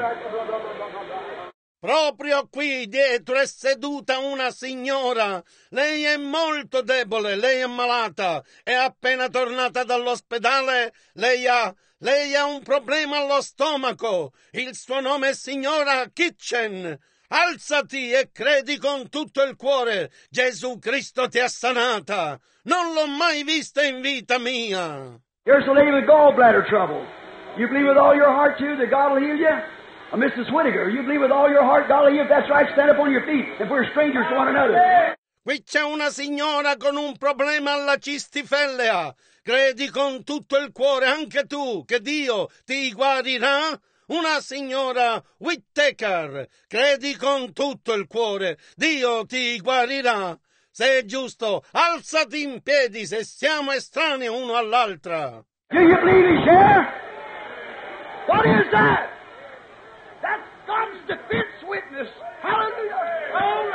Proprio qui dietro è seduta una signora. Lei è molto debole, lei è malata. È appena tornata dall'ospedale. Lei ha un problema allo stomaco. Il suo nome è signora Kitchen. Alzati e credi con tutto il cuore. Gesù Cristo ti ha sanata. Non l'ho mai vista in vita mia. Here's a lady with gallbladder trouble. You believe with all your heart too that God will heal you? Mrs. Whittaker, you believe with all your heart God will heal you? If that's right, stand up on your feet. If we're strangers to one another. Qui c'è una signora con un problema alla cistifellea. Credi con tutto il cuore anche tu che Dio ti guarirà? Una signora Whittaker. Credi con tutto il cuore. Dio ti guarirà. Se è giusto, alzati in piedi se siamo estranei uno all'altra. Do you believe He's here? What is that? That's God's defense witness. Hallelujah.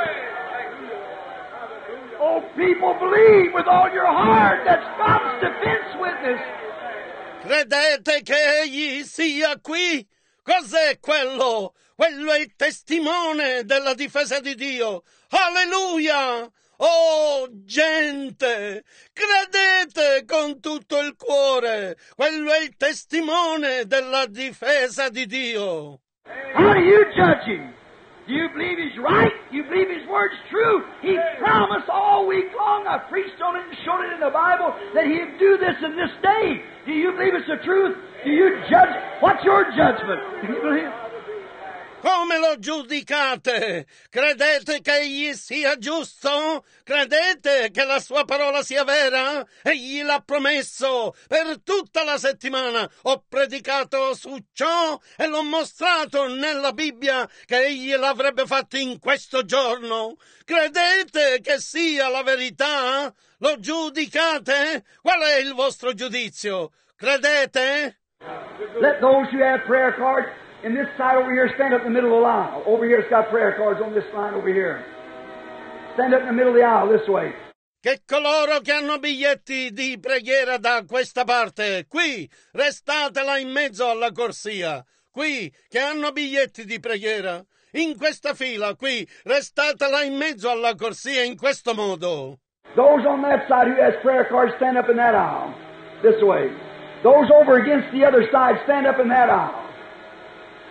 Oh, people, believe with all your heart. That's God's defense witness. Credete che Egli sia qui? Cos'è quello? Quello è il testimone della difesa di Dio. Alleluia! Oh, gente, credete con tutto il cuore. Quello è il testimone della difesa di Dio. How do you judge Him? Do you believe He's right? Do you believe His word's true? He promised all week long. I preached on it and showed it in the Bible that He'd do this in this day. Do you believe it's the truth? Do you judge? What's your judgment? Do you believe? Come lo giudicate? Credete che Egli sia giusto? Credete che la sua parola sia vera? Egli l'ha promesso. Per tutta la settimana ho predicato su ciò e l'ho mostrato nella Bibbia che Egli l'avrebbe fatto in questo giorno. Credete che sia la verità? Lo giudicate? Qual è il vostro giudizio? Credete? Let those who have prayer cards in this side over here stand up in the middle of the aisle. Over here it's got prayer cards on this line over here. Stand up in the middle of the aisle this way. Che coloro che hanno biglietti di preghiera da questa parte, qui, restate là in mezzo alla corsia. Qui, che hanno biglietti di preghiera, in questa fila, qui, restate là in mezzo alla corsia in questo modo. Those on that side who has prayer cards, stand up in that aisle. This way. Those over against the other side, stand up in that aisle.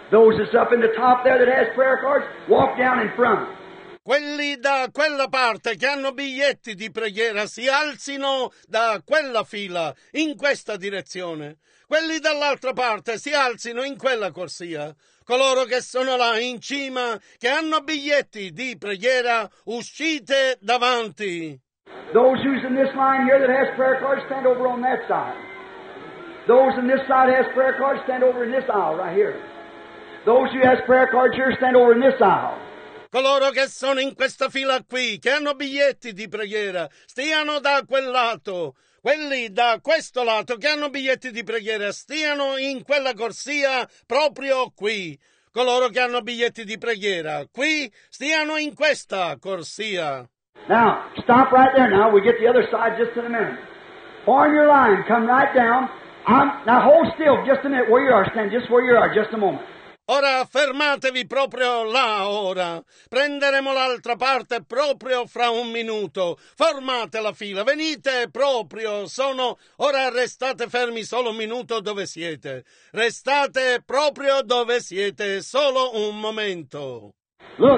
Those that's up in the top there that has prayer cards, walk down in front. Quelli da quella parte che hanno biglietti di preghiera si alzino da quella fila in questa direzione. Quelli dall'altra parte si alzino in quella corsia. Coloro che sono là in cima, che hanno biglietti di preghiera, uscite davanti. Those who's in this line here that has prayer cards, stand over on that side. Those in this side has prayer cards, stand over in this aisle right here. Those who has prayer cards here, stand over in this aisle. Coloro che sono in questa fila qui, che hanno biglietti di preghiera, stiano da quel lato. Quelli da questo lato che hanno biglietti di preghiera, stiano in quella corsia proprio qui. Coloro che hanno biglietti di preghiera, qui, stiano in questa corsia. Now, stop right there now. We get the other side just in a minute. Form your line. Come right down. Now hold still just a minute where you are. Stand just where you are just a moment. Ora fermatevi proprio là ora. Prenderemo l'altra parte proprio fra un minuto. Formate la fila, venite proprio. Ora restate fermi solo un minuto dove siete. Restate proprio dove siete solo un momento. Look,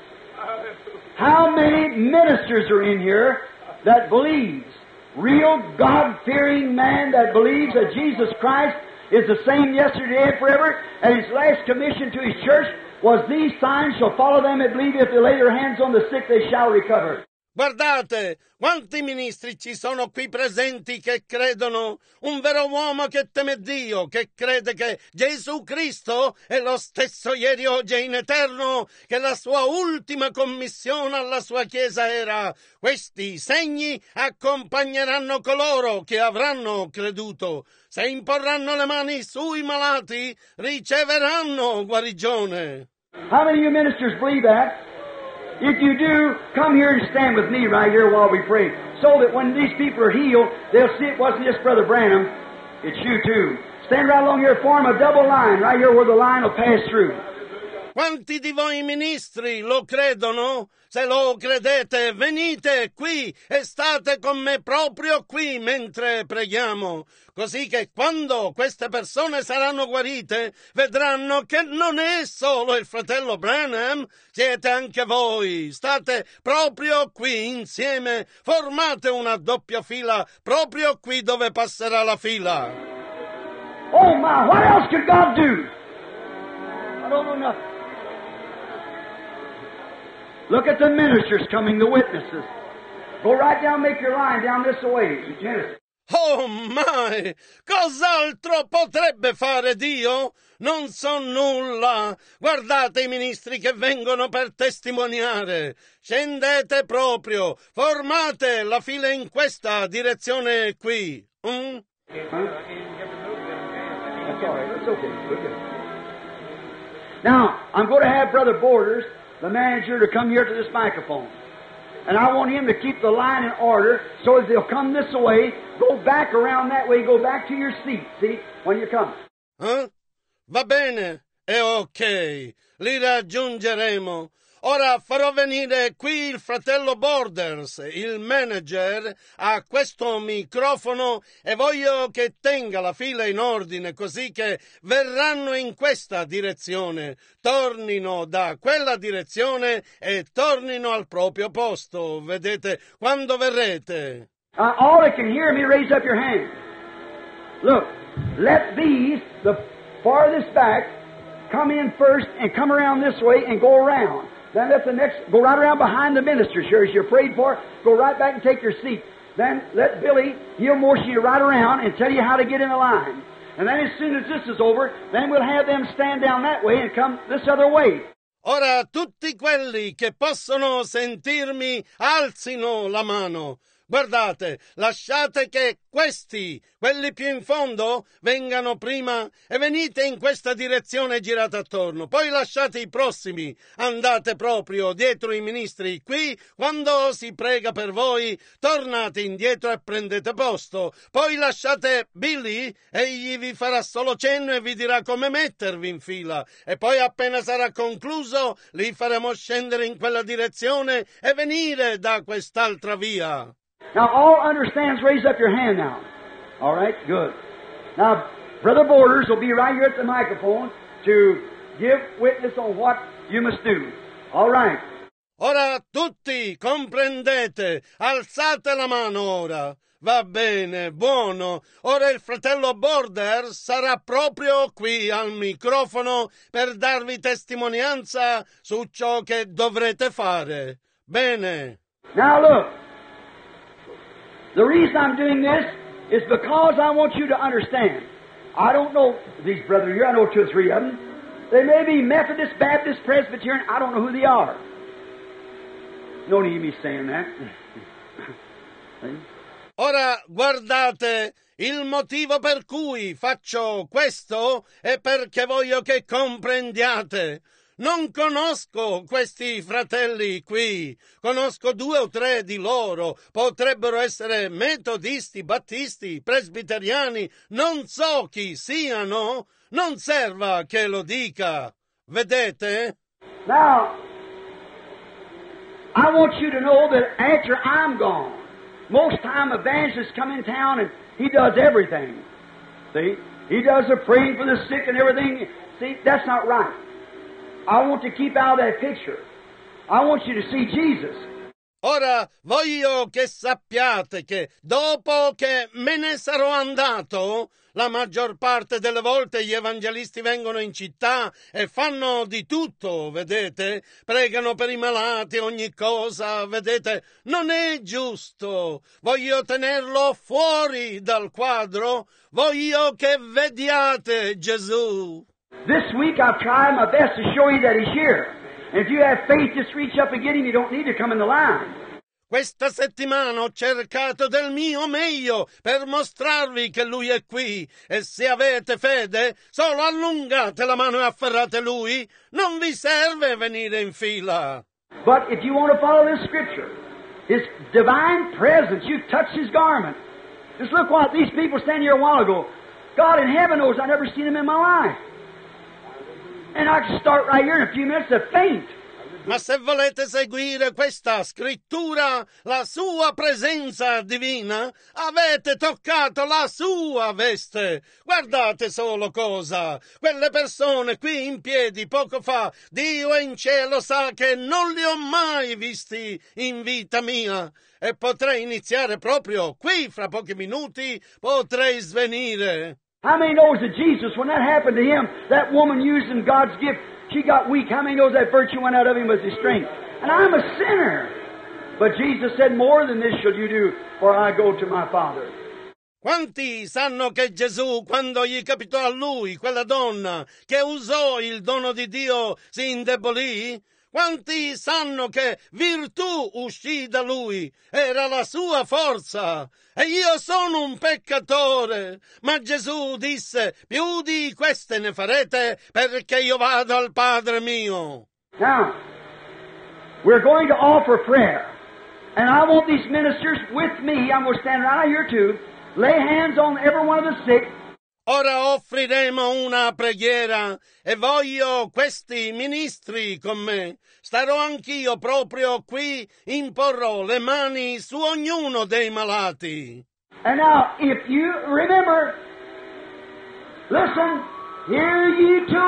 how many ministers are in here that believes? Real God-fearing man that believes that Jesus Christ is the same yesterday and forever, and His last commission to His church was, "These signs shall follow them that believe, if they lay their hands on the sick they shall recover." Guardate, quanti ministri ci sono qui presenti che credono, un vero uomo che teme Dio, che crede che Gesù Cristo è lo stesso ieri, oggi e in eterno, che la sua ultima commissione alla sua Chiesa era: questi segni accompagneranno coloro che avranno creduto. Se imporranno le mani sui malati, riceveranno guarigione. How many of you ministers believe that? If you do, come here and stand with me right here while we pray, so that when these people are healed, they'll see it wasn't just Brother Branham, it's you too. Stand right along here, form a double line right here where the line will pass through. Quanti di voi ministri lo credono? Se lo credete, venite qui e state con me proprio qui mentre preghiamo, così che quando queste persone saranno guarite, vedranno che non è solo il fratello Branham, siete anche voi. State proprio qui insieme, formate una doppia fila proprio qui dove passerà la fila. Oh my, what else could God do? I don't know nothing. Look at the ministers coming, the witnesses. Go right down, make your line down this way. Genesis. Oh my! Cos'altro potrebbe fare Dio? Non so nulla. Guardate i ministri che vengono per testimoniare. Scendete proprio. Formate la fila in questa direzione qui. Huh? That's all right. That's okay. We're good. Now, I'm going to have Brother Borders, the manager, to come here to this microphone. And I want him to keep the line in order so that they'll come this way, go back around that way, go back to your seat, see, when you come. Va bene, è ok, li raggiungeremo. Ora farò venire qui il fratello Borders, il manager, a questo microfono e voglio che tenga la fila in ordine così che verranno in questa direzione, tornino da quella direzione e tornino al proprio posto. Vedete, quando verrete. All that can hear me, raise up your hand. Look, let these, the farthest back, come in first and come around this way and go around. Then let the next, go right around behind the ministers here as you're prayed for, go right back and take your seat. Then let Billy, he'll motion you right around and tell you how to get in the line. And then as soon as this is over, then we'll have them stand down that way and come this other way. Ora tutti quelli che possono sentirmi alzino la mano. Guardate, lasciate che questi, quelli più in fondo, vengano prima e venite in questa direzione e girate attorno. Poi lasciate i prossimi, andate proprio dietro i ministri. Qui, quando si prega per voi, tornate indietro e prendete posto. Poi lasciate Billy, egli vi farà solo cenno e vi dirà come mettervi in fila. E poi appena sarà concluso, li faremo scendere in quella direzione e venire da quest'altra via. Now, all understands, raise up your hand now. All right, good. Now, Brother Borders will be right here at the microphone to give witness on what you must do. All right. Ora tutti comprendete, alzate la mano ora. Va bene, buono. Ora il fratello Border sarà proprio qui al microfono per darvi testimonianza su ciò che dovrete fare. Bene. Now look, the reason I'm doing this is because I want you to understand. I don't know these brothers here. I know 2 or 3 of them. They may be Methodist, Baptist, Presbyterian. I don't know who they are. No need of me saying that. Ora guardate, il motivo per cui faccio questo è perché voglio che comprendiate. Non conosco questi fratelli qui, conosco 2 o 3 di loro, potrebbero essere metodisti, battisti, presbiteriani, non so chi siano, non serva che lo dica. Vedete? Now, I want you to know that after I'm gone, most time evangelists come in town and he does everything. See? He does the praying for the sick and everything. See, that's not right. I want to keep out of that picture. I want you to see Jesus. Ora voglio che sappiate che dopo che me ne sarò andato, la maggior parte delle volte gli evangelisti vengono in città e fanno di tutto, vedete? Pregano per i malati, ogni cosa, vedete? Non è giusto. Voglio tenerlo fuori dal quadro. Voglio che vediate Gesù. This week I've tried my best to show you that He's here. And if you have faith, just reach up and get Him. You don't need to come in the line. Questa settimana ho cercato del mio meglio per mostrarvi che Lui è qui e se avete fede, solo allungate la mano e afferrate Lui. Non vi serve venire in fila. But if you want to follow this scripture, His divine presence, you touch His garment. Just look what these people standing here a while ago. God in heaven knows I've never seen Him in my life. And I can start right here in a few minutes to faint. Ma se volete seguire questa scrittura, la sua presenza divina, avete toccato la sua veste. Guardate solo cosa. Quelle persone qui in piedi poco fa, Dio in cielo sa che non li ho mai visti in vita mia. E potrei iniziare proprio qui, fra pochi minuti, potrei svenire. How many knows that Jesus, when that happened to him, that woman using God's gift, she got weak. How many knows that virtue went out of him was his strength? And I'm a sinner. But Jesus said, more than this shall you do, for I go to my Father. Quanti sanno che Gesù, quando gli capitò a lui, quella donna, che usò il dono di Dio, si indebolì? Quanti sanno che virtù uscì da lui, era la sua forza, e io sono un peccatore, ma Gesù disse, più di queste ne farete, perché io vado al Padre mio. Now, we're going to offer prayer, and I want these ministers with me, I'm going to stand right here too, lay hands on every one of the sick. Ora offriremo una preghiera e voglio questi ministri con me. Starò anch'io proprio qui, imporrò le mani su ognuno dei malati. And now, if you remember, listen, hear ye to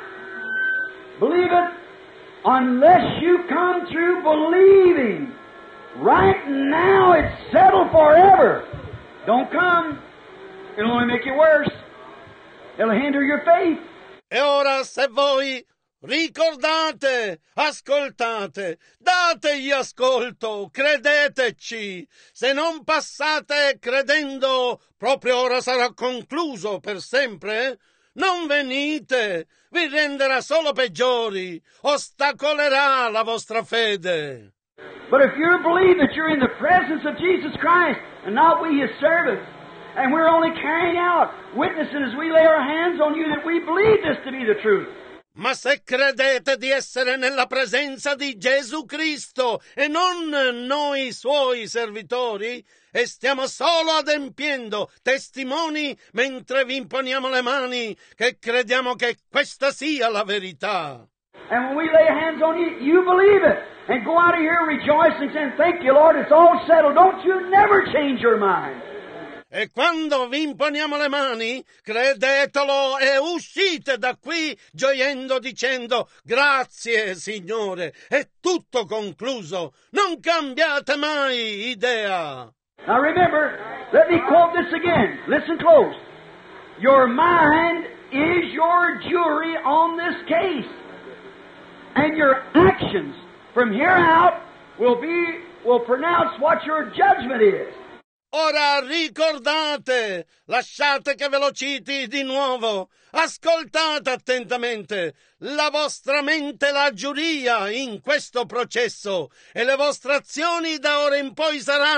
it, believe it, unless you come through believing. Right now it's settled forever. Don't come. It'll only make you worse. It'll hinder your faith. E ora se voi ricordate, ascoltate, dategli ascolto, credeteci. Se non passate credendo, proprio ora sarà concluso per sempre. Non venite, vi renderà solo peggiori, ostacolerà la vostra fede. But if you believe that you're in the presence of Jesus Christ and not we His servants, and we're only carrying out, witnessing as we lay our hands on you that we believe this to be the truth. Ma se credete di essere nella presenza di Gesù Cristo e non noi Suoi servitori, e stiamo solo adempiendo testimoni mentre vi imponiamo le mani, che crediamo che questa sia la verità. And when we lay hands on you, you believe it. And go out of here rejoicing, saying, thank you, Lord, it's all settled. Don't you never change your mind. E quando vi imponiamo le mani, credetelo e uscite da qui gioiendo dicendo grazie Signore, è tutto concluso, non cambiate mai idea. Now remember, let me quote this again. Listen close. Your mind is your jury on this case. And your actions from here out will pronounce what your judgment is. Ora ricordate, lasciate che ve lo citi di nuovo, ascoltate attentamente, la vostra mente è la giuria in questo processo e le vostre azioni da ora in poi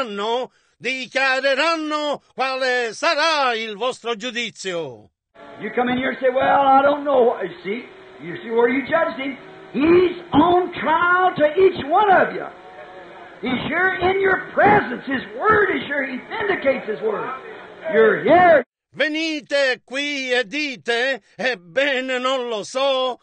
dichiareranno quale sarà il vostro giudizio. You come in here and say, well, I don't know. You see where you judged him. He's on trial to each one of you. He's here in your presence. His word is here. He vindicates His word. You're here. Venite qui e dite, ebbene non lo so,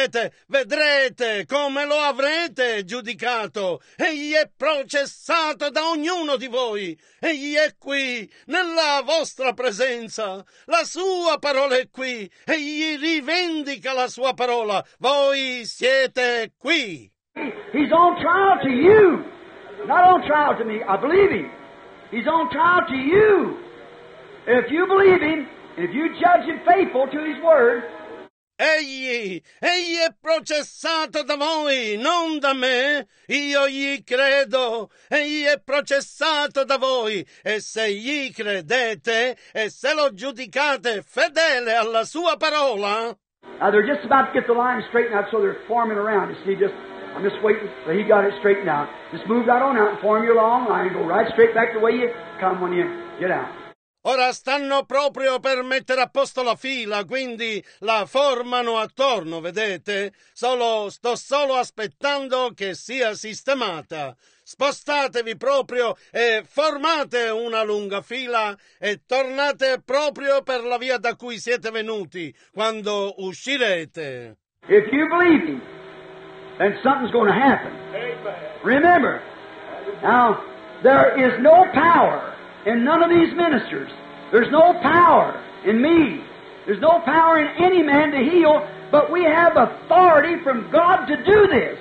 vedrete come lo avrete giudicato. Egli è processato da ognuno di voi. Egli è qui, nella vostra presenza. La sua parola è qui. Egli rivendica la sua parola. Voi siete qui. He's on trial to you. Not on trial to me. I believe Him. He's on trial to you. If you believe Him, if you judge Him faithful to His word, Egli è processato da voi, non da me. Io gli credo. Egli è processato da voi. E se gli credete e se lo giudicate fedele alla sua parola. now they're just about to get the line straightened out, so they're forming around. You see, I'm just waiting till he got it straightened out. Just move right on out and form your long line. Go right straight back the way you come when you get out. Ora stanno proprio per mettere a posto la fila, quindi la formano attorno, vedete? Sto solo aspettando che sia sistemata. Spostatevi proprio e formate una lunga fila e tornate proprio per la via da cui siete venuti quando uscirete. If you believe Him, then something's going to happen. Remember, now, there is no power in none of these ministers. There's no power in me. There's no power in any man to heal, but we have authority from God to do this.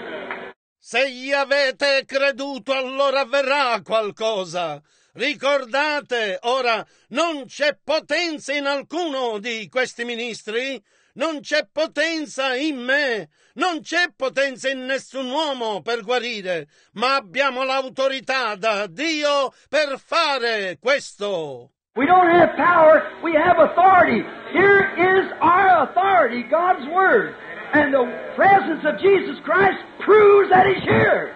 Se gli avete creduto, allora avverrà qualcosa. Ricordate, ora, non c'è potenza in alcuno di questi ministri, non c'è potenza in me, non c'è potenza in nessun uomo per guarire, ma abbiamo l'autorità da Dio per fare questo. We don't have power, we have authority. Here is our authority, God's Word. And the presence of Jesus Christ proves that He's here.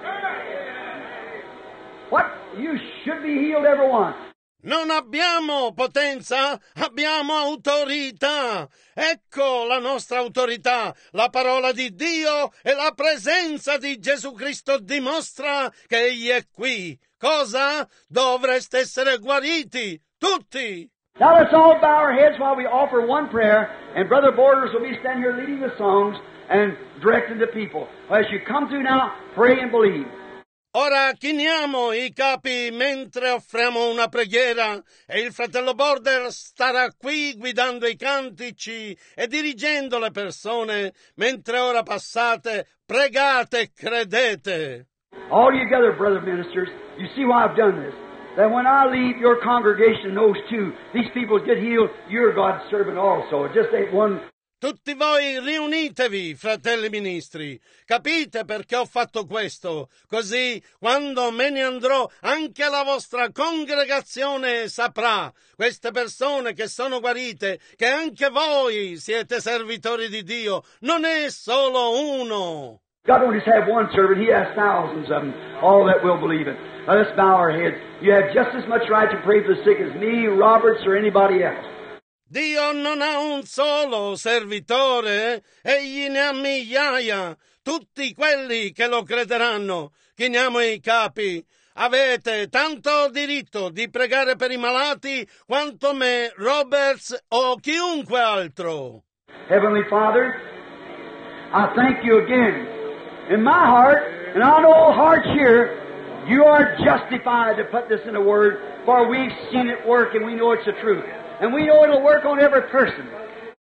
What? You should be healed, everyone. Non abbiamo potenza, abbiamo autorità. Ecco la nostra autorità. La parola di Dio e la presenza di Gesù Cristo dimostra che Egli è qui. Cosa? Dovreste essere guariti, tutti. Now let's all bow our heads while we offer one prayer, and Brother Borders will be standing here leading the songs and directing the people. As you come through now, pray and believe. Ora chiniamo i capi mentre offriamo una preghiera e il fratello Border starà qui guidando i cantici e dirigendo le persone mentre ora passate, pregate e credete. All together, brother ministers, you see why I've done this. That when I leave, your congregation knows too. These people get healed, you're God's servant also. It just ain't one. Tutti voi riunitevi, fratelli ministri. Capite perché ho fatto questo? Così, quando me ne andrò, anche la vostra congregazione saprà, queste persone che sono guarite, che anche voi siete servitori di Dio. Non è solo uno. God don't just have one servant, He has thousands of them, all that will believe it. Let us bow our heads. You have just as much right to pray for the sick as me, Roberts, or anybody else. Dio non ha un solo servitore, egli ne ha migliaia, tutti quelli che lo crederanno. Chiniamo i capi. Avete tanto diritto di pregare per i malati quanto me, Roberts o chiunque altro. Heavenly Father, I thank You again. In my heart, and I know hearts here, You are justified to put this in a word, for we've seen it work and we know it's the truth. And we know it'll work on every person.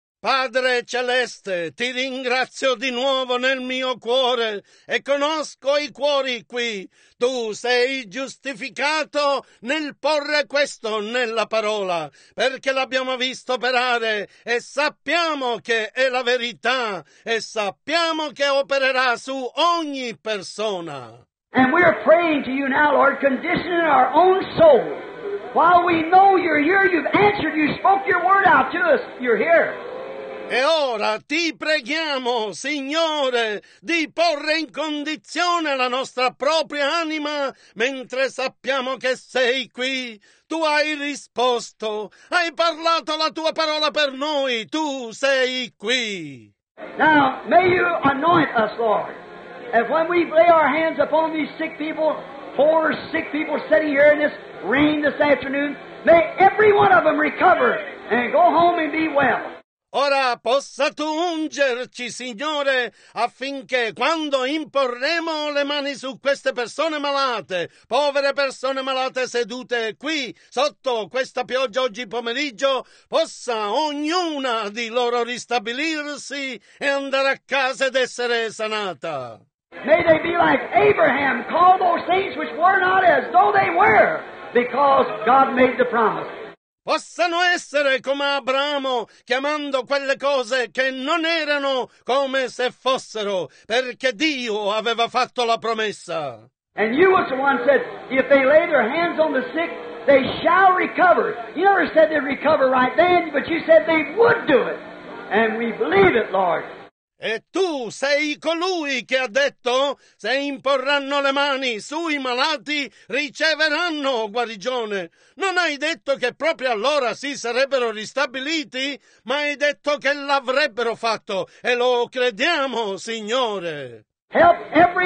Padre Celeste, ti ringrazio di nuovo nel mio cuore e conosco i cuori qui. Tu sei giustificato nel porre questo nella parola, perché l'abbiamo visto operare e sappiamo che è la verità e sappiamo che opererà su ogni persona. And we're praying to you now, Lord, conditioning our own soul. While we know you're here, you've answered, you spoke your word out to us, you're here. E ora ti preghiamo, Signore, di porre in condizione la nostra propria anima mentre sappiamo che sei qui. Tu hai risposto, hai parlato la tua parola per noi, tu sei qui. Now, may you anoint us, Lord, as when we lay our hands upon these sick people, 4 sick people sitting here in this rain this afternoon, may every one of them recover and go home and be well. Ora possa tu ungerci, Signore, affinché quando imporremo le mani su queste persone malate, povere persone malate sedute qui sotto questa pioggia oggi pomeriggio, possa ognuna di loro ristabilirsi e andare a casa ed essere sanata. May they be like Abraham, call those things which were not as though they were, because God made the promise. Possano essere come Abramo, chiamando quelle cose che non erano come se fossero, perché Dio aveva fatto la promessa. And you was the one said, if they lay their hands on the sick, they shall recover. You never said they'd recover right then, but you said they would do it. And we believe it, Lord. E tu sei colui che ha detto, se imporranno le mani sui malati, riceveranno guarigione. Non hai detto che proprio allora si sarebbero ristabiliti, ma hai detto che l'avrebbero fatto, e lo crediamo, Signore. Help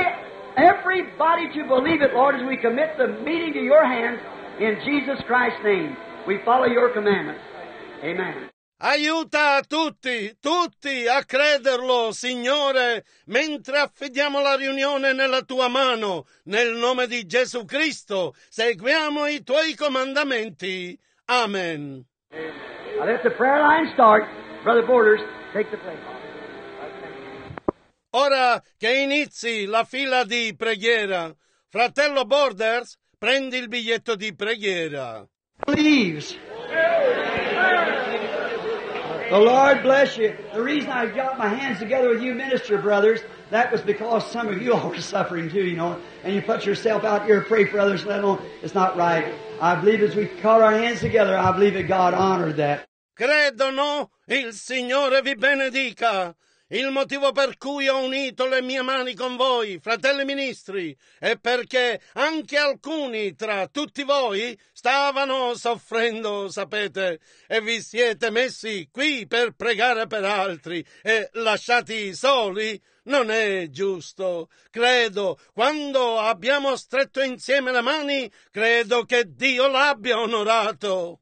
everybody to believe it, Lord, as we commit the meeting to your hands in Jesus Christ's name. We follow your commandments. Amen. Aiuta tutti a crederlo, Signore, mentre affidiamo la riunione nella tua mano, nel nome di Gesù Cristo, seguiamo i tuoi comandamenti. Amen. Now let the prayer line start. Brother Borders, take the place. Ora che inizi la fila di preghiera, fratello Borders, prendi il biglietto di preghiera. Leaves. The Lord bless you. The reason I got my hands together with you minister brothers, that was because some of you all were suffering too, you know, and you put yourself out here to pray for others, let alone, it's not right. I believe as we caught our hands together, I believe that God honored that. Credo, no? Il Signore vi benedica. Il motivo per cui ho unito le mie mani con voi, fratelli ministri, è perché anche alcuni tra tutti voi stavano soffrendo, sapete, e vi siete messi qui per pregare per altri e lasciati soli. Non è giusto. Credo, quando abbiamo stretto insieme le mani, credo che Dio l'abbia onorato.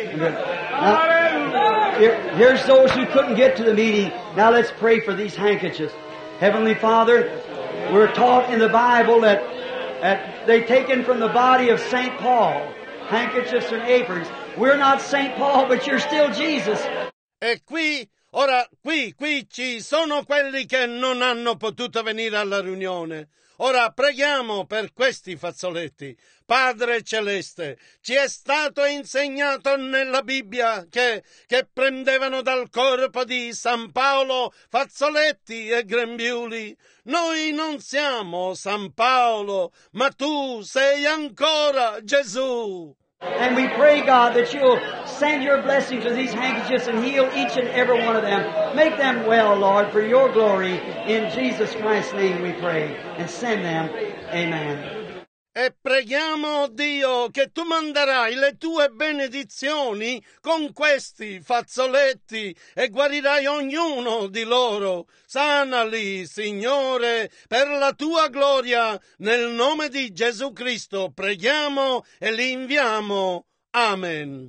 Now, here's those who couldn't get to the meeting. Now let's pray for these handkerchiefs. Heavenly Father, we're taught in the Bible that they taken from the body of St. Paul, handkerchiefs and aprons. We're not St. Paul, but you're still Jesus. E qui ci sono quelli che non hanno potuto venire alla riunione. Ora preghiamo per questi fazzoletti. Padre Celeste, ci è stato insegnato nella Bibbia che prendevano dal corpo di San Paolo fazzoletti e grembiuli. Noi non siamo San Paolo, ma tu sei ancora Gesù. And we pray, God, that you'll send your blessings to these handkerchiefs and heal each and every one of them. Make them well, Lord, for your glory. In Jesus Christ's name we pray. And send them. Amen. E preghiamo, Dio, che tu manderai le tue benedizioni con questi fazzoletti e guarirai ognuno di loro. Sanali, Signore, per la tua gloria. Nel nome di Gesù Cristo preghiamo e li inviamo. Amen.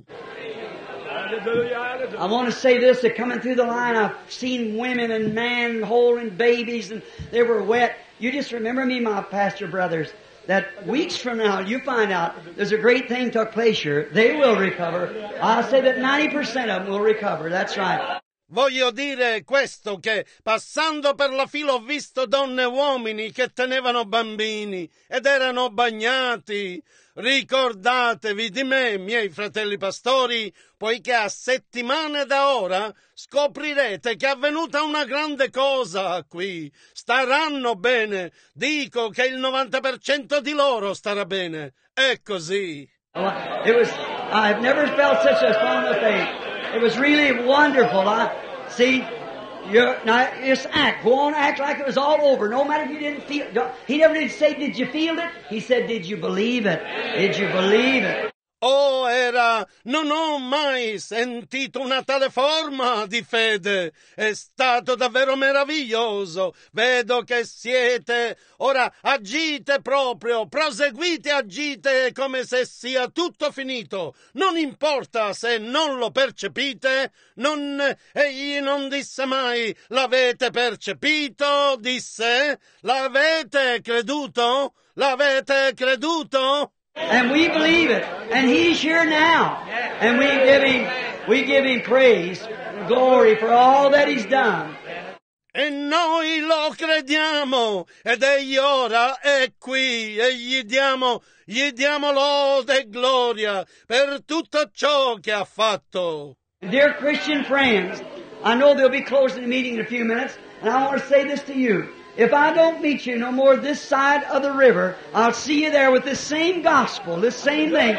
I want to say this, that coming through the line, I've seen women and men holding babies and they were wet. You just remember me, my pastor brothers. that weeks from now you find out there's a great thing took place here. They will recover. I'll say that 90% of them will recover. That's right. Voglio dire questo, che passando per la fila ho visto donne e uomini che tenevano bambini ed erano bagnati. Ricordatevi di me, miei fratelli pastori, poiché a settimane da ora scoprirete che è avvenuta una grande cosa qui. Staranno bene. Dico che il 90% di loro starà bene. È così. I've never felt such a strong faith. It was really wonderful. See, now just act. Go on, act like it was all over. No matter if you didn't feel it. He never did say, did you feel it? He said, did you believe it? Did you believe it? Non ho mai sentito una tale forma di fede. È stato davvero meraviglioso. Vedo che siete. Ora agite proprio, proseguite, agite come se sia tutto finito. Non importa se non lo percepite. Egli non disse mai, l'avete percepito? Disse, l'avete creduto? L'avete creduto? And we believe it. And He's here now. And we give Him praise and glory for all that He's done. E noi lo crediamo. Ed Egli ora è qui. E gli diamo lode e gloria per tutto ciò che ha fatto. Dear Christian friends, I know they'll be closing the meeting in a few minutes. And I want to say this to you. If I don't meet you no more this side of the river, I'll see you there with this same gospel, this same thing.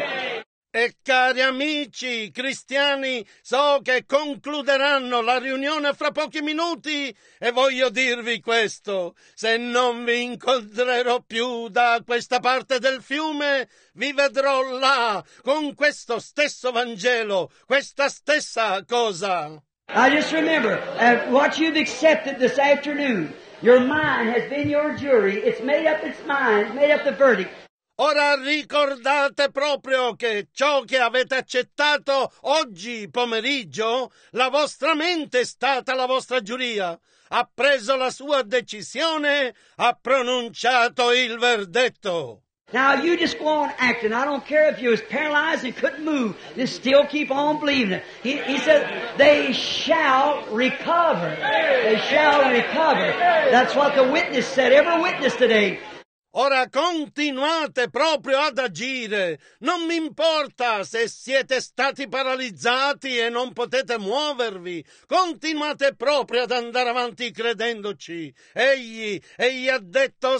E cari amici cristiani, so che concluderanno la riunione fra pochi minuti e voglio dirvi questo. Se non vi incontrerò più da questa parte del fiume, vi vedrò là con questo stesso Vangelo, questa stessa cosa. Now just remember, what you've accepted this afternoon, your mind has been your jury. It's made up its mind. It's made up the verdict. Ora ricordate proprio che ciò che avete accettato oggi pomeriggio, la vostra mente è stata la vostra giuria. Ha preso la sua decisione, ha pronunciato il verdetto. Now you just go on acting. I don't care if you was paralyzed and couldn't move. Just still keep on believing it. He said, they shall recover. They shall recover. That's what the witness said. Every witness today. Ora continuate proprio ad agire. Non mi importa se siete stati paralizzati e non potete muovervi. Continuate proprio ad andare avanti credendoci. Egli ha detto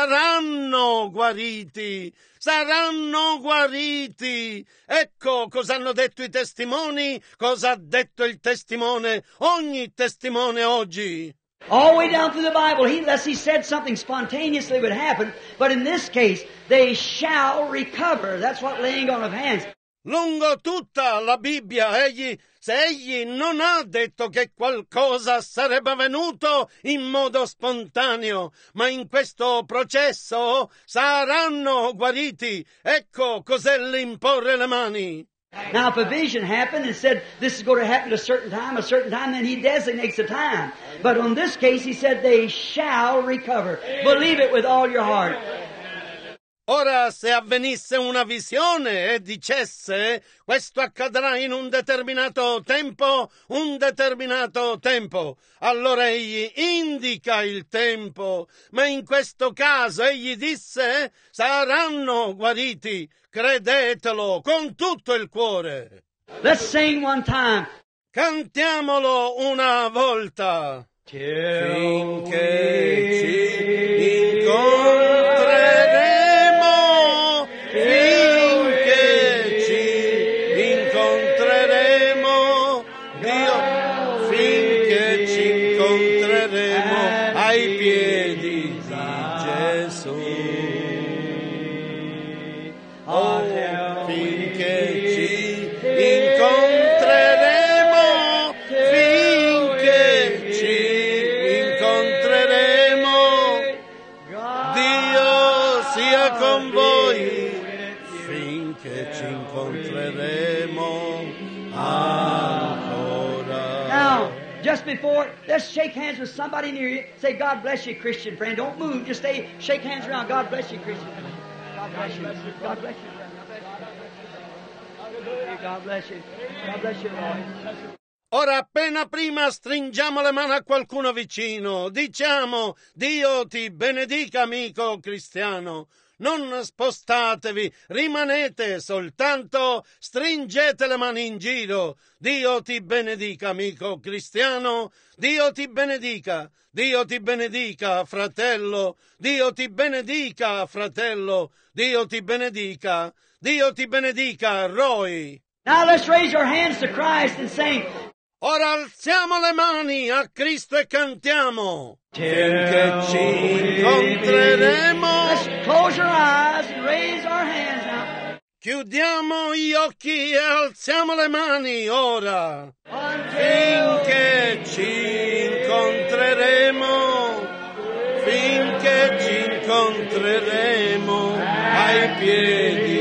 saranno guariti. Saranno guariti. Ecco cosa hanno detto i testimoni, cosa ha detto il testimone, ogni testimone oggi. All the way down through the Bible, unless he said something spontaneously would happen, but in this case, they shall recover. That's what laying on of hands. Lungo tutta la Bibbia, se egli non ha detto che qualcosa sarebbe avvenuto in modo spontaneo, ma in questo processo saranno guariti. Ecco cos'è l'imporre le mani. Now, if a vision happened and said this is going to happen at a certain time, then he designates the time. But on this case, he said they shall recover. Believe it with all your heart. Ora, se avvenisse una visione e dicesse questo accadrà in un determinato tempo, allora egli indica il tempo, ma in questo caso egli disse saranno guariti, credetelo con tutto il cuore. Let's sing one time. Cantiamolo una volta. Finché ci incontreremo, finché ci incontreremo, Dio, finché ci incontreremo ai piedi di Gesù. Oh, finché ci incontreremo, finché ci incontreremo, Dio sia con voi, finché ci incontreremo ancora. Now, just before, let's shake hands with somebody near you. Say, God bless you, Christian friend. Don't move. Just stay, shake hands around. God bless you, Christian friend. bless you. God bless you. God bless you. God bless you, Lord. Ora, appena prima stringiamo le mani a qualcuno vicino, diciamo: Dio ti benedica, amico cristiano. Non spostatevi, rimanete, soltanto stringete le mani in giro. Dio ti benedica, amico cristiano. Dio ti benedica. Dio ti benedica, fratello. Dio ti benedica, fratello. Dio ti benedica. Dio ti benedica, Roy. Now let's raise our hands to Christ and sing. Ora alziamo le mani a Cristo e cantiamo. Finché ci incontreremo. Let's close your eyes and raise our hands now. Chiudiamo gli occhi e alziamo le mani ora. Until Finché ci incontreremo. Finché ci incontreremo ai piedi